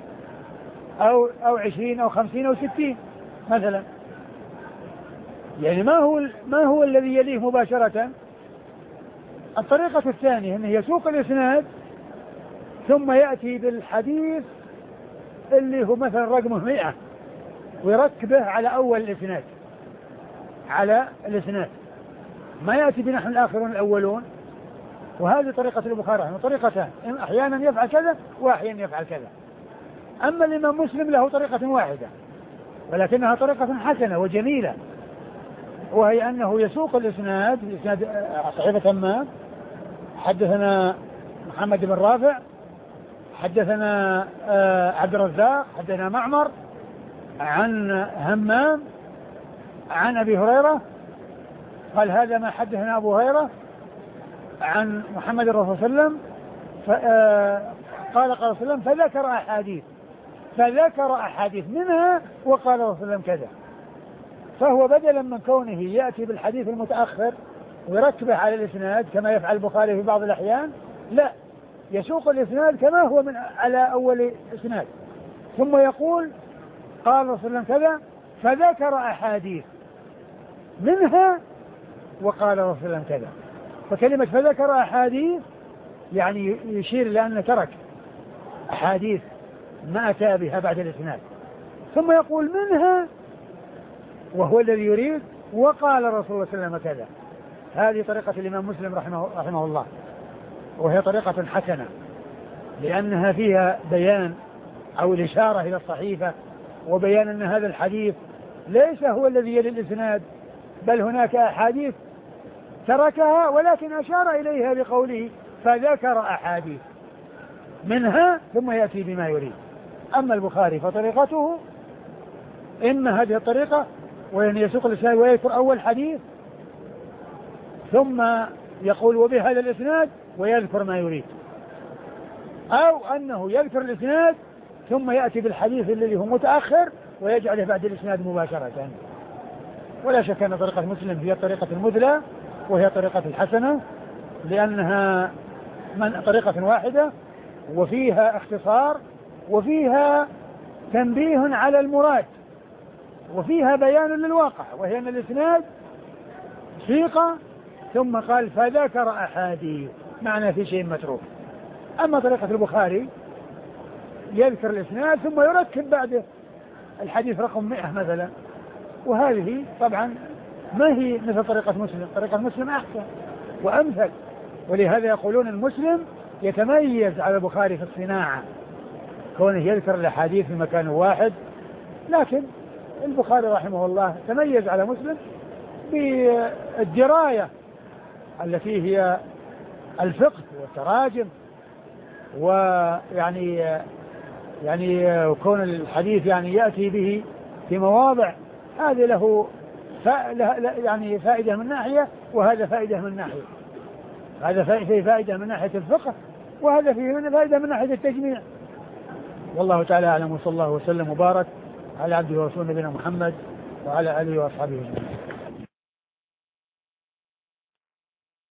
أو 20 أو 50 أو 60 مثلا. يعني ما هو الذي يليه مباشرة؟ الطريقة الثانية أنه يسوق الإسناد ثم يأتي بالحديث اللي هو مثلا رقمه 100 ويركبه على أول الإسناد، على الإسناد، ما يأتي بنحو الآخرون الأولون. وهذه طريقة البخاري، طريقتان، أحيانا يفعل كذا وأحيانا يفعل كذا. أما الإمام مسلم له طريقة واحدة ولكنها طريقة حسنة وجميلة، وهي أنه يسوق الإسناد صحيفة ما حدثنا محمد بن رافع، حدثنا عبد الرزاق، حدثنا معمر عن همام عن أبي هريرة قال هذا ما حدثنا أبو هريرة عن محمد رسول الله صلى الله عليه وسلم، قال رسول الله فذكر أحاديث منها وقال رسول الله كذا. فهو بدلا من كونه يأتي بالحديث المتأخر ويركبه على الإسناد كما يفعل البخاري في بعض الأحيان، لا، يسوق الإسناد كما هو من على أول إسناد ثم يقول قال رسول الله كذا فذكر أحاديث منها وقال رسول الله كذا. فكلمة فذكر أحاديث يعني يشير إلى أنه ترك أحاديث ما أتى بها بعد الإسناد، ثم يقول منها وهو الذي يريد وقال رسول الله صلى الله عليه وسلم كذا. هذه طريقة الإمام مسلم رحمه الله، وهي طريقة حسنة لأنها فيها بيان أو الإشارة إلى الصحيفة وبيان أن هذا الحديث ليس هو الذي يلي الإسناد، بل هناك أحاديث تركها ولكن أشار إليها بقوله فذكر أحاديث منها ثم يأتي بما يريد. أما البخاري فطريقته إما هذه الطريقة وأن يسوق الإسناد ويذكر أول حديث ثم يقول وبهذا الإسناد ويذكر ما يريد، أو أنه يذكر الإسناد ثم يأتي بالحديث الذي هو متأخر ويجعله بعد الإسناد مباشرة. ولا شك أن طريقة مسلم هي الطريقة المثلى وهي طريقة الحسنة لأنها من طريقة واحدة وفيها اختصار وفيها تنبيه على المراد وفيها بيان للواقع، وهي أن الإسناد سيقة ثم قال فذكر أحاديث معنى في شيء متروك. أما طريقة البخاري يذكر الإسناد ثم يركب بعده الحديث رقم 100 مثلا، وهذه طبعا ما هي مثل طريقة مسلم. طريقة مسلم أحسن وأمثل، ولهذا يقولون المسلم يتميز على البخاري في الصناعة كونه يذكر الأحاديث في مكان واحد، لكن البخاري رحمه الله تميز على مسلم بالدراية التي هي الفقه والتراجم، ويعني كون الحديث يعني يأتي به في مواضع هذه له يعني فائدة من ناحية وهذا فائدة من ناحية، هذا فيه فائدة من ناحية الفقه وهذا فيه فائدة من ناحية التجميع. والله تعالى أعلم، وصلى الله وسلم وبارك على عبده ورسوله نبينا محمد وعلى آله وأصحابه أجمعين.